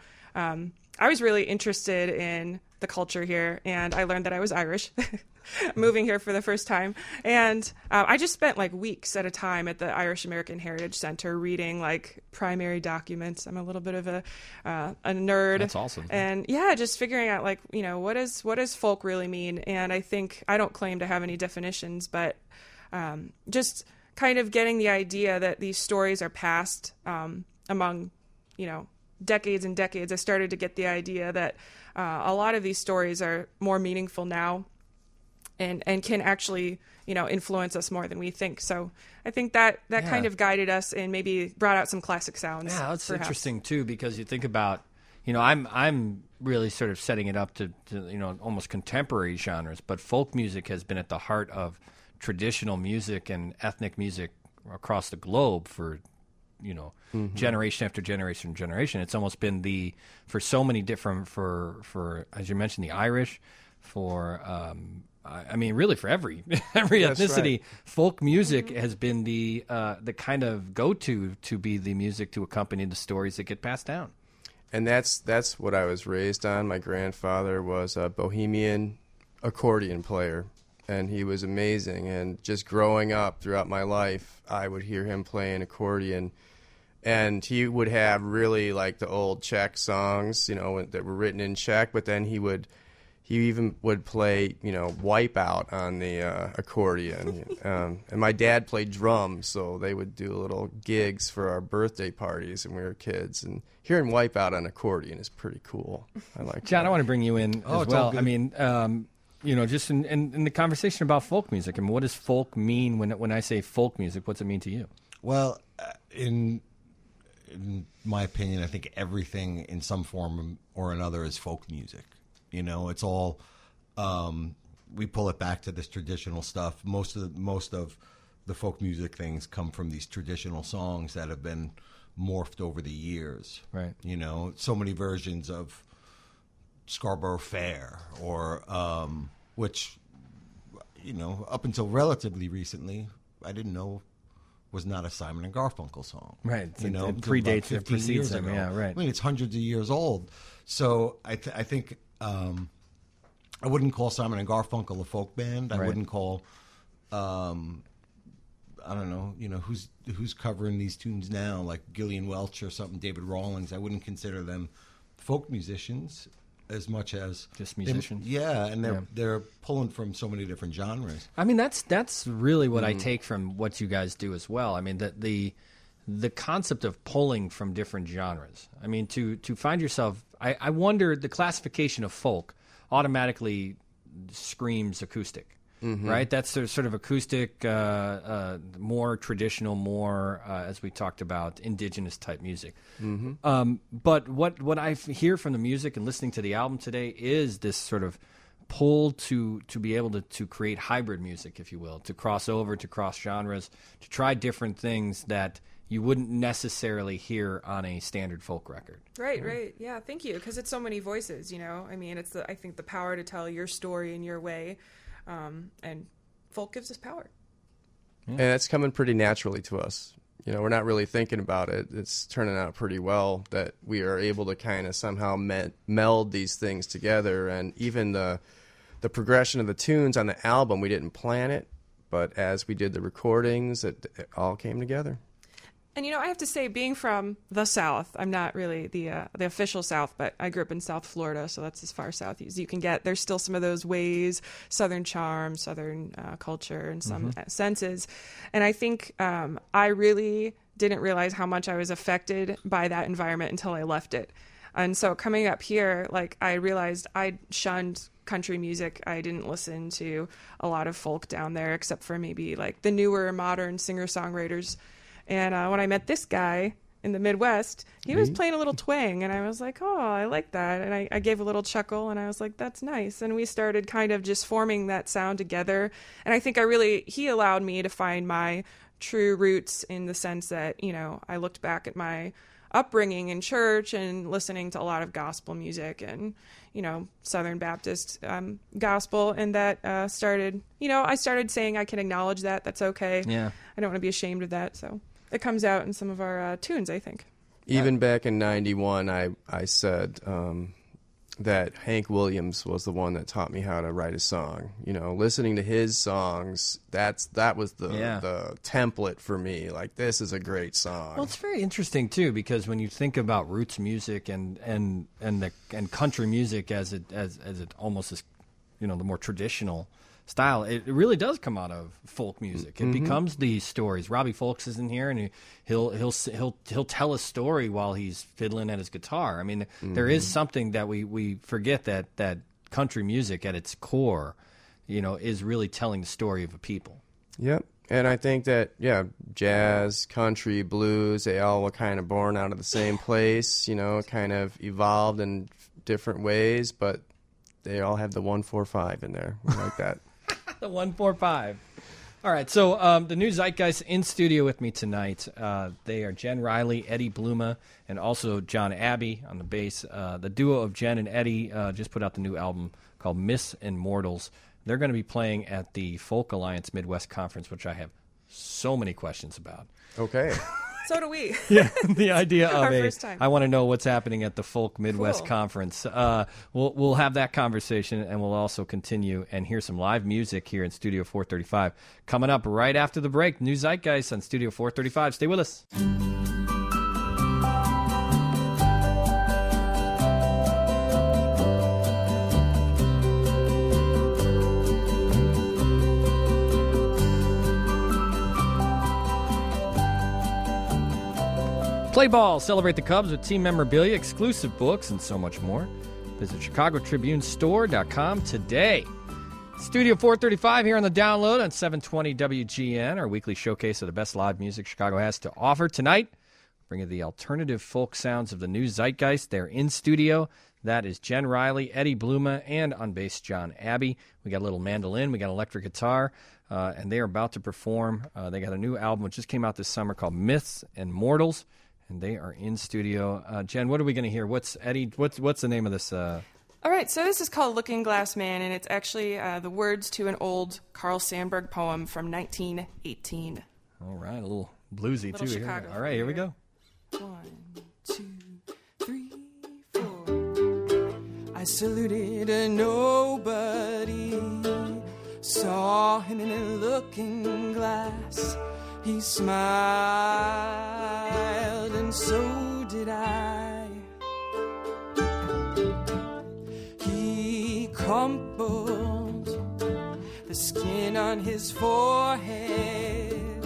I was really interested in the culture here, and I learned that I was Irish. Moving here for the first time. And I just spent like weeks at a time at the Irish American Heritage Center reading like primary documents. I'm a little bit of a nerd. That's awesome. And yeah, just figuring out like, you know, what does folk really mean? And I think I don't claim to have any definitions, but just kind of getting the idea that these stories are passed among, you know, decades and decades. I started to get the idea that a lot of these stories are more meaningful now. And can actually, you know, influence us more than we think. So I think that kind of guided us and maybe brought out some classic sounds. Yeah, that's perhaps. interesting too, because you think about, you know, I'm really sort of setting it up to you know, almost contemporary genres, but folk music has been at the heart of traditional music and ethnic music across the globe for, you know, generation after generation and generation. It's almost been for so many different, for as you mentioned, the Irish, for I mean, really, for every ethnicity, right. folk music has been the kind of go-to to be the music to accompany the stories that get passed down. And that's what I was raised on. My grandfather was a Bohemian accordion player, and he was amazing. And just growing up throughout my life, I would hear him playing accordion, and he would have really like the old Czech songs, you know, that were written in Czech, but then he even would play, you know, Wipeout on the accordion. And my dad played drums, so they would do little gigs for our birthday parties when we were kids. And hearing Wipeout on accordion is pretty cool. I like John, that. I want to bring you in as well. I mean, you know, just in the conversation about folk music, I mean, what does folk mean when I say folk music? What's it mean to you? Well, in my opinion, I think everything in some form or another is folk music. You know, it's all we pull it back to this traditional stuff. Most of the folk music things come from these traditional songs that have been morphed over the years. Right. You know, so many versions of Scarborough Fair, or which, you know, up until relatively recently, I didn't know was not a Simon and Garfunkel song. Right. You know, it predates it, precedes them. Yeah, right. I mean, it's hundreds of years old. So I think I wouldn't call Simon and Garfunkel a folk band. I wouldn't call, I don't know, you know, who's covering these tunes now, like Gillian Welch or something, David Rawlings. I wouldn't consider them folk musicians as much as just musicians. And they're pulling from so many different genres. I mean, that's really what I take from what you guys do as well. I mean, the concept of pulling from different genres. I mean, to find yourself, I wonder, the classification of folk automatically screams acoustic, right? That's sort of acoustic, more traditional, more, as we talked about, indigenous type music. But what I hear from the music and listening to the album today is this sort of pull to be able to create hybrid music, if you will, to cross over, to cross genres, to try different things that you wouldn't necessarily hear on a standard folk record. Right. Yeah, thank you. Because it's so many voices, you know. I mean, it's I think the power to tell your story in your way, and folk gives us power. Yeah. And it's coming pretty naturally to us. You know, we're not really thinking about it. It's turning out pretty well that we are able to kind of somehow meld these things together. And even the progression of the tunes on the album, we didn't plan it, but as we did the recordings, it all came together. And, you know, I have to say, being from the South, I'm not really the official South, but I grew up in South Florida, so that's as far south as you can get. There's still some of those ways, Southern charm, Southern culture in some senses. And I think I really didn't realize how much I was affected by that environment until I left it. And so coming up here, like, I realized I shunned country music. I didn't listen to a lot of folk down there, except for maybe like the newer modern singer-songwriters. And when I met this guy in the Midwest, he was playing a little twang, and I was like, oh, I like that. And I gave a little chuckle, and I was like, that's nice. And we started kind of just forming that sound together. And I think he allowed me to find my true roots in the sense that, you know, I looked back at my upbringing in church and listening to a lot of gospel music and, Southern Baptist gospel. And that started, I started saying I can acknowledge that. That's okay. Yeah. I don't want to be ashamed of that. So it comes out in some of our tunes, I think. Even back in '91, I said that Hank Williams was the one that taught me how to write a song. Listening to his songs, that was the template for me. Like, this is a great song. Well, it's very interesting too, because when you think about roots music and country music as it almost is, the more traditional style, it really does come out of folk music. It becomes these stories. Robbie Fulks is in here, and he'll tell a story while he's fiddling at his guitar. I mean, there is something that we forget, that country music at its core, is really telling the story of a people. Yep. And I think that, jazz, country, blues, they all were kind of born out of the same place, kind of evolved in different ways, but they all have the 1-4-5 in there. We like that. The 1-4-5. All right, so the new Zeitgeist in studio with me tonight. They are Jen Riley, Eddie Bluma, and also John Abbey on the bass. The duo of Jen and Eddie just put out the new album called Myths and Mortals. They're going to be playing at the Folk Alliance Midwest Conference, which I have so many questions about. Okay. So do we. Yeah, the idea of first time. I want to know what's happening at the Folk Midwest Conference. We'll have that conversation, and we'll also continue and hear some live music here in Studio 435. Coming up right after the break, New Zeitgeist on Studio 435. Stay with us. Play ball, celebrate the Cubs with team memorabilia, exclusive books, and so much more. Visit ChicagoTribuneStore.com today. Studio 435 here on the download on 720 WGN, our weekly showcase of the best live music Chicago has to offer. Tonight, bringing the alternative folk sounds of the new Zeitgeist. They're in studio. That is Jen Riley, Eddie Bluma, and on bass, John Abbey. We got a little mandolin. We got electric guitar. And they are about to perform. They got a new album which just came out this summer called Myths and Mortals. And they are in studio. Jen, what are we going to hear? What's the name of this? All right, so this is called Looking Glass Man, and it's actually the words to an old Carl Sandburg poem from 1918. All right, a little bluesy, Little too. Chicago All right, here we go. 1, 2, 3, 4. I saluted a nobody, saw him in a looking glass. He smiled, and so did I. He crumpled the skin on his forehead,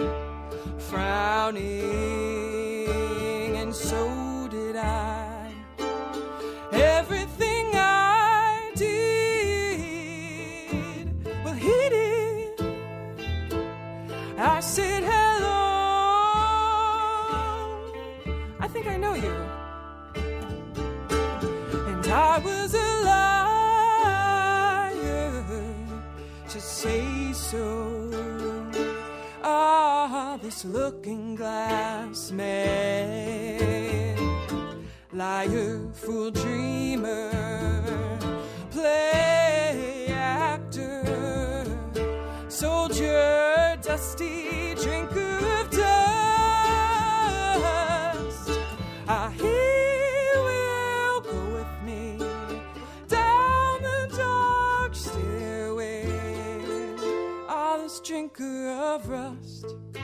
frowning, and so did I. Everything I did, well, he did. I said, I think I know you. And I was a liar to say so. Ah, this looking glass man, liar, fool, dreamer, play actor, soldier, dusty drinker of dust. He will go with me down the dark stairway. This drinker of rust.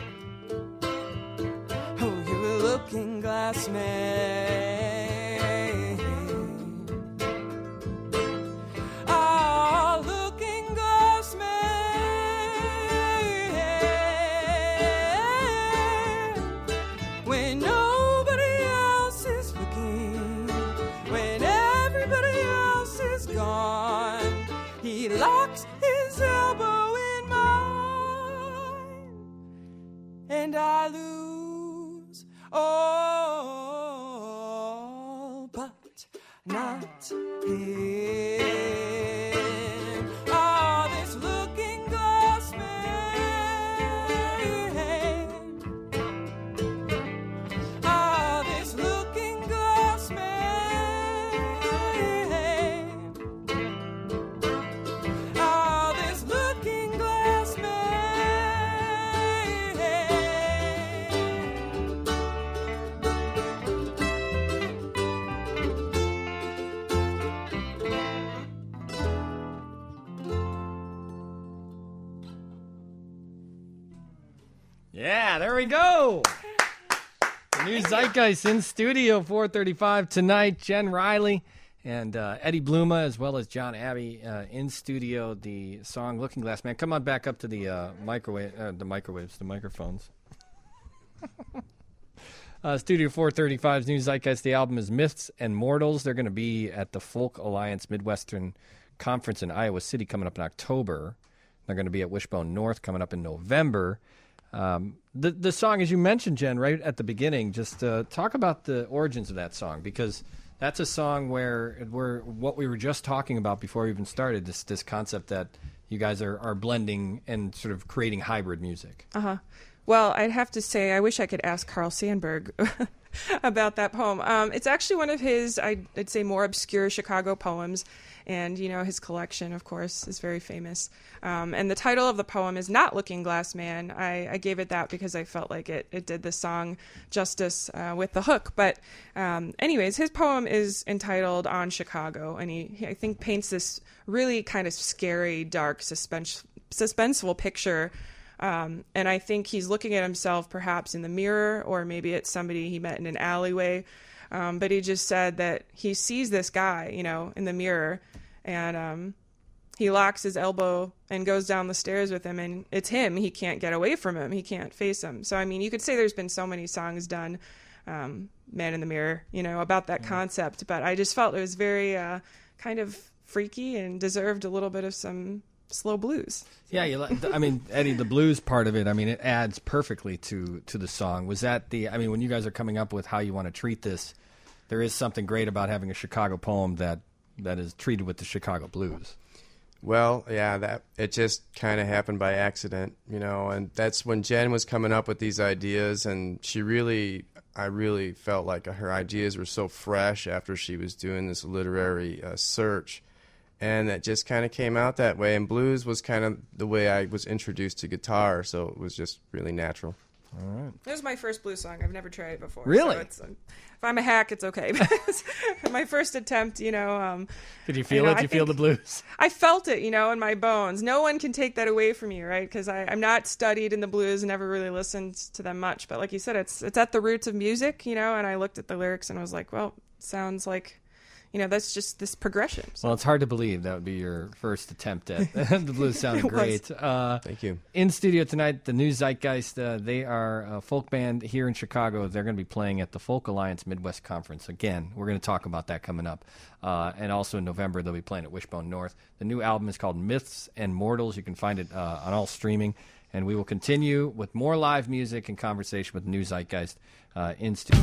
Oh, you're a looking glass man. Looking glass man. When nobody else is looking, when everybody else is gone, he locks his elbow in mine, and I lose all but not him. This looking glass man. This looking Yeah, there we go. The new Zeitgeist in studio, 4:35 tonight. Jen Riley and Eddie Bluma, as well as John Abbey in studio. The song "Looking Glass Man." Come on back up to the microphones. Studio 435's new Zeitgeist. The album is Myths and Mortals. They're going to be at the Folk Alliance Midwestern Conference in Iowa City coming up in October. They're going to be at Wishbone North coming up in November. The song, as you mentioned, Jen, right at the beginning, just talk about the origins of that song, because that's a song where what we were just talking about before we even started, this concept that you guys are blending and sort of creating hybrid music. Uh-huh. Well, I'd have to say I wish I could ask Carl Sandburg about that poem. It's actually one of his, I'd say, more obscure Chicago poems. And, his collection, of course, is very famous. And the title of the poem is not Looking Glass Man. I gave it that because I felt like it did the song justice with the hook. But anyways, his poem is entitled On Chicago. And he I think, paints this really kind of scary, dark, suspenseful picture. And I think he's looking at himself perhaps in the mirror, or maybe it's somebody he met in an alleyway. But he just said that he sees this guy, in the mirror, and he locks his elbow and goes down the stairs with him, and it's him. He can't get away from him. He can't face him. So, I mean, you could say there's been so many songs done, Man in the Mirror, about that concept. But I just felt it was very kind of freaky and deserved a little bit of some slow blues. Yeah, Eddie, the blues part of it, it adds perfectly to the song. Was that when you guys are coming up with how you want to treat this, there is something great about having a Chicago poem that is treated with the Chicago blues. Well, yeah, that it just kind of happened by accident, and that's when Jen was coming up with these ideas, and I really felt like her ideas were so fresh after she was doing this literary search. And that just kind of came out that way. And blues was kind of the way I was introduced to guitar, so it was just really natural. All right. It was my first blues song. I've never tried it before. Really? So if I'm a hack, it's okay. My first attempt, Did you feel it? Did you feel the blues? I felt it, in my bones. No one can take that away from you, right? Because I'm not studied in the blues and never really listened to them much. But like you said, it's at the roots of music, and I looked at the lyrics and was like, well, it sounds like... that's just this progression. So. Well, it's hard to believe that would be your first attempt at the blues. Sounded great. Thank you. In studio tonight, the new Zeitgeist. They are a folk band here in Chicago. They're going to be playing at the Folk Alliance Midwest Conference. Again, we're going to talk about that coming up. And also in November, they'll be playing at Wishbone North. The new album is called Myths and Mortals. You can find it on all streaming. And we will continue with more live music and conversation with the new Zeitgeist in studio.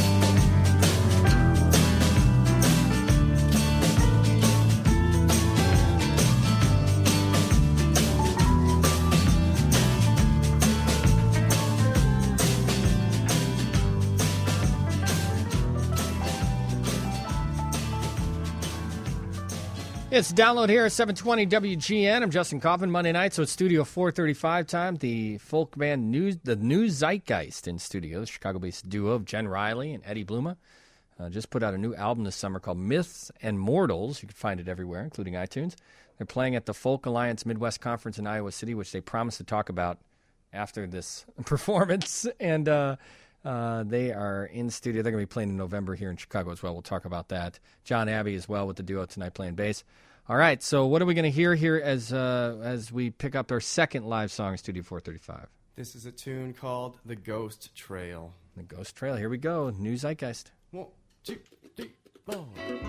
It's Download here at 720 WGN. I'm Justin Kaufman. Monday night, so it's Studio 435 time. The folk band, the new Zeitgeist in studio, the Chicago-based duo of Jen Riley and Eddie Bluma, just put out a new album this summer called Myths and Mortals. You can find it everywhere, including iTunes. They're playing at the Folk Alliance Midwest Conference in Iowa City, which they promised to talk about after this performance. And they are in studio. They're going to be playing in November here in Chicago as well. We'll talk about that. John Abbey as well with the duo tonight playing bass. All right, so what are we going to hear here as we pick up our second live song in Studio 435? This is a tune called The Ghost Trail. The Ghost Trail. Here we go. New Zeitgeist. 1, 2, 3, 4.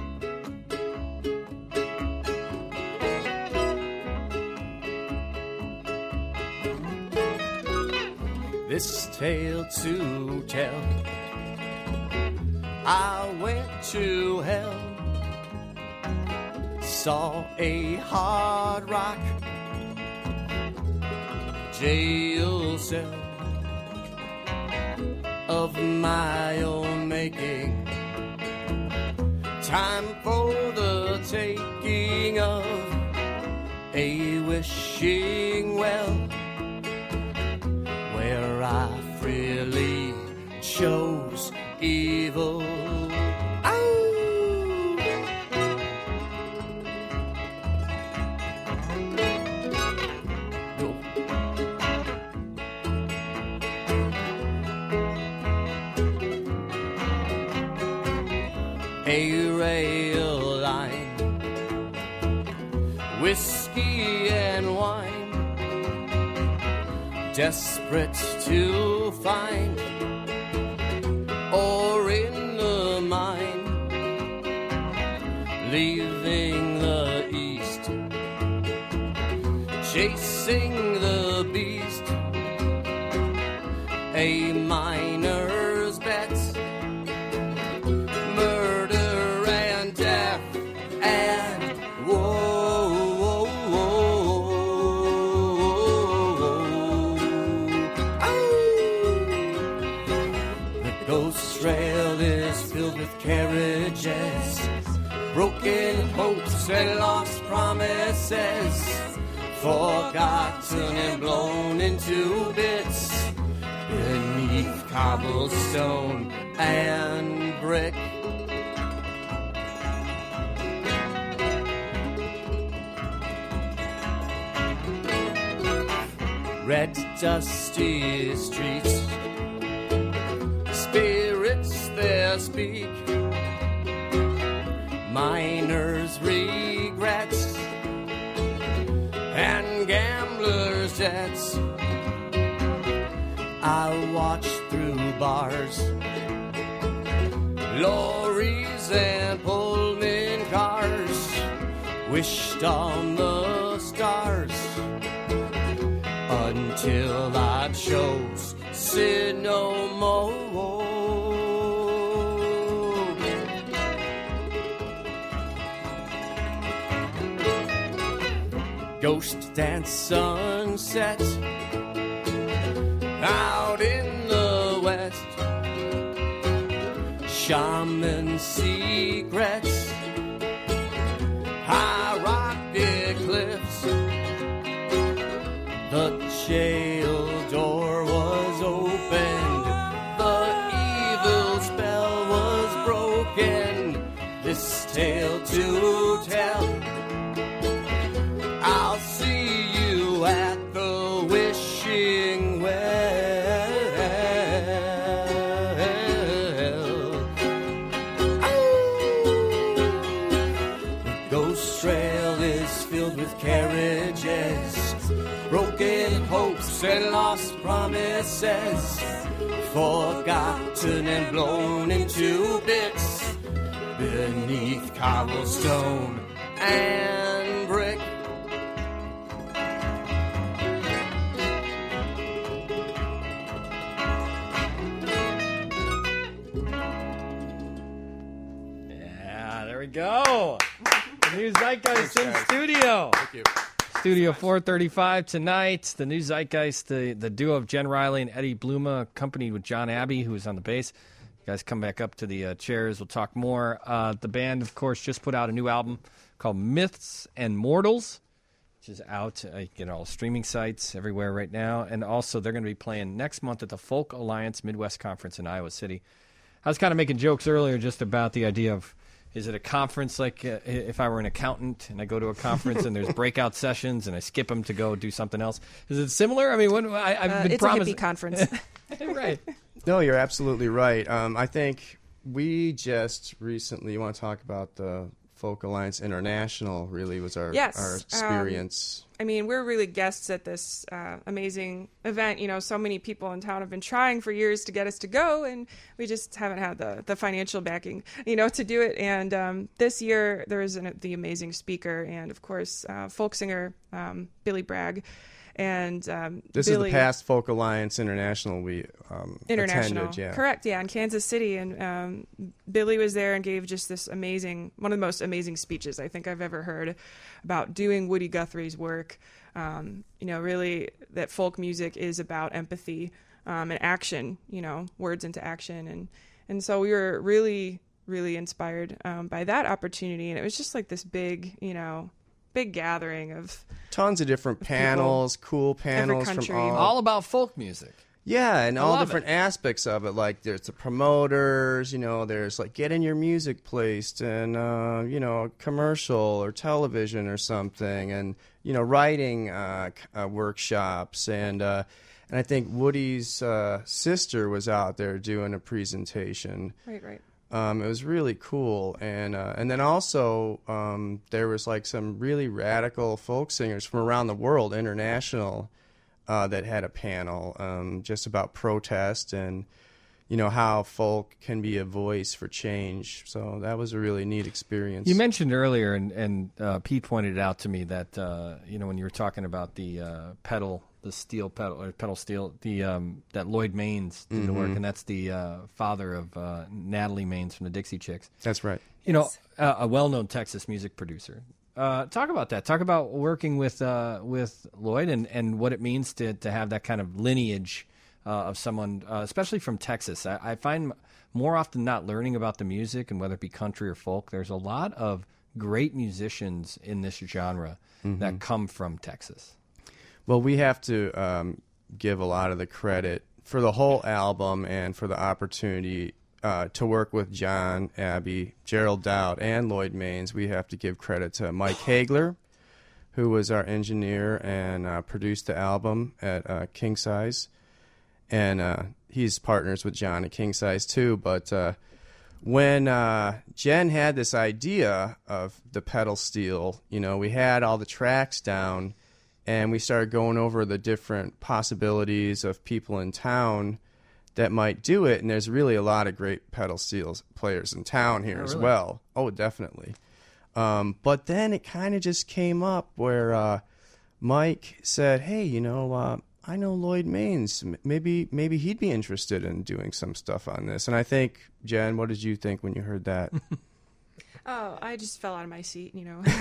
This tale to tell, I went to hell, saw a hard rock jail cell of my own making. Time for the taking of a wishing well, where I freely chose evil. a rail line, whiskey and wine, desperate to find ore in the mine, leaving the east, chasing the beast, a miner's bet, murder and death, and whoa, the ghost trail is filled with carriages, broken hopes and lost promises, forgotten and blown into bits beneath cobblestone and brick. Red dusty streets, spirits there speak, miners' regrets and gamblers' debts. I watch through bars, lorries and Pullman cars, wished on the stars until I chose sin no more. Ghost dance sunset out in the west, shaman secrets, high rocky cliffs. The jail door was opened, the evil spell was broken. This tale to tell, I'll see you at the wishing well. The ghost trail is filled with carriages, broken hopes and lost promises, forgotten and blown into bits beneath cobblestone and brick. Yeah, there we go. The new Zeitgeist in studio. Thank you. Studio 435 tonight. The new Zeitgeist, the duo of Jen Riley and Eddie Bluma, accompanied with John Abbey, who is on the bass. You guys come back up to the chairs. We'll talk more. The band, of course, just put out a new album called Myths and Mortals, which is out, all streaming sites everywhere right now. And also, they're going to be playing next month at the Folk Alliance Midwest Conference in Iowa City. I was kind of making jokes earlier just about the idea of, is it a conference like if I were an accountant and I go to a conference and there's breakout sessions and I skip them to go do something else? Is it similar? I mean, I've been promised. It's a hippie conference. Right. No, you're absolutely right. I think we just recently, you want to talk about the Folk Alliance International, really was our experience. I mean, we're really guests at this amazing event. You know, so many people in town have been trying for years to get us to go, and we just haven't had the financial backing, to do it. And this year, there is the amazing speaker and, of course, folk singer Billy Bragg. And this Billy, is the past Folk Alliance International we attended, yeah. Correct, yeah, in Kansas City. And Billy was there and gave just this amazing, one of the most amazing speeches I think I've ever heard about doing Woody Guthrie's work. Really that folk music is about empathy and action, words into action. And so we were really, really inspired by that opportunity. And it was just like this big gathering of tons of different panels, cool panels from all about folk music. Yeah, and all different aspects of it. Like there's the promoters, there's like getting your music placed in, a commercial or television or something, and writing workshops, and I think Woody's sister was out there doing a presentation. Right. It was really cool, and then also there was like some really radical folk singers from around the world, international, that had a panel just about protest and how folk can be a voice for change. So that was a really neat experience. You mentioned earlier, and Pete pointed it out to me that when you were talking about the pedal. The steel pedal or pedal steel, that Lloyd Maines did the work, and that's the father of Natalie Maines from the Dixie Chicks. That's right. A well-known Texas music producer. Talk about that. Talk about working with Lloyd and what it means to have that kind of lineage of someone, especially from Texas. I find more often not learning about the music and whether it be country or folk. There's a lot of great musicians in this genre that come from Texas. Well, we have to give a lot of the credit for the whole album and for the opportunity to work with John, Abby, Gerald Dowd, and Lloyd Maines. We have to give credit to Mike Hagler, who was our engineer and produced the album at King Size. And he's partners with John at King Size too. But when Jen had this idea of the pedal steel, we had all the tracks down. And we started going over the different possibilities of people in town that might do it. And there's really a lot of great pedal steel players in town here as well. Oh, definitely. But then it kind of just came up where Mike said, hey, I know Lloyd Maines. Maybe he'd be interested in doing some stuff on this. And I think, Jen, what did you think when you heard that? Oh, I just fell out of my seat,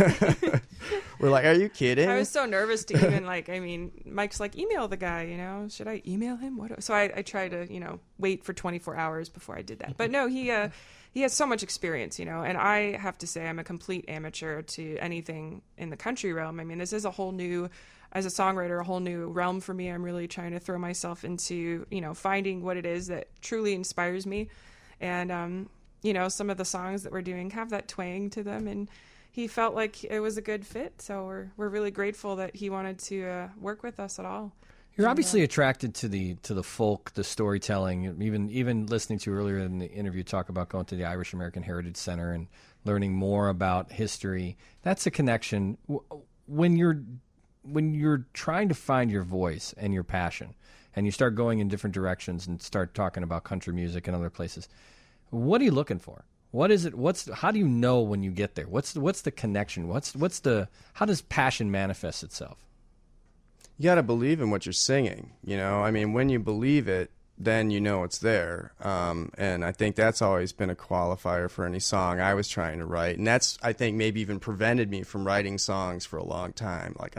We're like, are you kidding? I was so nervous to even Mike's like, email the guy, should I email him? So I tried to, wait for 24 hours before I did that. But no, he has so much experience, and I have to say I'm a complete amateur to anything in the country realm. I mean, this is as a songwriter, a whole new realm for me. I'm really trying to throw myself into, finding what it is that truly inspires me. And, some of the songs that we're doing have that twang to them, and he felt like it was a good fit. So we're really grateful that he wanted to work with us at all. You're obviously attracted to the folk, the storytelling. Even listening to earlier in the interview talk about going to the Irish American Heritage Center and learning more about history. That's a connection. When you're trying to find your voice and your passion, and you start going in different directions and start talking about country music and other places. What are you looking for? What is it? How do you know when you get there? What's the connection? How does passion manifest itself? You got to believe in what you're singing. I mean, when you believe it, then it's there. And I think that's always been a qualifier for any song I was trying to write. And that's, I think, maybe even prevented me from writing songs for a long time. Like,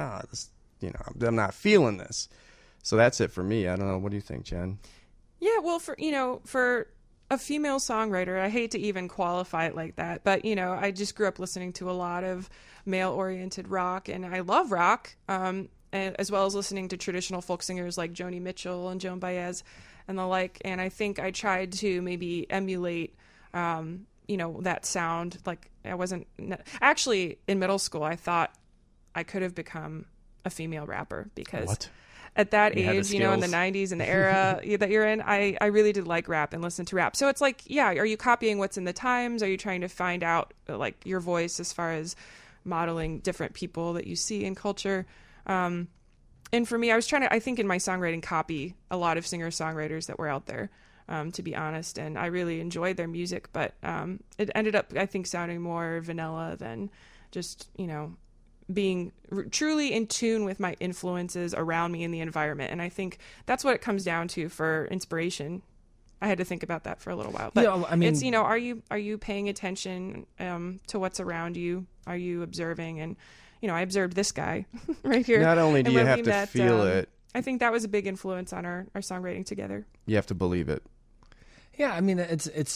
I'm not feeling this. So that's it for me. I don't know. What do you think, Jen? Yeah, well, for a female songwriter, I hate to even qualify it like that, but I just grew up listening to a lot of male-oriented rock, and I love rock, as well as listening to traditional folk singers like Joni Mitchell and Joan Baez and the like. And I think I tried to maybe emulate, that sound. Like I wasn't actually in middle school. I thought I could have become a female rapper because. What? At that age, in the 90s and the era that you're in, I really did like rap and listen to rap. So it's like, yeah, are you copying what's in the times? Are you trying to find out like your voice as far as modeling different people that you see in culture? And for me, I was trying to, I think in my songwriting, copy a lot of singer-songwriters that were out there, to be honest. And I really enjoyed their music, but it ended up, I think, sounding more vanilla than just, being truly in tune with my influences around me in the environment. And I think that's what it comes down to for inspiration. I had to think about that for a little while, but it's, are you paying attention to what's around you? Are you observing? And, I observed this guy right here. Not only do you have to feel it. I think that was a big influence on our songwriting together. You have to believe it. Yeah. I mean, it's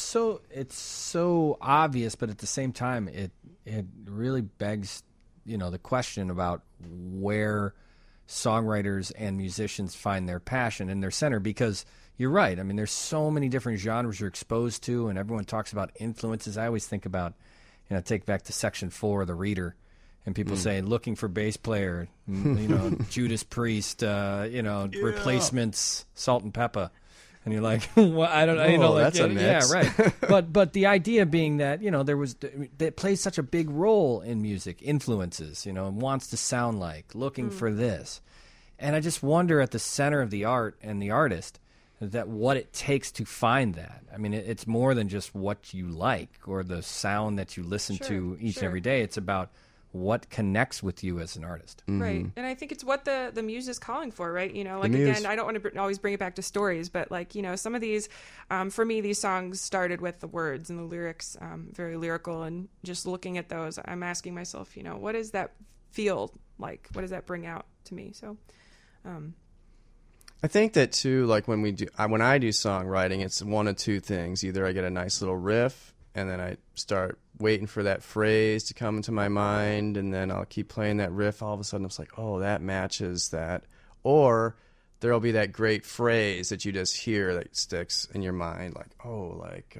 so obvious, but at the same time, it really begs the question about where songwriters and musicians find their passion and their center, because you're right. I mean, there's so many different genres you're exposed to, and everyone talks about influences. I always think about, take back to section 4 of The Reader, and people say, looking for bass player, Judas Priest, Replacements, Salt and Pepper. And you're like, well, I don't know. You know, like, that's a mix. Yeah, right. But the idea being that, you know, that plays such a big role in music, influences, you know, and wants to sound like, looking for this. And I just wonder at the center of the art and the artist that what it takes to find that. I mean, it's more than just what you like or the sound that you listen to each and every day. It's about what connects with you as an artist. Right. And I think it's what the muse is calling for, right? You know, like, again, I don't want to always bring it back to stories, but like, you know, some of these, for me, these songs started with the words and the lyrics, very lyrical, and just looking at those, I'm asking myself, you know, what does that feel like? What does that bring out to me? So, I think that too, like when I do songwriting, it's one of two things. Either I get a nice little riff and then I start waiting for that phrase to come into my mind, and then I'll keep playing that riff. All of a sudden it's like, oh, that matches that. Or there'll be that great phrase that you just hear that sticks in your mind, like, oh, like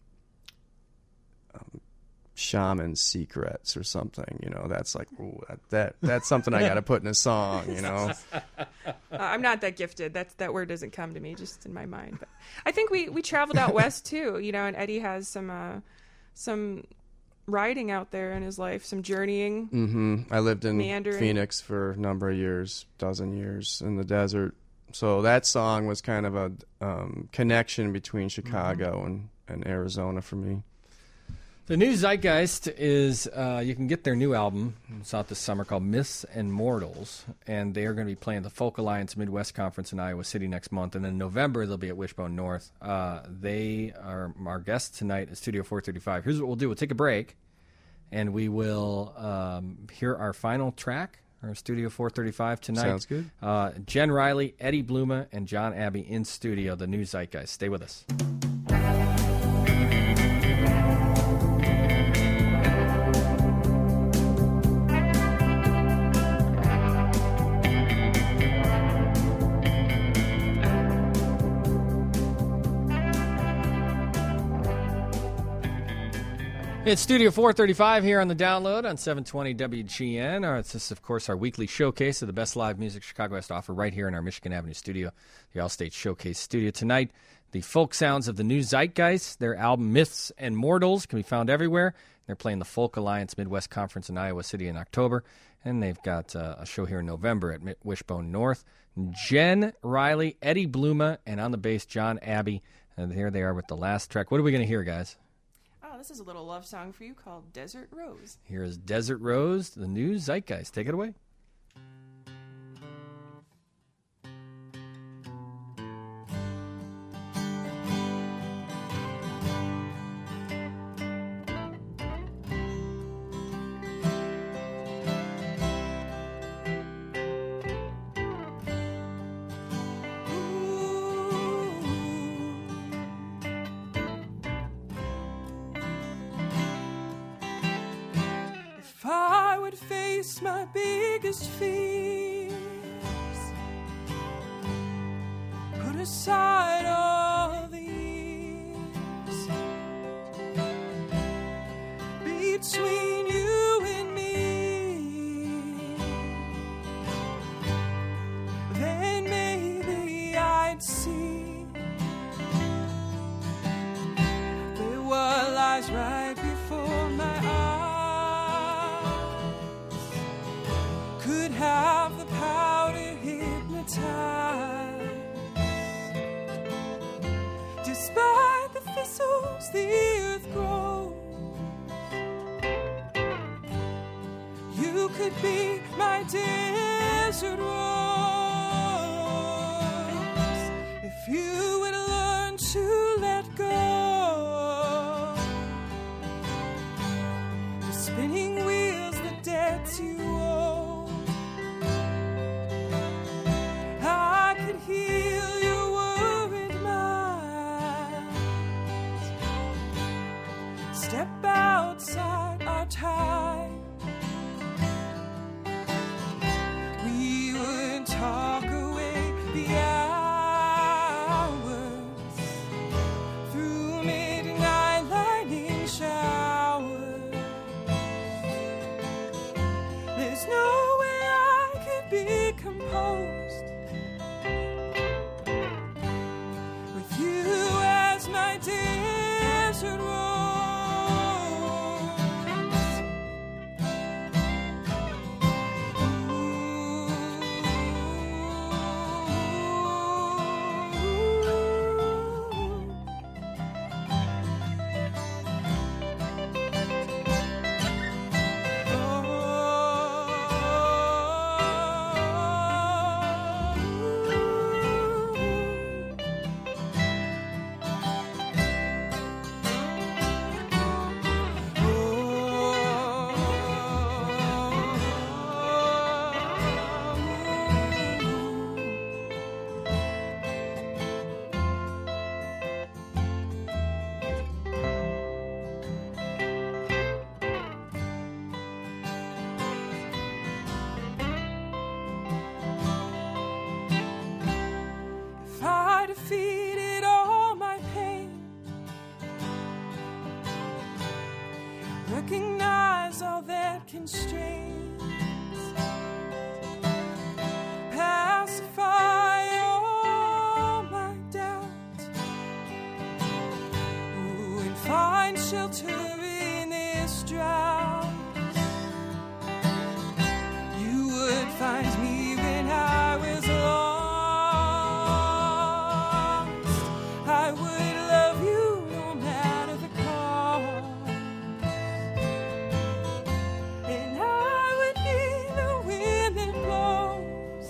shaman secrets or something, you know. That's like, ooh, that's something I got to put in a song, you know. I'm not that gifted. That word doesn't come to me, just in my mind. But I think we traveled out west too, you know, and Eddie has some riding out there in his life, some journeying. I lived in meandering. Phoenix for a number of years, dozen years in the desert. So that song was kind of a connection between Chicago and Arizona for me. The New Zeitgeist is, you can get their new album. It's out this summer called Myths and Mortals, and they are going to be playing the Folk Alliance Midwest Conference in Iowa City next month, and in November they'll be at Wishbone North. They are our guests tonight at Studio 435. Here's what we'll do. We'll take a break, and we will hear our final track, our Studio 435 tonight. Sounds good. Jen Riley, Eddie Bluma, and John Abbey in studio, The New Zeitgeist. Stay with us. It's Studio 435 here on the download on 720 WGN. This is, of course, our weekly showcase of the best live music Chicago has to offer right here in our Michigan Avenue studio, the Allstate Showcase studio. Tonight, the folk sounds of the New Zeitgeist. Their album Myths and Mortals can be found everywhere. They're playing the Folk Alliance Midwest Conference in Iowa City in October, and they've got a show here in November at Wishbone North. Jen Riley, Eddie Bluma, and on the bass, John Abbey. And here they are with the last track. What are we going to hear, guys? This is a little love song for you called Desert Rose. Here is Desert Rose, the New Zeitgeist. Take it away. My biggest fears, put aside all the years between you and me, then maybe I'd see that what lies right before my eyes have the power to hypnotize. Despite the thistles the earth grows, you could be my desert rose if you would learn to let go. The spinning wheels, the debts you owe, heal your worried mind. Step outside our time. We would talk away the hours through midnight lightning showers. There's no way I could be composed recognize all that constrains, pacify all my doubts, and find shelter in this drought. You would find me when I was lost. I would love you no matter the cost, and I would be the wind that blows,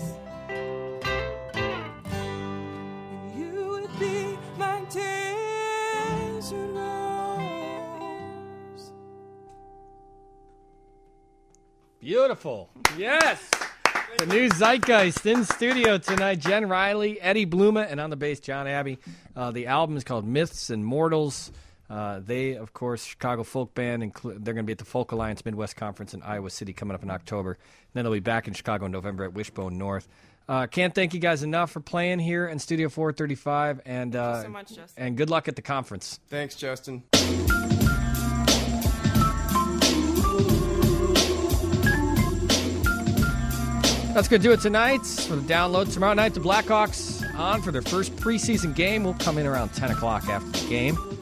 and you would be my desert rose. Beautiful. Yes. The new Zeitgeist in studio tonight. Jen Riley, Eddie Bluma, and on the bass, John Abbey. The album is called Myths and Mortals. They, of course, Chicago folk band. They're going to be at the Folk Alliance Midwest Conference in Iowa City coming up in October. And then they'll be back in Chicago in November at Wishbone North. Can't thank you guys enough for playing here in Studio 435. And, Thank you so much, Justin. And good luck at the conference. Thanks, Justin. That's going to do it tonight for the download. Tomorrow night, the Blackhawks on for their first preseason game. We'll come in around 10 o'clock after the game.